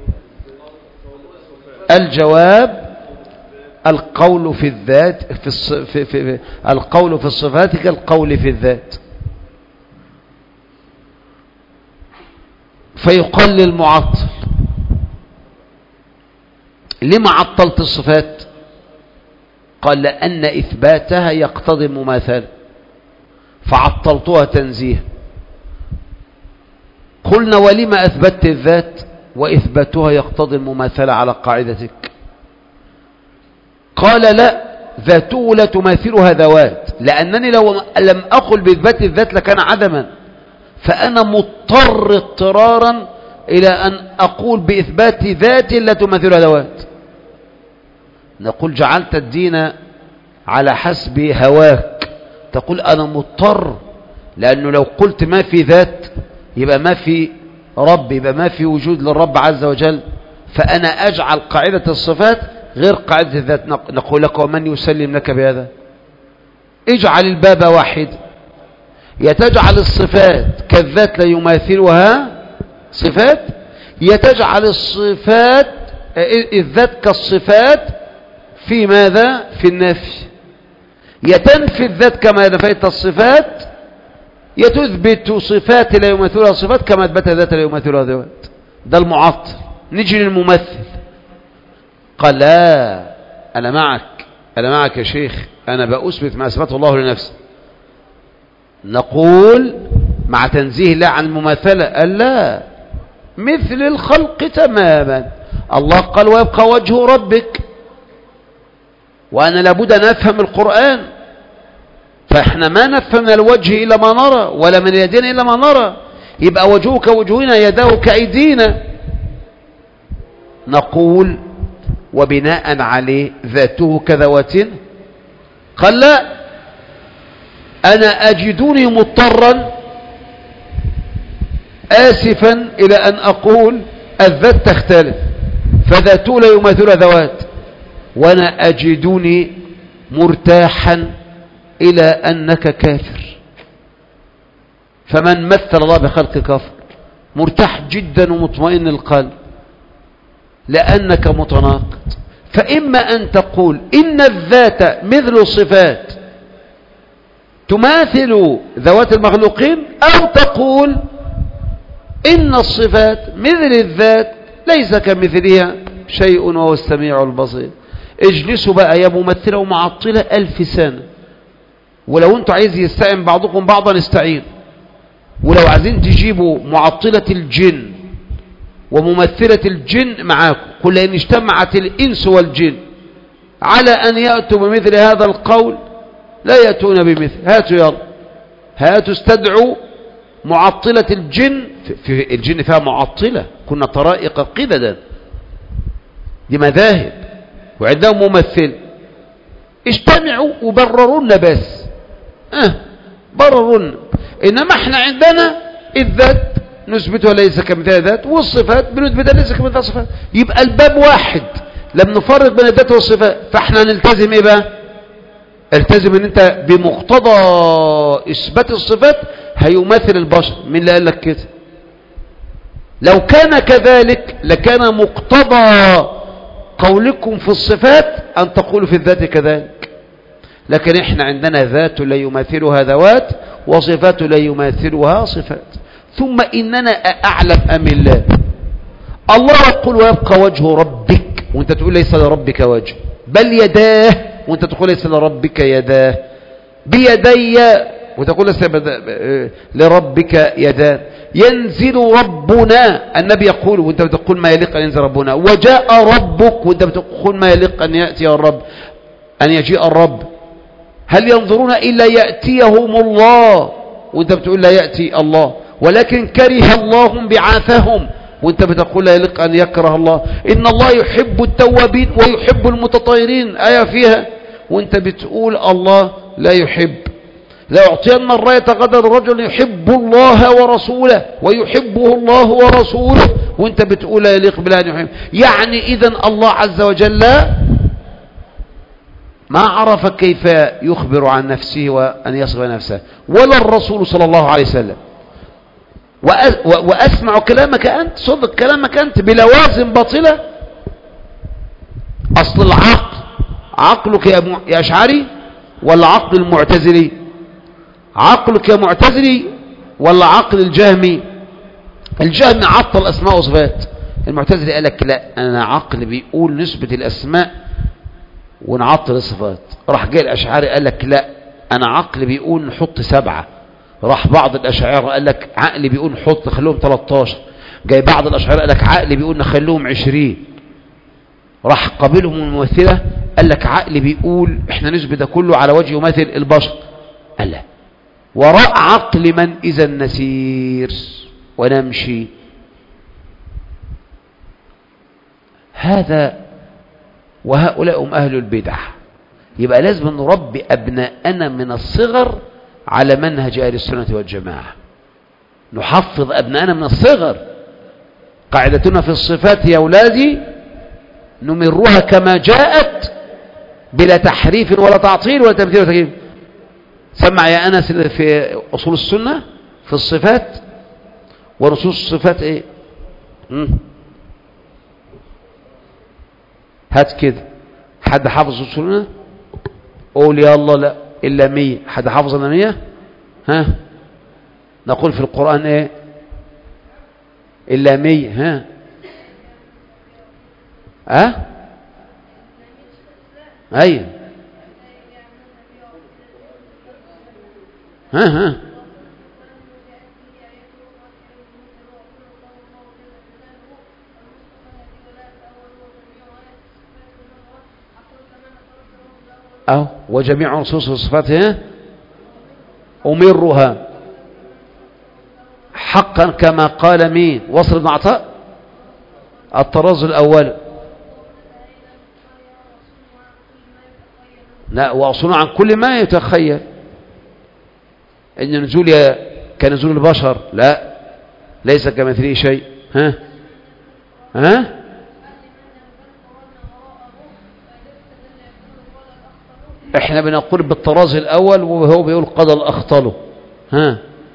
الجواب القول في الذات في, الص... في, في, في القول في الصفات كالقول في الذات. فيقال للمعطل لما عطلت الصفات؟ قال لأن إثباتها يقتضي المماثلة فعطلتها تنزيها. قلنا ولما أثبتت الذات وإثباتها يقتضي المماثلة على قاعدتك؟ قال لا، ذاته لا تماثلها ذوات، لأنني لو لم أقل بإثبات الذات لكان عدما، فأنا مضطر اضطرارا إلى أن أقول بإثبات ذات لا تماثلها ذوات. نقول جعلت الدين على حسب هواك، تقول أنا مضطر، لأنه لو قلت ما في ذات يبقى ما في رب، يبقى ما في وجود للرب عز وجل، فأنا أجعل قاعدة الصفات غير قاعدة الذات. نقول لك ومن يسلم لك بهذا؟ اجعل الباب واحد، يتجعل الصفات كالذات لا يماثلها صفات، يتجعل الصفات الذات كالصفات في ماذا؟ في النفي. يتنفي الذات كما نفيت الصفات، يتثبت صفات لا يماثلها صفات كما اثبت ذات لا يماثلها ذات. ده المعطل. نيجي للممثل، قال لا، أنا معك أنا معك يا شيخ، أنا بأثبت ما أثبته الله لنفسه. نقول مع تنزيه الله عن المماثلة، قال لا، مثل الخلق تماما. الله قال ويبقى وجه ربك، وأنا لابد أن أفهم القرآن، فإحنا ما نفهم من الوجه إلا ما نرى ولا من اليدين إلا ما نرى، يبقى وجهك وجهنا يداه كأيدينا. نقول وبناء عليه ذاته كذواتنا؟ قال لا، أنا أجدني مضطرا آسفا إلى أن أقول الذات تختلف فذاته لا يماثل ذوات، وأنا أجدني مرتاحا إلى أنك كافر. فمن مثل الله بخلق كفر، مرتاح جدا ومطمئن القلب لأنك متناقض. فإما أن تقول إن الذات مثل الصفات تماثل ذوات المخلوقين، أو تقول إن الصفات مثل الذات ليس كمثلها شيء وهو السميع البصير. اجلسوا بقى يا ممثلة ومعطلة ألف سنة، ولو انتوا عايز يستعين بعضكم بعضا استعين، ولو عايزين تجيبوا معطلة الجن وممثلة الجن معاكم، قل إن اجتمعت الإنس والجن على أن يأتوا بمثل هذا القول لا يأتون بمثل. هاتوا يلا، هاتوا استدعوا معطلة الجن. في الجن فيها معطلة، كنا طرائق قددا، دي مذاهب وعندهم ممثل. اجتمعوا وبررونا بس، اه بررونا. إنما احنا عندنا الذات نثبتها ليس كمثال ذات، والصفات بنثبتها ليس كمثال صفات. يبقى الباب واحد، لم نفرق بين الذات والصفات. فاحنا نلتزم ايه بقى؟ التزم ان انت بمقتضى اثبات الصفات هيماثل البشر. مين اللي قال لك كده؟ لو كان كذلك لكان مقتضى قولكم في الصفات ان تقولوا في الذات كذلك. لكن احنا عندنا ذات لا يماثلها ذوات، وصفات لا يماثلها صفات. ثم إننا أعلم أم الله؟ الله يقول ويبقى وجه ربك، وانت تقول ليس لربك وجه، بل يداه وانت تقول ليس لربك يداه، بيدي وتقول ليس لربك يدان. ينزل ربنا، النبي يقول وانت بتقول ما يليق أن ينزل ربنا. وجاء ربك وانت بتقول ما يليق أن يأتي الرب، أن يجيء الرب. هل ينظرون إلا يأتيهم الله وانت بتقول لا يأتي الله. ولكن كره الله بعاثهم وانت بتقول لا يليق أن يكره الله. إن الله يحب التوابين ويحب المتطهرين، آية فيها، وانت بتقول الله لا يحب. لا يعطين الراية غدا الرجل يحب الله ورسوله ويحبه الله ورسوله وانت بتقول لا يليق بالله أن يحب. يعني إذن الله عز وجل ما عرف كيف يخبر عن نفسه وأن يصف نفسه، ولا الرسول صلى الله عليه وسلم. وأسمع كلامك أنت، صدق كلامك أنت بلوازم باطلة. أصل العقل عقلك يا أشعري ولا عقل المعتزلي؟ عقلك يا معتزلي ولا عقل الجهمي؟ الجهمي عطل أسماء وصفات، المعتزلي قال لك لا، أنا عقل بيقول نسبة الأسماء ونعطل الصفات. راح جاي الأشعري قال لك لا، أنا عقل بيقول نحط سبعة. راح بعض الأشاعرة قال لك عقل بيقول نحط خلوهم ثلاثة عشر. جاي بعض الأشاعرة قال لك عقل بيقول نخلوهم عشرين. راح قابلهم الممثلة قال لك عقل بيقول احنا نسبة ده كله على وجه يمثل البشر. قال لا، وراء عقل من إذا نسير ونمشي. هذا وهؤلاء هم أهل البدع. يبقى لازم نربي أبناءنا من الصغر على منهج أهل السنة والجماعة، نحفظ أبناءنا من الصغر. قاعدتنا في الصفات يا أولادي نمرها كما جاءت بلا تحريف ولا تعطيل ولا تمثيل ولا تكييف. سمع يا أنس في أصول السنة في الصفات ونصوص الصفات ايه؟ مم. هات كده، حد حافظ أصولنا؟ قول يا الله لا إلا مية. حد حافظ لنا مية؟ ها، نقول في القرآن ايه؟ إلا مية. ها ها أي ها ها أو وجميع نصوص صفاتها أمرها حقا كما قال مين؟ وصل بن عطاء الطراز الأول. لا، وأصنع عن كل ما يتخيل. إن نزول كنزول البشر لا، ليس كمثله شيء. ها ها احنا بنقول بالطراز الأول وهو بيقول قضى الأخطل. ها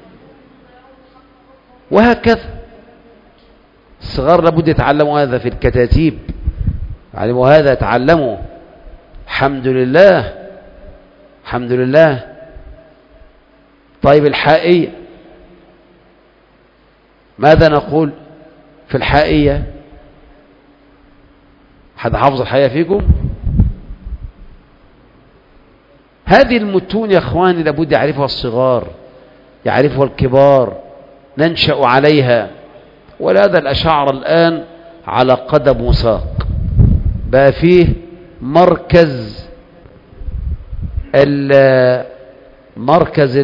وهكذا الصغار لابد يتعلموا هذا في الكتاتيب، علموا هذا يتعلموا. الحمد لله الحمد لله. طيب الحائية ماذا نقول في الحائية؟ حد حافظ الحائية فيكم؟ هذه المتون يا اخواني لابد يعرفها الصغار، يعرفها الكبار، ننشأ عليها. ولهذا الأشاعرة الآن على قدم وساق، بقى فيه مركز مركز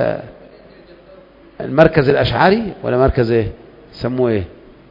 المركز الأشعري ولا مركز ايه سموه ايه،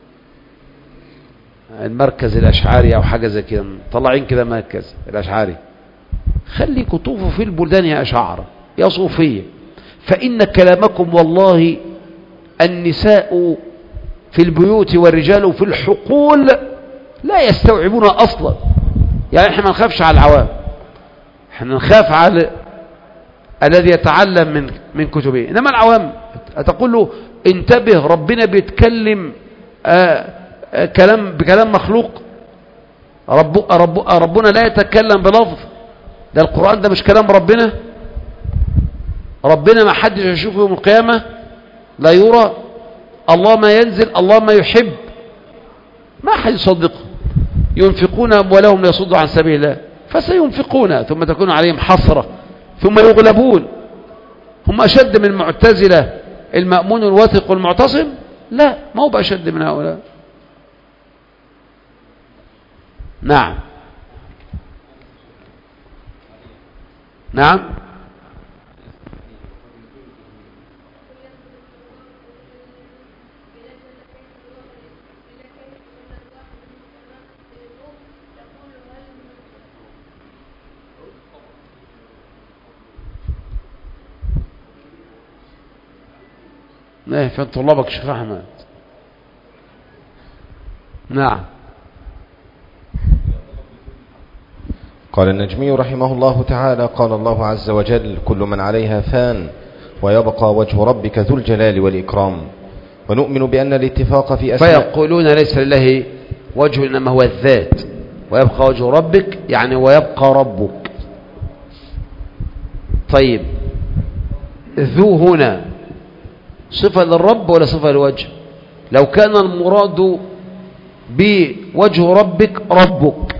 المركز الأشعري او حاجة زي كده، طلعين كده مركز الأشعري. خليكوا طوفوا في البلدان يا أشاعرة يا صوفية، فإن كلامكم والله النساء في البيوت والرجال في الحقول لا يستوعبون أصلا. يعني احنا ما نخافش على العوام، احنا نخاف على الذي يتعلم من من كتبه. انما العوام تقول له انتبه ربنا بيتكلم آآ آآ كلام بكلام مخلوق، رب رب ربنا لا يتكلم بلفظ، ده القرآن ده مش كلام ربنا. ربنا ما حدش يشوفه يوم القيامة، لا يرى. الله ما ينزل، الله ما يحب، ما حد يصدقه. ينفقون أموالهم ليصدوا عن سبيل الله فسينفقون ثم تكون عليهم حسرة ثم يغلبون. هم أشد من المعتزلة المأمون الواثق والمعتصم؟ لا، ما هو بأشد من هؤلاء. نعم نعم ايه فين طلابك شيخ احمد؟ نعم. قال النجمي رحمه الله تعالى: قال الله عز وجل: كل من عليها فان ويبقى وجه ربك ذو الجلال والإكرام. ونؤمن بأن الاتفاق في أسماء. فيقولون ليس لله وجه إنما هو الذات، ويبقى وجه ربك يعني ويبقى ربك. طيب ذو هنا صفة للرب ولا صفة للوجه؟ لو كان المراد بوجه ربك ربك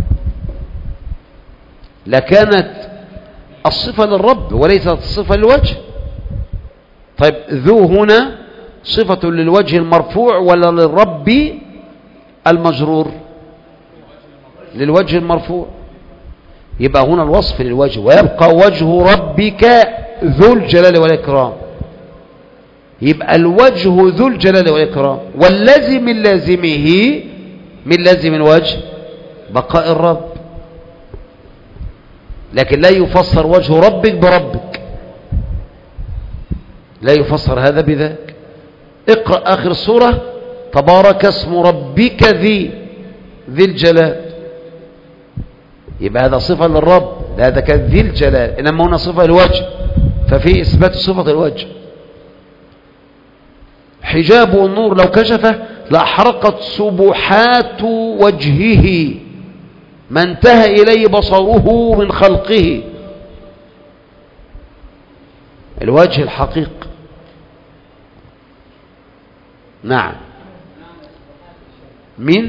لكانت الصفة للرب وليست الصفة للوجه. طيب ذو هنا صفة للوجه المرفوع ولا للرب المجرور؟ للوجه المرفوع. يبقى هنا الوصف للوجه، ويبقى وجه ربك ذو الجلال والإكرام. يبقى الوجه ذو الجلال والإكرام، والذي من لازمه من لازم الوجه بقاء الرب، لكن لا يفسر وجه ربك بربك، لا يفسر هذا بذاك. اقرأ آخر السورة: تبارك اسم ربك ذي ذي الجلال. يبقى هذا صفة للرب، هذا كان ذي الجلال، إنما هنا صفة الوجه، ففي إثبات صفة الوجه. حجاب النور لو كشفه لأحرقت سبحات وجهه ما انتهى إليه بصره من خلقه. الوجه الحقيق. نعم. من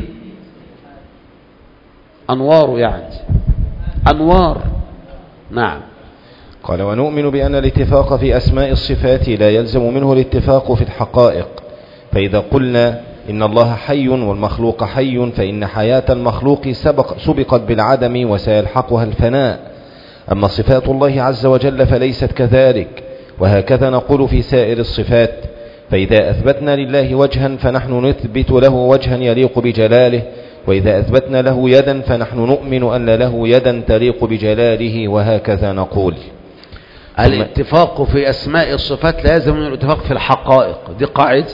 أنوار يعني أنوار. نعم. قال: ونؤمن بأن الاتفاق في أسماء الصفات لا يلزم منه الاتفاق في الحقائق. فإذا قلنا إن الله حي والمخلوق حي فإن حياة المخلوق سبق سبقت بالعدم وسيلحقها الفناء. أما صفات الله عز وجل فليست كذلك، وهكذا نقول في سائر الصفات. فإذا أثبتنا لله وجها فنحن نثبت له وجها يليق بجلاله، وإذا أثبتنا له يدا فنحن نؤمن أن له يدا تليق بجلاله، وهكذا نقول. الاتفاق في أسماء الصفات لا يلزم من الاتفاق في الحقائق، دي قاعدة.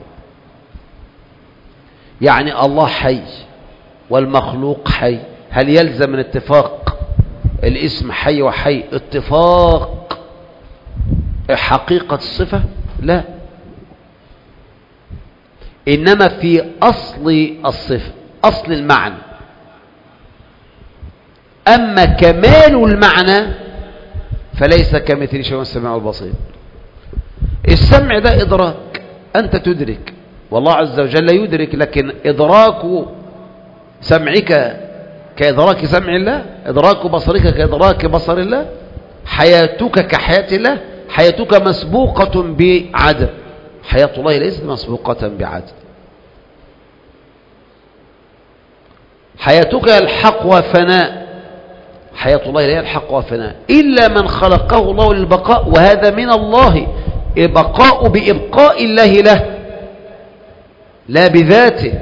يعني الله حي والمخلوق حي، هل يلزم من اتفاق الاسم حي وحي اتفاق حقيقة الصفة؟ لا، إنما في أصل الصفة، أصل المعنى. أما كمال المعنى فليس كمثل شيء السميع البصير. السمع ده إدراك، أنت تدرك والله عز وجل يدرك، لكن إدراك سمعك كإدراك سمع الله، إدراك بصرك كإدراك بصر الله، حياتك كحياة الله. حياتك مسبوقة بعدم، حياة الله ليست مسبوقة بعدم. حياتك يلحقها فناء، حياة الله لا يلحقها فناء إلا من خلقه الله للبقاء، وهذا من الله، بقاء بإبقاء الله له لا بذاته.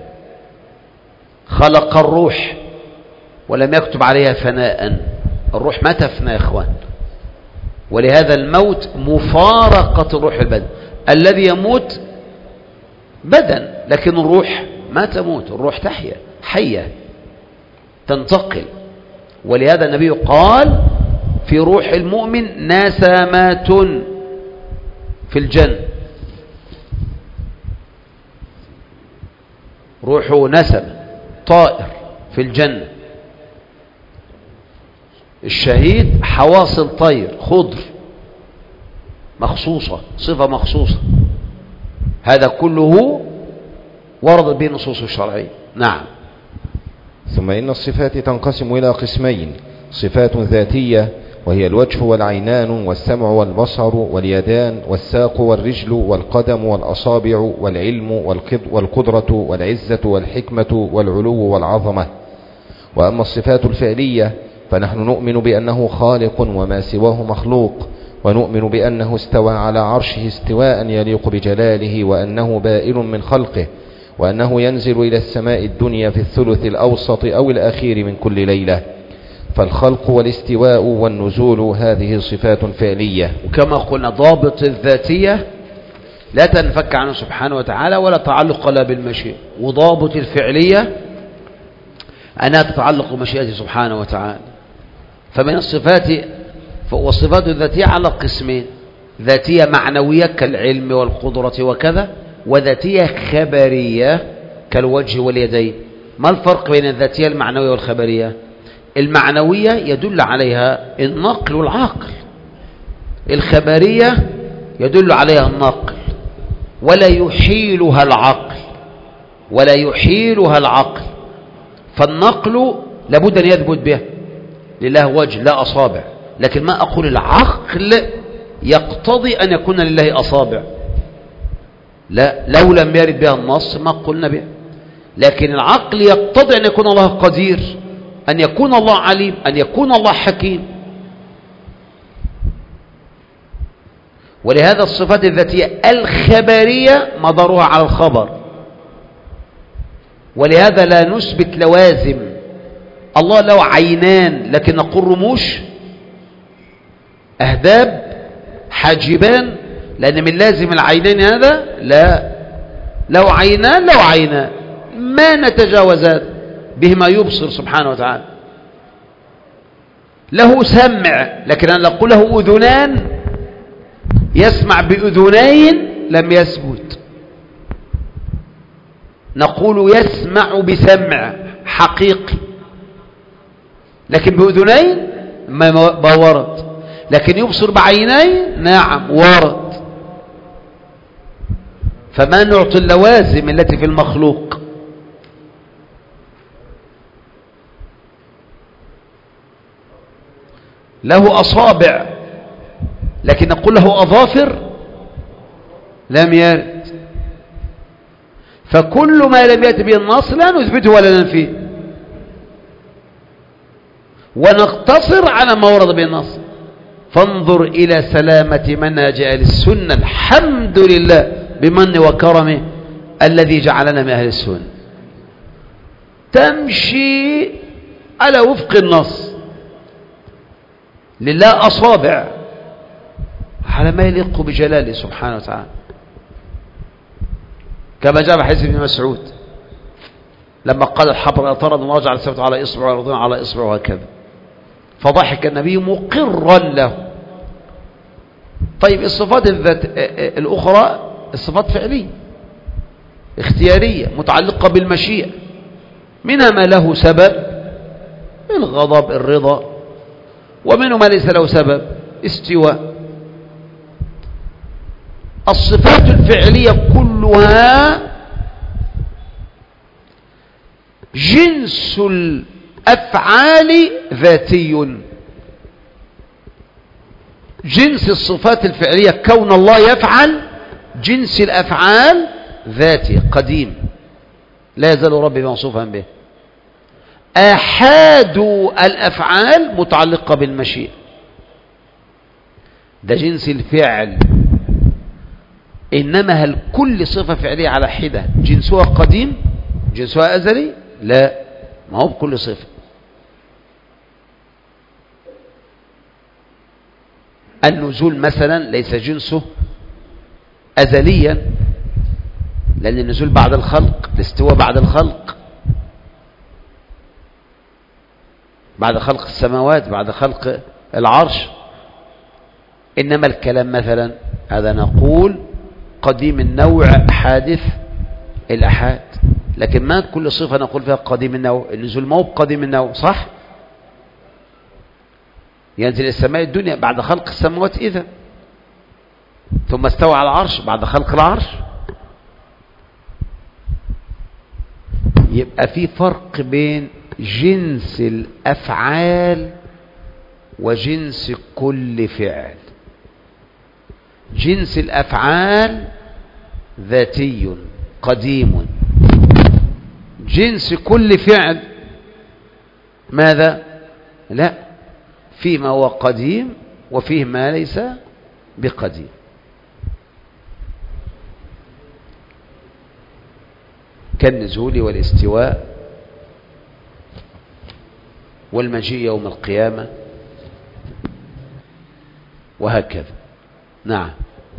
خلق الروح ولم يكتب عليها فناء، الروح ما تفنى يا إخوان، ولهذا الموت مفارقة الروح البدن. الذي يموت بدن، لكن الروح ما تموت، الروح تحيا حية تنتقل. ولهذا النبي قال في روح المؤمن نسمات في الجنة، روحه نسم طائر في الجنة. الشهيد حواصل طير خضر مخصوصة، صفة مخصوصة. هذا كله ورد به النصوص الشرعية. نعم. ثم إن الصفات تنقسم إلى قسمين: صفات ذاتية وهي الوجه والعينان والسمع والبصر واليدان والساق والرجل والقدم والأصابع والعلم والقدرة والعزة والحكمة والعلو والعظمة. وأما الصفات الفعلية فنحن نؤمن بأنه خالق وما سواه مخلوق، ونؤمن بأنه استوى على عرشه استواء يليق بجلاله، وأنه بائن من خلقه، وأنه ينزل إلى السماء الدنيا في الثلث الأوسط أو الأخير من كل ليلة. فالخلق والاستواء والنزول هذه صفات فعلية. وكما قلنا ضابط الذاتية لا تنفك عنه سبحانه وتعالى ولا تعلق لا بالمشيئة، وضابط الفعلية أنها تتعلق بمشيئته سبحانه وتعالى. فمن الصفات والصفات الذاتية على قسمين: ذاتية معنوية كالعلم والقدرة وكذا، وذاتية خبرية كالوجه واليدين. ما الفرق بين الذاتية المعنوية والخبرية؟ المعنوية يدل عليها النقل والعقل، الخبرية يدل عليها النقل ولا يحيلها العقل ولا يحيلها العقل. فالنقل لابد أن يثبت به، لله وجه لا أصابع، لكن ما أقول العقل يقتضي أن يكون لله أصابع، لا، لو لم يرد بها النص ما قلنا بها. لكن العقل يقتضي أن يكون الله قدير، أن يكون الله عليم، أن يكون الله حكيم. ولهذا الصفات الذاتية الخبرية مدارها على الخبر، ولهذا لا نثبت لوازم. الله له عينان لكن نقول رموش، أهداب، حاجبان، لأن من لازم العينين هذا لا، له عينان له عينان ما نتجاوزان بهما يبصر سبحانه وتعالى. له سمع لكن أن نقول له أذنان يسمع بأذنين لم يثبت. نقول يسمع بسمع حقيقي لكن بأذنين ما ورد، لكن يبصر بعينين نعم ورد. فما نعطي اللوازم التي في المخلوق. له أصابع لكن نقول له أظافر لم يرد. فكل ما لم يأتي به النص لا نثبته ولا ننفيه، ونقتصر على ما ورد به النص. فانظر إلى سلامة منهج أهل السنة، الحمد لله بمن وكرمه الذي جعلنا من أهل السنة، تمشي على وفق النص. لله أصابع على ما يليق بجلاله سبحانه وتعالى، كما جاء بحديث ابن مسعود لما قال الحبر اعترض ورجع السبت على إصبع والأرضين على إصبع وهكذا، فضحك النبي مقرا له. طيب الصفات الذات الأخرى الصفات فعلية اختيارية متعلقة بالمشيئة، منها ما له سبب، الغضب الرضا، ومنه ما ليس له سبب استواء. الصفات الفعلية كلها جنس الأفعال ذاتي. جنس الصفات الفعلية كون الله يفعل، جنس الأفعال ذاتي قديم لا يزال ربي موصوفا به. آحاد الأفعال متعلقة بالمشيئة، ده جنس الفعل. إنما هل كل صفة فعلية على حدة جنسها قديم جنسها أزلي؟ لا، ما هو بكل صفة. النزول مثلا ليس جنسه أزليا، لأن النزول بعد الخلق، الاستواء بعد الخلق، بعد خلق السماوات، بعد خلق العرش. إنما الكلام مثلا هذا نقول قديم النوع حادث الأحاد، لكن ما كل صفة نقول فيها قديم النوع. النزول ما هو قديم النوع صح؟ ينزل السماء الدنيا بعد خلق السماوات إذا، ثم استوى على العرش بعد خلق العرش. يبقى في فرق بين جنس الأفعال وجنس كل فعل. جنس الأفعال ذاتي قديم، جنس كل فعل ماذا؟ لا، فيه ما هو قديم وفيه ما ليس بقديم. كالنزول والاستواء والمجيء يوم القيامة وهكذا. نعم.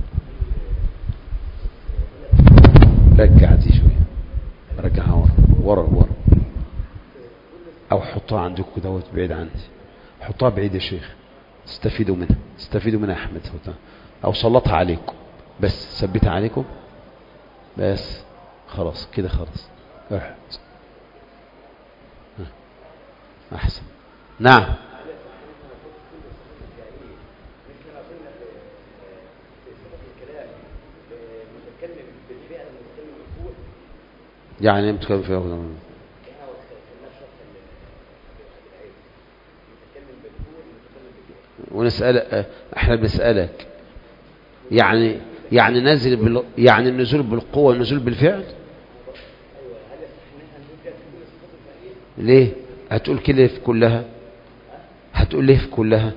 رجع دي شوية، رجعها ورا ورا ورا، او حطها عندكم دوت بعيد عندي، حطها بعيد يا شيخ، استفيدوا منها، استفيدوا منها احمد، او سلطها عليكم، بس ثبتها عليكم بس، خلاص كده خلاص. احط احسن. نعم. يعني متكلم في أغنى ونسأل، احنا بنسألك يعني يعني نزل بال... يعني النزول بالقوة والنزول بالفعل. ليه هتقول كده في كلها؟ هتقول ليه في كلها؟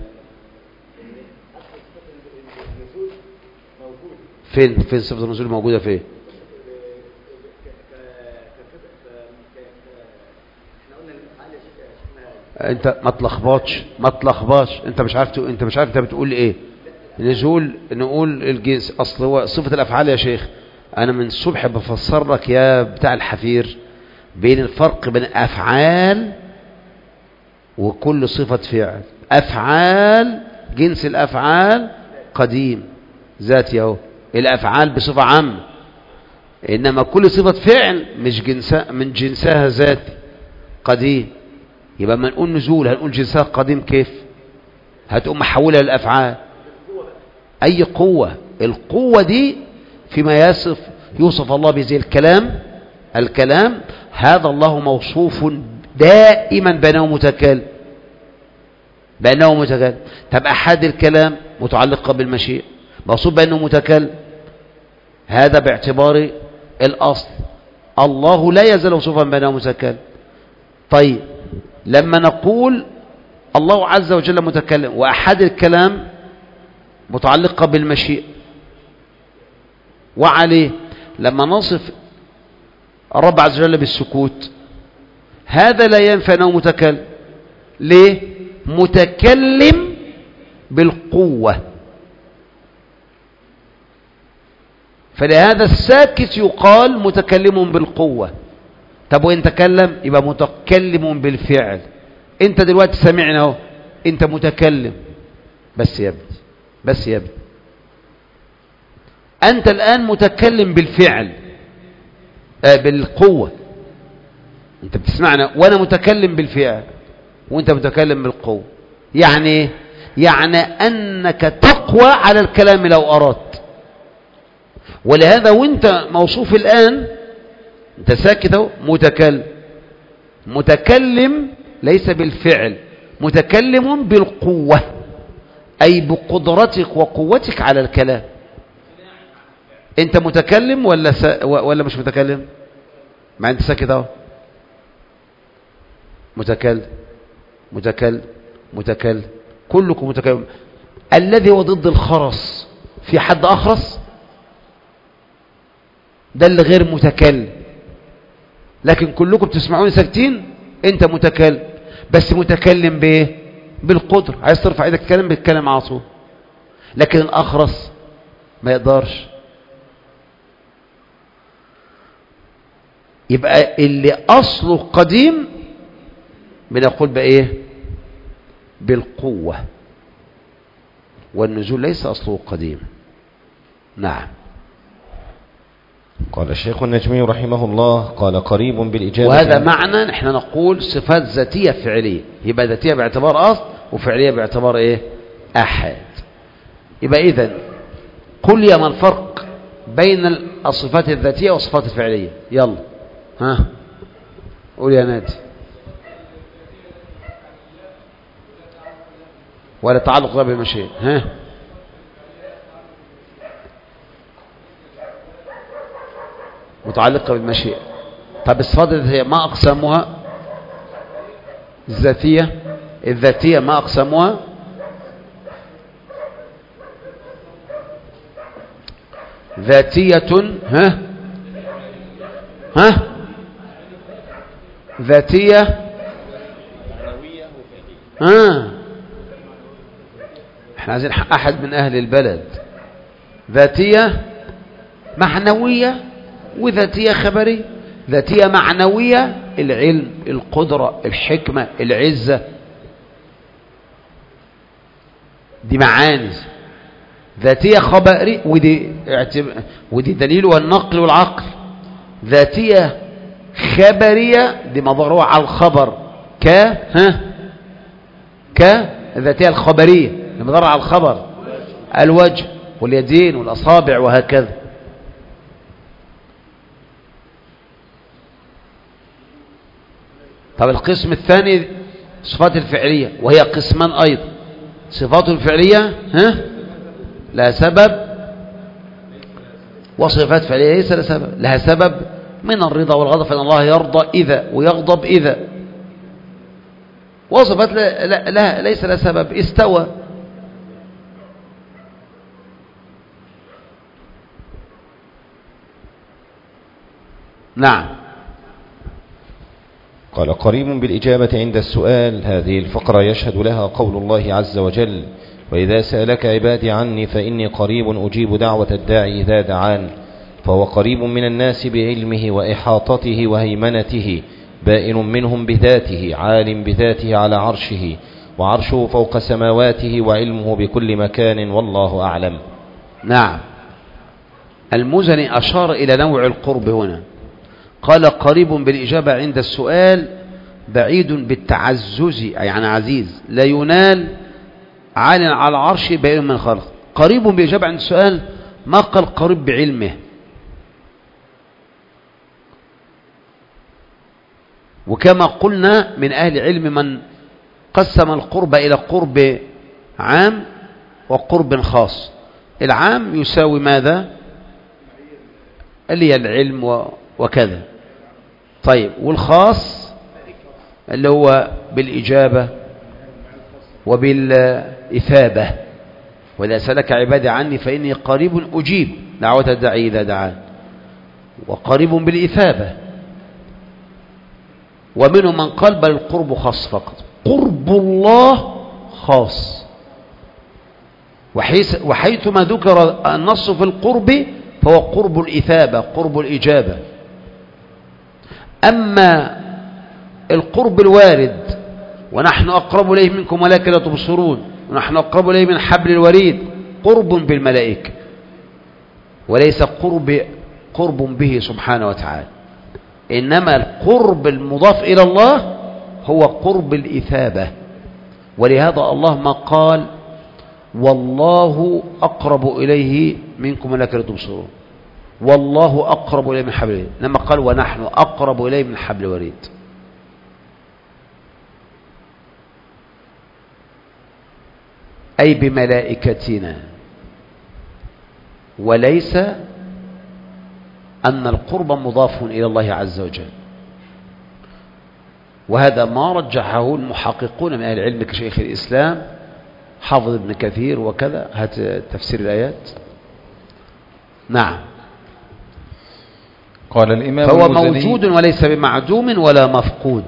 فين فين صفة النزول موجودة فين؟ انت ما تلخبطش ما تلخبطش انت مش عارف انت مش عارف انت بتقول ايه. نزول نقول الجنس، اصل هو صفة الافعال يا شيخ. انا من الصبح بفسر لك يا بتاع الحفير بين الفرق بين افعال وكل صفة فعل. افعال جنس الافعال قديم ذاتي اهو، الافعال بصفة عامة، انما كل صفة فعل مش جنسها من جنسها ذاتي قديم. يبقى ما نقول نزول هنقول جنسها قديم كيف؟ هتقوم محولها للافعال. اي قوة، القوة دي فيما يصف يوصف الله به زي الكلام. الكلام هذا الله موصوف دائما بأنه متكلم، بأنه متكلم. طب أحد الكلام متعلقة بالمشيئة موصوف بأنه متكلم، هذا باعتبار الأصل. الله لا يزال موصوفا بأنه متكلم. طيب لما نقول الله عز وجل متكلم وأحد الكلام متعلقة بالمشيئة وعليه، لما نصف الرب عز وجل بالسكوت هذا لا ينفع أنه متكلم. ليه؟ متكلم بالقوة، فلهذا الساكت يقال متكلم بالقوة. طب وإن تكلم يبقى متكلم بالفعل. انت دلوقتي سمعنا اهو، انت متكلم بس يا ابني، بس يا ابني انت الآن متكلم بالفعل، آه بالقوة. انت بتسمعنا وانا متكلم بالفعل وانت متكلم بالقوة. يعني يعني انك تقوى على الكلام لو اردت. ولهذا وانت موصوف الآن انت ساكت اهو متكلم، متكلم ليس بالفعل، متكلم بالقوة، أي بقدرتك وقوتك على الكلام. أنت متكلم ولا سا... ولا مش متكلم؟ ما أنت ساكت أهو. متكلم متكلم متكلم، كلكم متكلم. الذي هو ضد الخرس، في حد أخرس؟ ده اللي غير متكلم. لكن كلكم تسمعوني ساكتين. أنت متكلم، بس متكلم بايه؟ بالقدر. عايز ترفع ايدك تتكلم بتتكلم على طول. لكن الاخرس ما يقدرش. يبقى اللي اصله قديم بنقول بايه؟ بالقوة. والنزول ليس اصله قديم. نعم. قال الشيخ النجمي رحمه الله قال قريب بالإجابة. وهذا معنى نحن نقول صفات ذاتية فعلية. يبقى ذاتية باعتبار أصل وفعلية باعتبار إيه؟ أحد. يبقى إذن قل يا ما الفرق بين الصفات الذاتية والصفات الفعلية؟ يلا ها قول يا نادي. ولا تعلق بالمشيئة؟ ها متعلقة بالمشيئة. طب الصفات الذاتية ما أقسامها؟ الذاتية الذاتية ما أقسامها؟ ذاتية ها ها ذاتية ها احنا عايزين أحد من أهل البلد. ذاتية معنوية وذاتية خبرية. ذاتية معنوية العلم، القدرة، الحكمة، العزة، دي معاني. ذاتية خبرية ودي ودي دليل والنقل والعقل. ذاتية خبرية دي مظهرها على الخبر ك ها ك الذاتية الخبرية دي مظهرها على الخبر، الوجه واليدين والأصابع وهكذا. طب القسم الثاني صفات الفعلية، وهي قسمان أيضا. صفات الفعلية ها لها سبب، وصفات فعلية ليس لها سبب. لها سبب من الرضا والغضب، فإن الله يرضى إذا ويغضب إذا. وصفات لا لا لا ليس لها سبب، استوى. نعم. قال قريب بالإجابة عند السؤال. هذه الفقرة يشهد لها قول الله عز وجل: وإذا سألك عبادي عني فإني قريب أجيب دعوة الداعي إذا دعان. فهو قريب من الناس بعلمه وإحاطته وهيمنته، بائن منهم بذاته، عال بذاته على عرشه، وعرشه فوق سماواته، وعلمه بكل مكان، والله أعلم. نعم. المزني أشار إلى نوع القرب هنا، قال قريب بالإجابة عند السؤال، بعيد بالتعزز يعني عزيز، لا ينال، عال على العرش، بعيد من خلق. قريب بالإجابة عند السؤال، ما قال قريب بعلمه. وكما قلنا من أهل علم من قسم القرب إلى قرب عام وقرب خاص. العام يساوي ماذا؟ اللي هي العلم وكذا. طيب والخاص اللي هو بالإجابة وبالإثابة. وإذا سألك عبادي عني فإني قريب أجيب دعوة الداعي إذا دعان. وقريب بالإثابة. ومنهم من قال بل القرب خاص فقط، قرب الله خاص. وحيث وحيثما ذكر النص في القرب فهو قرب الإثابة، قرب الإجابة. أما القرب الوارد ونحن أقرب إليه منكم ولكن لا تبصرون، ونحن أقرب إليه من حبل الوريد، قرب بالملائكة، وليس قرب قرب به سبحانه وتعالى. إنما القرب المضاف إلى الله هو قرب الإثابة. ولهذا الله ما قال والله أقرب إليه منكم ولكن لا تبصرون، والله أقرب إليه من حبل الوريد، لما قال ونحن أقرب إليه من حبل الوريد. أي بملائكتنا. وليس أن القرب مضاف إلى الله عز وجل. وهذا ما رجحه المحققون من أهل العلم كشيخ الإسلام حافظ ابن كثير وكذا. هات تفسير الآيات. نعم. قال الإمام فهو المزني موجود وليس بمعدوم ولا مفقود،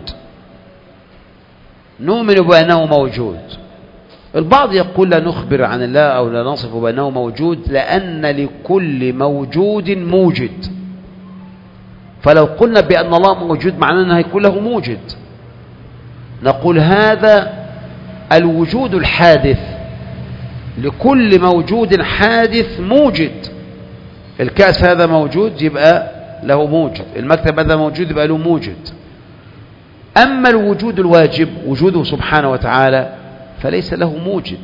نؤمن بأنه موجود. البعض يقول لا نخبر عن الله أو لا نصف بأنه موجود لأن لكل موجود موجد. فلو قلنا بأن الله موجود معناه أنه يكون له موجد. نقول هذا الوجود الحادث، لكل موجود حادث موجد. الكأس هذا موجود يبقى له موجد، المكتب هذا موجود يبقى له موجد. أما الوجود الواجب وجوده سبحانه وتعالى فليس له موجد،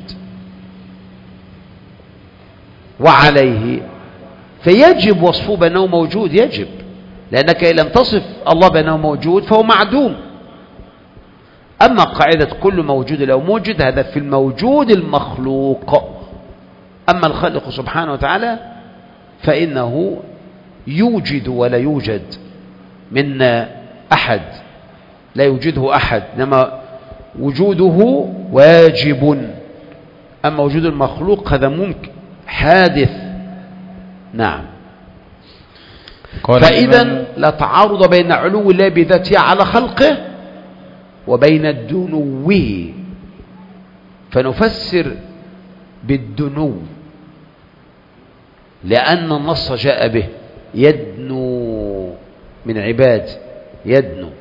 وعليه فيجب وصفه بأنه موجود. يجب، لأنك إن لم تصف الله بأنه موجود فهو معدوم. أما قاعدة كل موجود لو موجود هذا في الموجود المخلوق. أما الخالق سبحانه وتعالى فإنه يوجد ولا يوجد من أحد، لا يوجده أحد، إنما وجوده واجب. أما وجود المخلوق هذا ممكن حادث. نعم. فإذا لا تعارض بين علو الله بذاته على خلقه وبين دنوه، فنفسر بالدنو لأن النص جاء به يدنو من عباد، يدنو.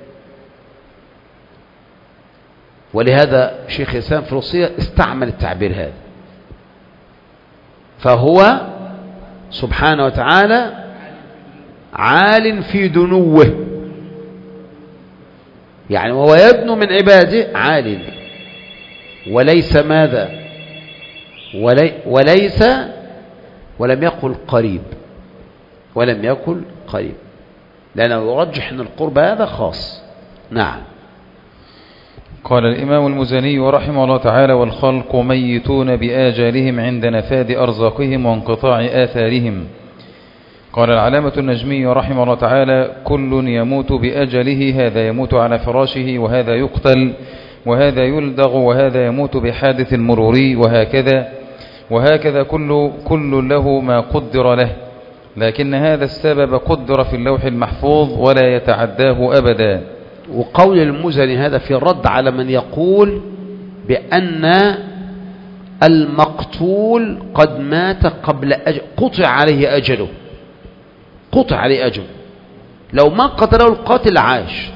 ولهذا شيخ الإسلام في الوصية استعمل التعبير هذا. فهو سبحانه وتعالى عال في دنوه، يعني وهو يدنو من عباده عال، وليس ماذا ولي وليس ولم يقل قريب، ولم يقل قريب، لأنه يرجح أن القرب هذا خاص. نعم. قال الإمام المزني رحمه الله تعالى: والخلق ميتون بآجالهم عند نفاد أرزاقهم وانقطاع آثارهم. قال العلامة النجمي رحمه الله تعالى: كل يموت بأجله، هذا يموت على فراشه، وهذا يقتل، وهذا يلدغ، وهذا يموت بحادث مروري، وهكذا وهكذا كل, كل له ما قدر له، لكن هذا السبب قدر في اللوح المحفوظ ولا يتعداه أبدا. وقول المزني هذا في الرد على من يقول بأن المقتول قد مات قبل أجل، قطع عليه أجله، قطع عليه أجله، لو ما قتله القاتل عاش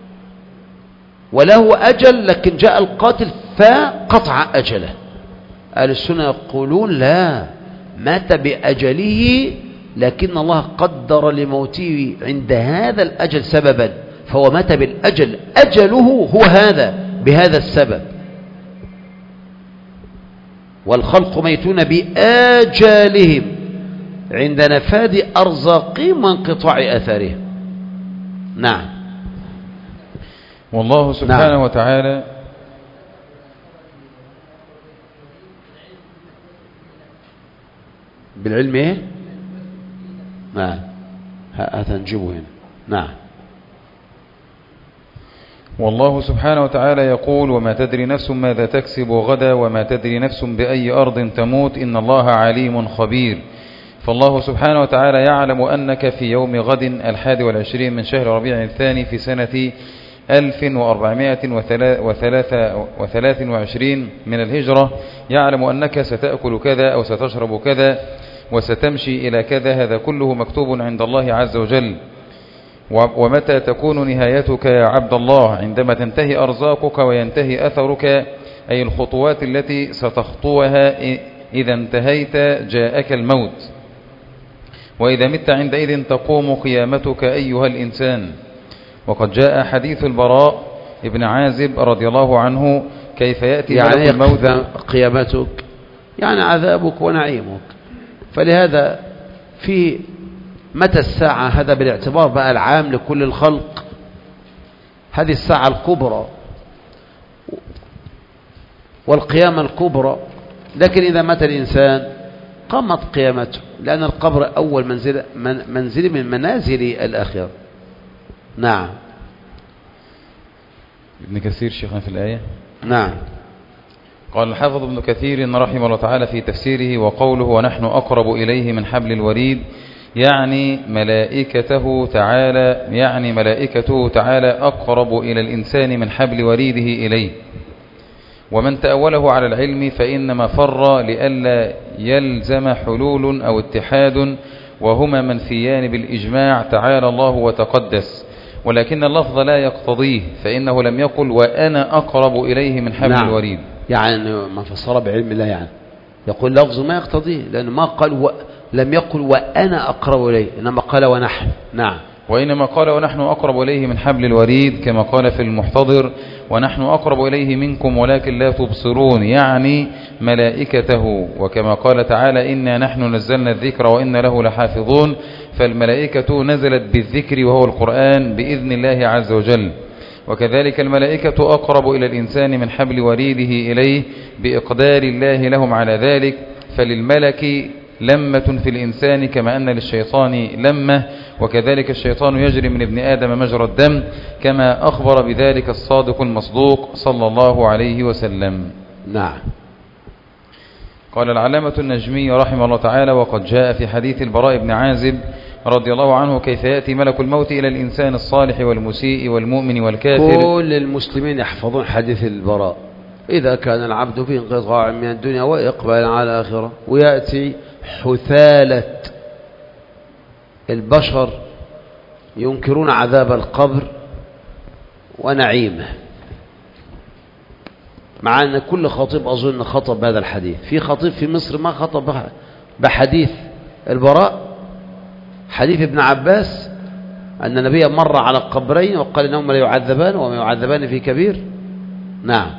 وله أجل، لكن جاء القاتل فقطع أجله. أهل السنة يقولون لا، مات بأجله، لكن الله قدر لموته عند هذا الأجل سببا، فهو مات بالأجل، أجله هو هذا بهذا السبب. والخلق ميتون بآجالهم عند نفاد أرزاقهم وانقطاع أثارهم. نعم. والله سبحانه نعم. وتعالى بالعلم ايه؟ نعم، هتنجبه هنا. نعم. والله سبحانه وتعالى يقول: وما تدري نفس ماذا تكسب غدا، وما تدري نفس بأي أرض تموت، إن الله عليم خبير. فالله سبحانه وتعالى يعلم أنك في يوم غد الحادي والعشرين من شهر ربيع الثاني في سنة ألف وأربعمائة وثلاث وعشرين من الهجرة، يعلم أنك ستأكل كذا أو ستشرب كذا وستمشي إلى كذا، هذا كله مكتوب عند الله عز وجل. ومتى تكون نهايتك يا عبد الله؟ عندما تنتهي أرزاقك وينتهي أثرك، أي الخطوات التي ستخطوها. إذا انتهيت جاءك الموت، وإذا مت عندئذ تقوم قيامتك أيها الإنسان. وقد جاء حديث البراء ابن عازب رضي الله عنه: كيف يأتي يعني ملك الموت؟ قيامتك يعني عذابك ونعيمك. فلهذا في متى الساعة هذا بالاعتبار بقى العام لكل الخلق، هذه الساعة الكبرى والقيامة الكبرى. لكن إذا مات الإنسان قامت قيامته، لأن القبر أول منزل, من منزل من منازل الآخرة. نعم. ابن كثير شيخنا في الآية. نعم. قال الحافظ ابن كثير رحمه الله تعالى في تفسيره: وقوله ونحن أقرب إليه من حبل الوريد، يعني ملائكته تعالى يعني ملائكته تعالى أقرب إلى الإنسان من حبل وريده إليه. ومن تأوله على العلم فإنما فر لئلا يلزم حلول أو اتحاد، وهما منفيان بالإجماع تعالى الله وتقدس، ولكن اللفظ لا يقتضيه، فإنه لم يقل وأنا أقرب إليه من حبل نعم. الوريد، يعني ما فسر بعلم الله، يعني يقول لفظ ما يقتضيه، لأنه ما قال و... لم يقل وأنا أقرب إليه، إنما قال ونحن. نعم. وإنما قال ونحن أقرب إليه من حبل الوريد، كما قال في المحتضر: ونحن أقرب إليه منكم ولكن لا تبصرون، يعني ملائكته. وكما قال تعالى: إنا نحن نزلنا الذكر وإنا له لحافظون، فالملائكة نزلت بالذكر وهو القرآن بإذن الله عز وجل. وكذلك الملائكة أقرب إلى الإنسان من حبل وريده إليه بإقدار الله لهم على ذلك، فللملك لمة في الإنسان كما أن للشيطان لمة، وكذلك الشيطان يجري من ابن آدم مجرى الدم كما أخبر بذلك الصادق المصدوق صلى الله عليه وسلم. نعم. قال العلامة النجمي رحمه الله تعالى: وقد جاء في حديث البراء بن عازب رضي الله عنه كيف يأتي ملك الموت إلى الإنسان الصالح والمسيء والمؤمن والكافر. كل المسلمين يحفظون حديث البراء: إذا كان العبد في انقطاع من الدنيا وإقبال على الآخرة، ويأتي حثالة البشر ينكرون عذاب القبر ونعيمه، مع أن كل خطيب أظن خطب هذا الحديث. في خطيب في مصر ما خطب بحديث البراء، حديث ابن عباس أن النبي مر على القبرين وقال إنهما لا يعذبان وما يعذبان في كبير. نعم.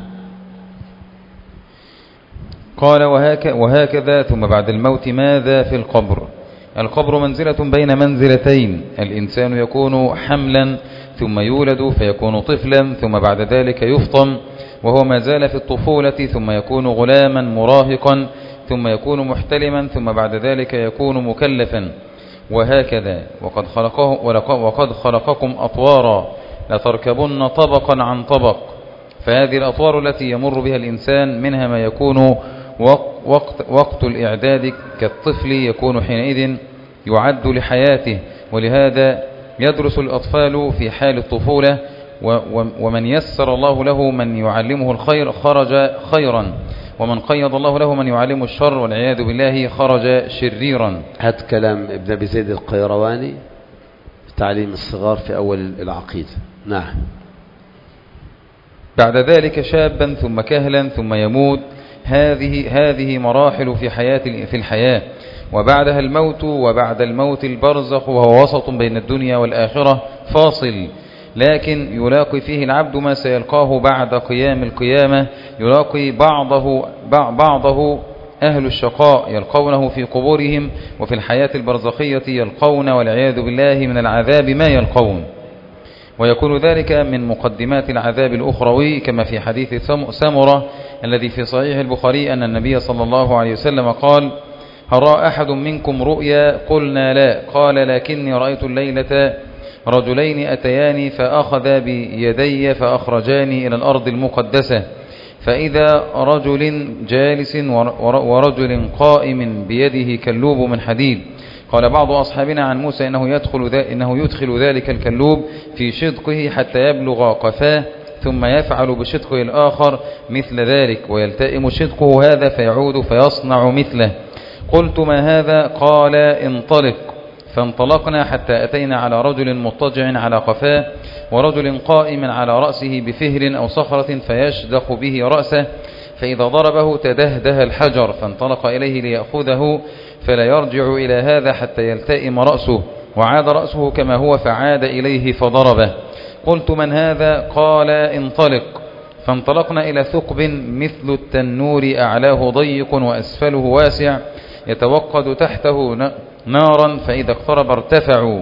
قال: وهك وهكذا ثم بعد الموت ماذا في القبر؟ القبر منزلة بين منزلتين، الإنسان يكون حملا ثم يولد فيكون طفلا، ثم بعد ذلك يفطم وهو ما زال في الطفولة، ثم يكون غلاما مراهقا، ثم يكون محتلما، ثم بعد ذلك يكون مكلفا، وهكذا. وقد خلقه وقد خلقكم أطوارا لتركبن طبقا عن طبق، فهذه الأطوار التي يمر بها الإنسان منها ما يكون وقت, وقت الإعداد كالطفل يكون حينئذ يعد لحياته، ولهذا يدرس الأطفال في حال الطفولة، ومن يسر الله له من يعلمه الخير خرج خيرا، ومن قيض الله له من يعلمه الشر والعياذ بالله خرج شريرا. هات كلام ابن أبي زيد القيرواني تعليم الصغار في أول العقيدة. نعم. بعد ذلك شابا ثم كهلا ثم يموت، هذه هذه مراحل في حياة في الحياة، وبعدها الموت، وبعد الموت البرزخ وهو وسط بين الدنيا والآخرة فاصل، لكن يلاقي فيه العبد ما سيلقاه بعد قيام القيامة. يلاقي بعضه بعضه أهل الشقاء يلقونه في قبورهم، وفي الحياة البرزخية يلقون والعياذ بالله من العذاب ما يلقون، ويكون ذلك من مقدمات العذاب الأخروي، كما في حديث سمرة الذي في صحيح البخاري أن النبي صلى الله عليه وسلم قال: هل رأى أحد منكم رؤيا؟ قلنا لا. قال: لكني رأيت الليلة رجلين أتياني فأخذ بيدي فأخرجاني إلى الأرض المقدسة، فإذا رجل جالس ورجل قائم بيده كلوب من حديد. قال بعض أصحابنا عن موسى إنه يدخل, إنه يدخل ذلك الكلوب في شدقه حتى يبلغ قفاه، ثم يفعل بشدقه الآخر مثل ذلك، ويلتئم شدقه هذا فيعود فيصنع مثله. قلت: ما هذا؟ قال: انطلق. فانطلقنا حتى أتينا على رجل مضطجع على قفاه، ورجل قائم على رأسه بفهر أو صخرة فيشدق به رأسه، فإذا ضربه تدهده الحجر، فانطلق إليه ليأخذه فلا يرجع إلى هذا حتى يلتئم رأسه، وعاد رأسه كما هو فعاد إليه فضربه. قلت: من هذا؟ قال: انطلق. فانطلقنا إلى ثقب مثل التنور أعلاه ضيق وأسفله واسع، يتوقد تحته نارا، فإذا اقترب ارتفعوا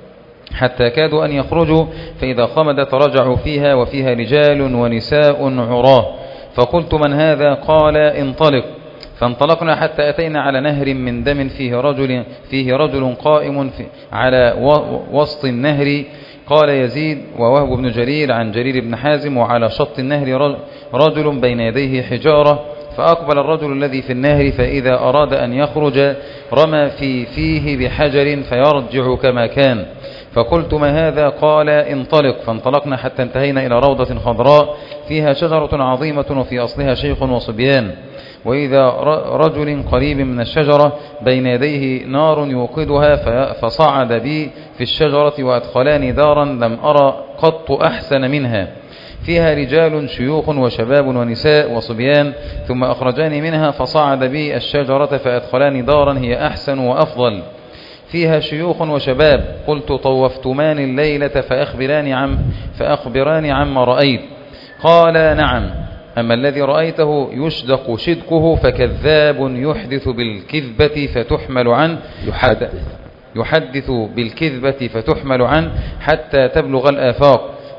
حتى كادوا أن يخرجوا، فإذا خمدت رجعوا فيها، وفيها رجال ونساء عراه. فقلت: من هذا؟ قال: انطلق. فانطلقنا حتى أتينا على نهر من دم فيه رجل, فيه رجل قائم في على وسط النهر. قال يزيد ووهب بن جرير عن جرير بن حازم: وعلى شط النهر رجل بين يديه حجارة، فأقبل الرجل الذي في النهر، فإذا أراد أن يخرج رمى في فيه بحجر فيرجع كما كان. فقلت: ما هذا؟ قال: انطلق. فانطلقنا حتى انتهينا إلى روضة خضراء فيها شجرة عظيمة وفي أصلها شيخ وصبيان، وإذا رجل قريب من الشجرة بين يديه نار يوقدها، فصعد بي في الشجرة وأدخلاني دارا لم أرى قط أحسن منها، فيها رجال شيوخ وشباب ونساء وصبيان، ثم أخرجاني منها فصعد بي الشجرة فأدخلاني دارا هي أحسن وأفضل، فيها شيوخ وشباب. قلت: طوفتمان الليلة فأخبراني عم فأخبراني عما رأيت. قال: نعم، أما الذي رأيته يشدق شدقه فكذاب يحدث بالكذبة فتحمل عنه يحدث, يحدث بالكذبة فتحمل عنه حتى تبلغ الآفاق،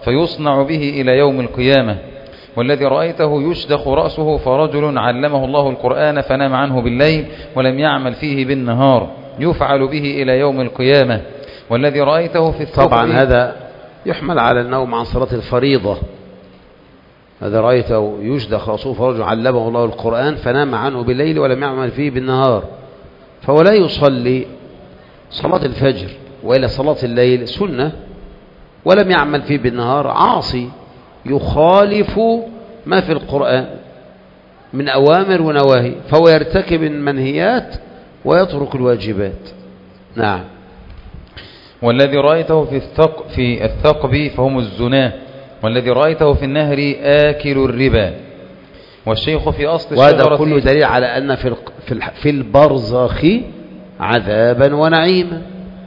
فيصنع به إلى يوم القيامة. والذي رأيته يشدخ رأسه فرجل علمه الله القرآن فنام عنه بالليل ولم يعمل فيه بالنهار يفعل به إلى يوم القيامة. والذي رأيته في الثقب طبعا هذا يحمل على النوم عن صلاة الفريضة. هذا رأيته يشدخ رأسه فرجل علمه الله القرآن فنام عنه بالليل ولم يعمل فيه بالنهار، فهو لا يصلي صلاة الفجر وإلى صلاة الليل سنة ولم يعمل فيه بالنهار، عاصي يخالف ما في القرآن من أوامر ونواهي، فهو يرتكب المنهيات ويترك الواجبات. نعم. والذي رأيته في الثقب, في الثقب فهم الزناه، والذي رأيته في النهر آكل الربا. والشيخ في أصل الشجرة، وهذا كله دليل على أن في في البرزخ عذابا ونعيما،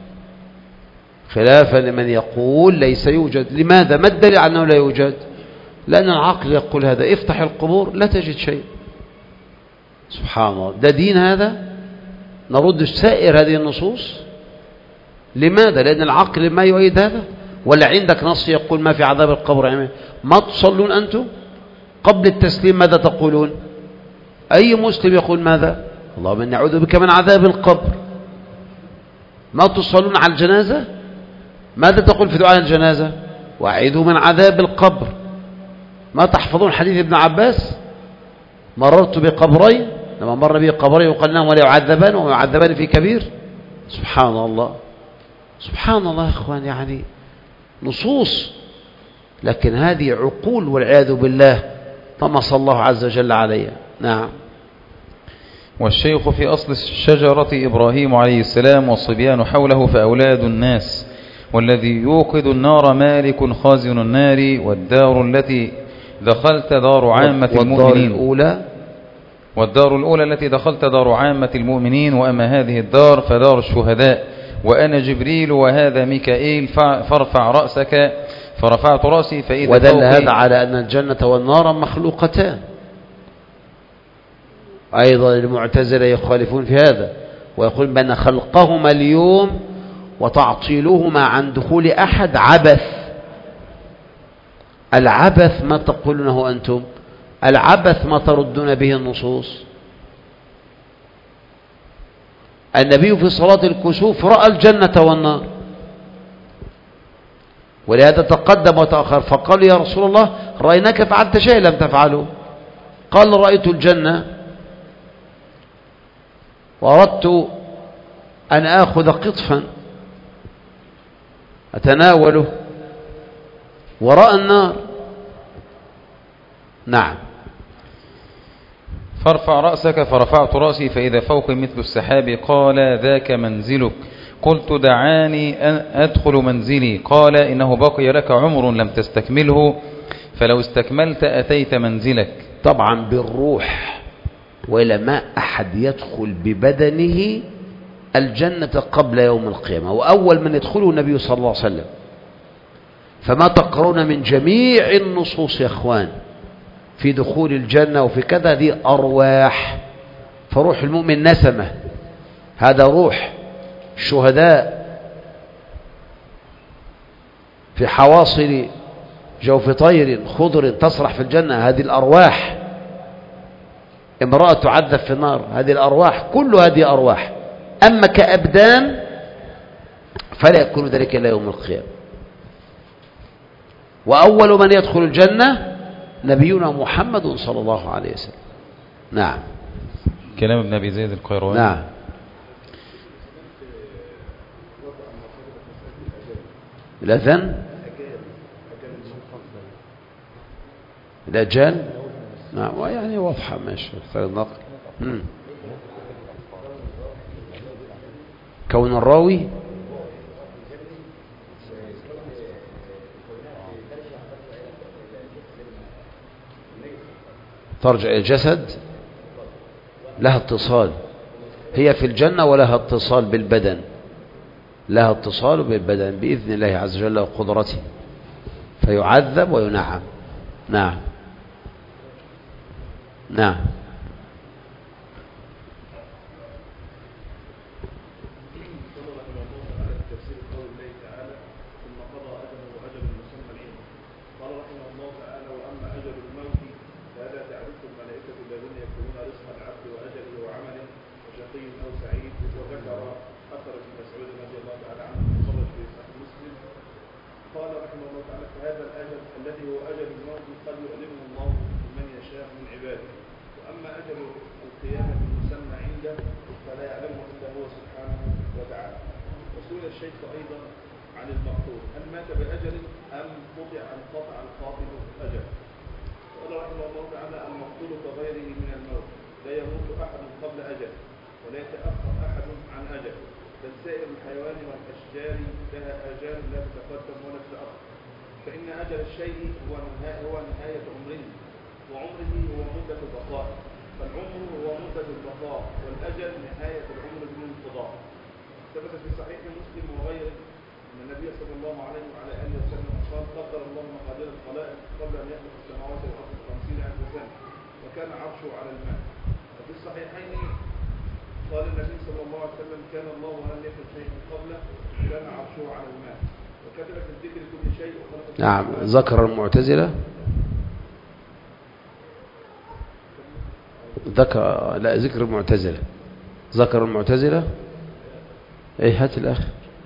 خلافا لمن يقول ليس يوجد. لماذا؟ ما الدليل على أنه لا يوجد؟ لأن العقل يقول هذا، افتح القبور لا تجد شيء. سبحان الله، ده دين هذا؟ نرد سائر هذه النصوص. لماذا؟ لأن العقل ما يؤيد هذا. ولا عندك نص يقول ما في عذاب القبر؟ ما تصلون أنتم قبل التسليم ماذا تقولون؟ أي مسلم يقول ماذا؟ اللهم إني أعوذ بك من عذاب القبر. ما تصلون على الجنازة؟ ماذا تقول في دعاء الجنازة؟ وأعيذوا من عذاب القبر. ما تحفظون حديث ابن عباس مررت بقبرين، لما مر به قبرين وقال لهم ولا يعذبان وما يعذبان في كبير. سبحان الله سبحان الله يا إخوان، يعني نصوص، لكن هذه عقول والعياذ بالله طمس الله عز وجل عليها. نعم. والشيخ في أصل الشجرة إبراهيم عليه السلام والصبيان حوله فأولاد الناس. والذي يوقد النار مالك خازن النار. والدار التي دخلت دار عامة المؤمنين. الأولى والدار الأولى التي دخلت دار عامة المؤمنين. وأما هذه الدار فدار الشهداء. وأنا جبريل وهذا ميكائيل فارفع رأسك. فرفعت رأسي فإذا ودل هذا على أن الجنة والنار مخلوقتان. أيضا المعتزلة يخالفون في هذا ويقول بأن خلقهما اليوم وتعطيلهما عن دخول أحد عبث. العبث ما تقولونه أنتم؟ العبث ما تردون به النصوص. النبي في صلاة الكسوف رأى الجنة والنار، ولهذا تقدم وتأخر فقال يا رسول الله رأيناك فعلت شيء لم تفعله. قال رأيت الجنة وأردت أن آخذ قطفا أتناوله، ورأى النار. نعم. فارفع رأسك فرفعت رأسي فإذا فوق مثل السحاب. قال ذاك منزلك. قلت دعاني أن أدخل منزلي. قال إنه بقي لك عمر لم تستكمله، فلو استكملت أتيت منزلك. طبعا بالروح، وإلى ما أحد يدخل ببدنه الجنة قبل يوم القيامة، وأول من يدخله النبي صلى الله عليه وسلم. فما تقرون من جميع النصوص يا أخوان في دخول الجنة وفي كذا دي أرواح. فروح المؤمن نسمة، هذا روح. الشهداء في حواصل جوف طير خضر تسرح في الجنة، هذه الأرواح. امرأة تعذب في النار، هذه الأرواح. كل هذه أرواح. أما كأبدان فلا يكون ذلك إلا يوم القيامة. وأول من يدخل الجنة نبينا محمد صلى الله عليه وسلم. نعم. كلام ابن أبي زيد القيرواني. نعم. الأذان الأجال. نعم، يعني واضحة ماشي اختار النقل. مم. كون الراوي ترجع الجسد لها اتصال، هي في الجنة ولها اتصال بالبدن، لها اتصال بالبدن بإذن الله عز وجل وقدرته، فيعذب وينعم. نعم. نعم. قال رحمه الله تعالى فهذا الأجل الذي هو أجل الموت قد يؤلمه الله من يشاء من عباده، وأما أجل القيامة المسمى عنده فلا يعلمه إلا هو سبحانه وتعالى. وسئل الشيخ أيضا عن المقتول هل مات بأجل أم قطع انقطع القاتل أجل؟ قال رحمه الله تعالى المقتول كغيره من الموت لا يموت أحد قبل أجل ولا يتأخر أحد عن أجل، بل سائر الحيوان والأشجار لها آجال لا تتقدم ولا تتأخر، فإن أجل الشيء هو نهاية, هو نهاية عمره، وعمره هو مدة البقاء، فالعمر هو مدة البقاء والأجل نهاية العمر بالانقضاء. ثبت في صحيح مسلم وغيره أن النبي صلى الله عليه وعلى آله وسلم قال قدر الله مقادير الخلائق قبل أن يخلق السماوات والأرض بخمسين ألف سنة وكان عرشه على الماء. وفي الصحيحين قال النبي صلى الله عليه وسلم كان الله ولم يكن شيء قبله كان عرشه على الماء وكتب في الذكر كل شيء وخلق. نعم. ذكر المعتزلة ذكر لا ذكر المعتزلة ذكر المعتزلة ايه هات الأخ.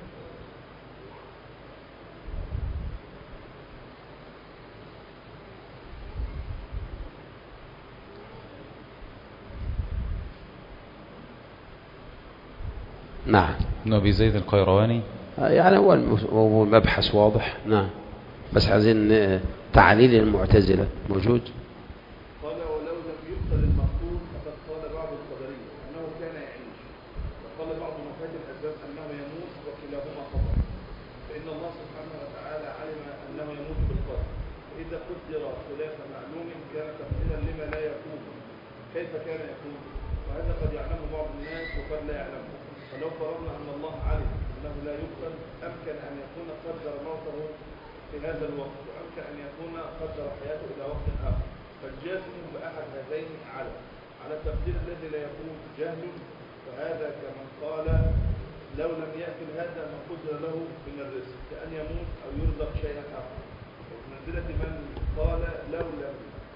نعم. ابن أبي زيد القيرواني يعني هو هو المبحث واضح. نعم. بس عايزين تعليل المعتزلة موجود. قال ولو لم يقتل المقتول فقد قال بعض القدرية أنه كان يعيش، وقال بعض مفاد الأسباب أنه يموت، وكلاهما خطأ، فإن الله سبحانه وتعالى علم أنه يموت بالقدر، فإذا قدر خلاف معلوم كان تقديرا لما لا يكون. كيف كان يكون؟ وهذا قد يعلمه بعض الناس وقد لا يعلمه. فلو فرضنا أن الله علم أنه لا يقتل أمكن أن يكون قدر موته في هذا الوقت، وأمكن أن يكون قدر حياته إلى وقت آخر، فالجازم بأحد هذين على على التقدير الذي لا يكون جهل، فهذا كمن قال لو لم يأكل هذا ما قدر له من الرزق كأن يموت أو يرزق شيئا آخر، ومنزلة من قال لو لم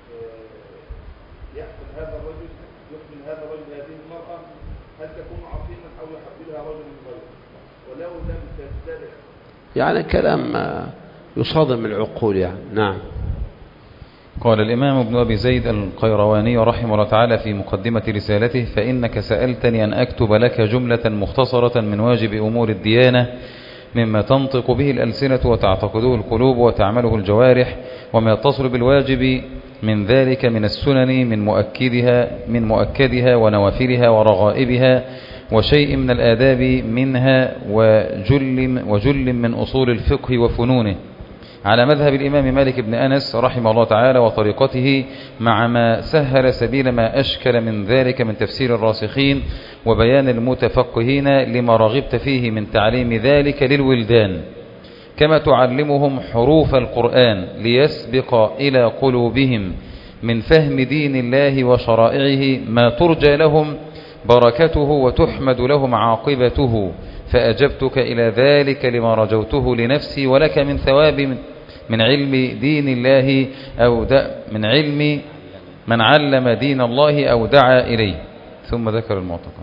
يحمل هذا الرجل يحمل هذا الرجل هذه المرأة هل تكون عظيما أو يحملها رجل غيره، ولو لم تزدرع يعني كلام يصادم العقول يعني. نعم. قال الإمام ابن أبي زيد القيرواني رحمه الله تعالى في مقدمة رسالته فإنك سألتني أن أكتب لك جملة مختصرة من واجب أمور الديانة مما تنطق به الألسنة وتعتقده القلوب وتعمله الجوارح، وما يتصل بالواجب من ذلك من السنن من مؤكدها من مؤكدها ونوافلها ورغائبها وشيء من الآداب منها وجل, وجل من أصول الفقه وفنونه، على مذهب الإمام مالك بن أنس رحمه الله تعالى وطريقته، مع ما سهل سبيل ما أشكل من ذلك من تفسير الراسخين وبيان المتفقهين لما رغبت فيه من تعليم ذلك للولدان، كما تعلمهم حروف القرآن ليسبق إلى قلوبهم من فهم دين الله وشرائعه ما ترجى لهم بركته وتحمد لهم عاقبته، فأجبتك إلى ذلك لما رجوته لنفسي ولك من ثواب من علم دين الله أو من علم من علم دين الله أو دعا إليه. ثم ذكر المعتقد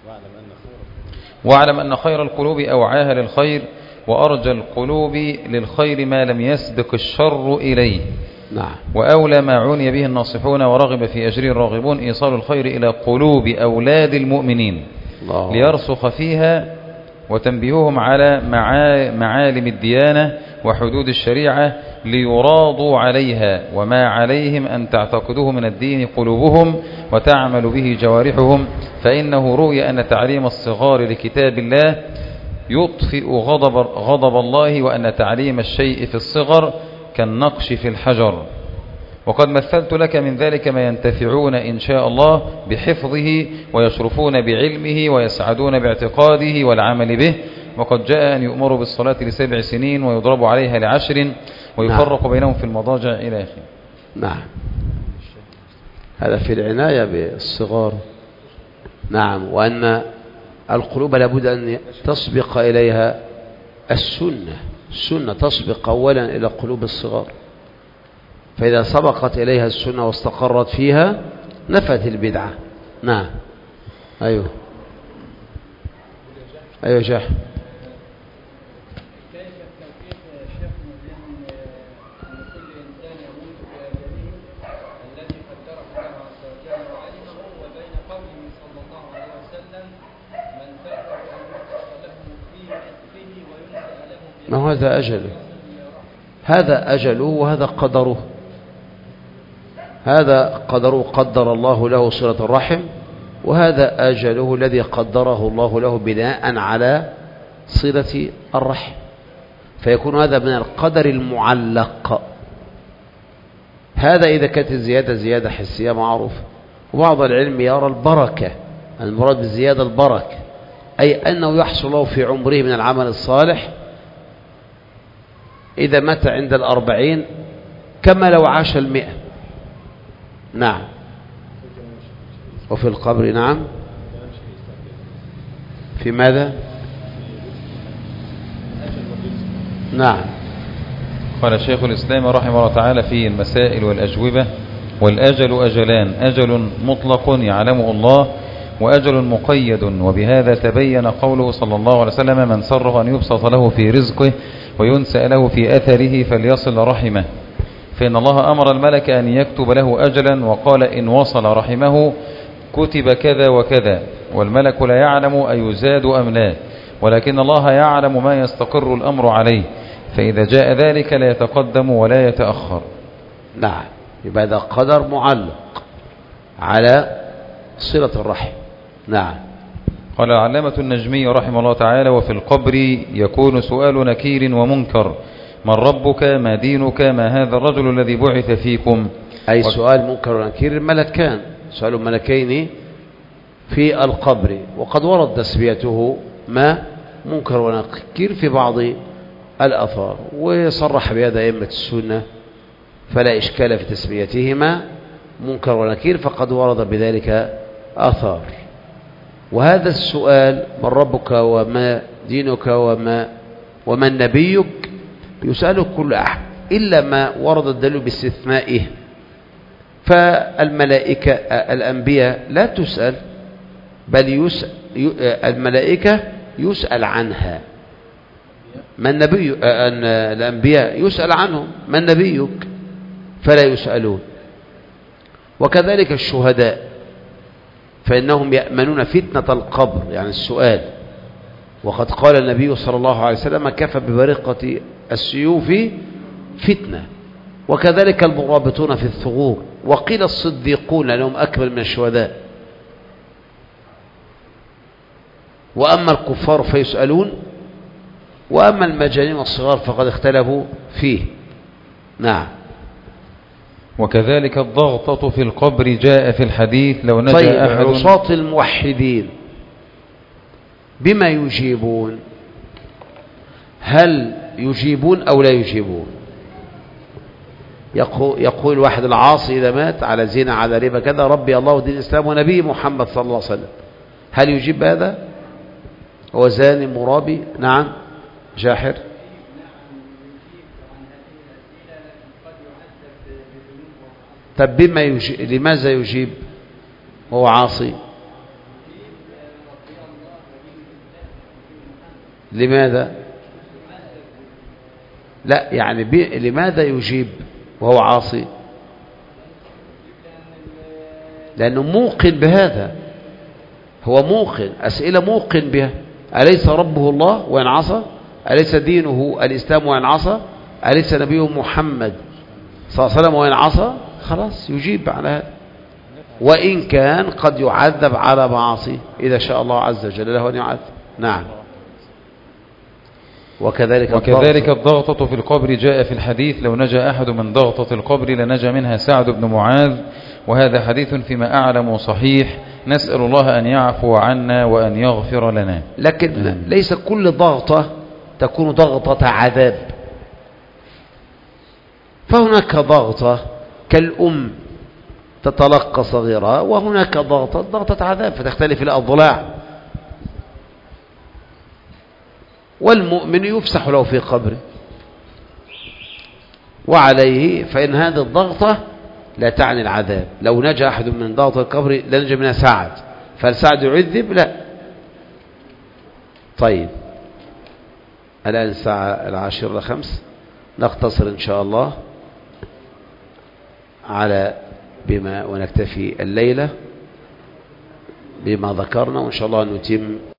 واعلم أن خير القلوب أوعاها للخير وأرجى القلوب للخير ما لم يسبق الشر إليه. نعم. وأولى ما عني به الناصحون ورغب في أجر الراغبون إيصال الخير إلى قلوب أولاد المؤمنين الله. ليرسخ فيها وتنبيههم على معالم الديانة وحدود الشريعة ليراضوا عليها، وما عليهم أن تعتقدوه من الدين قلوبهم وتعمل به جوارحهم، فإنه رؤي أن تعليم الصغار لكتاب الله يطفئ غضب, غضب الله، وأن تعليم الشيء في الصغر كالنقش في الحجر. وقد مثلت لك من ذلك ما ينتفعون إن شاء الله بحفظه ويشرفون بعلمه ويسعدون باعتقاده والعمل به، وقد جاء أن يؤمروا بالصلاة لسبع سنين ويضرب عليها لعشر ويفرق نعم. بينهم في المضاجع إلى آخره. نعم. هذا في العناية بالصغار. نعم. وأن القلوب لابد أن تسبق إليها السنة السنة تسبق أولا إلى قلوب الصغار، فإذا سبقت إليها السنة واستقرت فيها نفت البدعة. نعم. أيوه أيوه شيخ. كيف التوفيق يا شيخ ما هو هذا أجله، هذا أجله وهذا قدره، هذا قدره قدر الله له صلة الرحم، وهذا أجله الذي قدره الله له بناء على صلة الرحم، فيكون هذا من القدر المعلق. هذا إذا كانت الزيادة زيادة حسية معروفة. وبعض العلم يرى البركة، المراد بالزيادة البركة، أي أنه يحصل له في عمره من العمل الصالح إذا مات عند الأربعين كما لو عاش المئة. نعم. وفي القبر نعم. في ماذا؟ نعم. قال شيخ الإسلام رحمه الله تعالى في المسائل والأجوبة: والأجل أجلان، أجل مطلق يعلمه الله، وأجل مقيد. وبهذا تبين قوله صلى الله عليه وسلم: من سره أن يبسط له في رزقه وينسأ له في أثره فليصل رحمه، فإن الله أمر الملك أن يكتب له أجلا، وقال: إن وصل رحمه كتب كذا وكذا، والملك لا يعلم أيزاد أم لا، ولكن الله يعلم ما يستقر الأمر عليه، فإذا جاء ذلك لا يتقدم ولا يتأخر. نعم. يبقى هذا قدر معلق على صلة الرحم. نعم. قال العلامة النجمي رحمه الله تعالى: وفي القبر يكون سؤال نكير ومنكر: من ربك، ما دينك، ما هذا الرجل الذي بعث فيكم. أي سؤال منكر ونكير الملكان، سؤال ملكين في القبر، وقد ورد تسميته ما منكر ونكير في بعض الأثار، وصرح بهذا أئمة السنة، فلا إشكال في تسميتهما منكر ونكير، فقد ورد بذلك آثار. وهذا السؤال: من ربك وما دينك وما ومن نبيك، يسأله كل أحد إلا ما ورد الدليل باستثنائه. فالملائكة الأنبياء لا تسأل، بل يسأل الملائكة يسأل عنها. من نبي الأنبياء يسأل عنهم: من نبيك؟ فلا يسألون. وكذلك الشهداء، فإنهم يأمنون فتنة القبر، يعني السؤال. وقد قال النبي صلى الله عليه وسلم: كفى ببرقة السيوف فتنة. وكذلك المرابطون في الثغور، وقيل الصديقون لأنهم أكبر من الشهداء. وأما الكفار فيسألون، وأما المجانين والصغار فقد اختلفوا فيه. نعم. وكذلك الضغطة في القبر جاء في الحديث: لو نجا طيب أحد. عصاة الموحدين بما يجيبون؟ هل يجيبون أو لا يجيبون؟ يقول واحد العاصي إذا مات على زنا على ربا كذا: ربي الله ودين الإسلام ونبي محمد صلى الله عليه وسلم، هل يجيب هذا؟ هو زاني مرابي؟ نعم. جاحر. طب بما يجيب، لماذا يجيب هو عاصي؟ لماذا؟ لا يعني لماذا يجيب وهو عاصي؟ لأنه موقن بهذا، هو موقن، أسئلة موقن بها. أليس ربه الله وإن عصى؟ أليس دينه الإسلام وإن عصى؟ أليس نبيه محمد صلى الله عليه وسلم وإن عصى؟ خلاص يجيب على هذا، وإن كان قد يعذب على معاصيه إذا شاء الله عز وجل له أن يعذب. نعم. وكذلك, وكذلك الضغطة في القبر جاء في الحديث: لو نجا أحد من ضغطة القبر لنجا منها سعد بن معاذ، وهذا حديث فيما أعلم صحيح، نسأل الله أن يعفو عنا وأن يغفر لنا. لكن ليس كل ضغطة تكون ضغطة عذاب، فهناك ضغطة كالأم تتلقى صغيرها، وهناك ضغطة ضغطة عذاب، فتختلف الأضلاع. والمؤمن يفسح له في قبره وعليه، فإن هذه الضغطة لا تعني العذاب. لو نجا أحد من ضغطة القبر لنجا منها سعد، فالسعد يعذب؟ لا. طيب الآن الساعة العاشرة لخمس، نختصر إن شاء الله على بما ونكتفي الليلة بما ذكرنا، وإن شاء الله نتم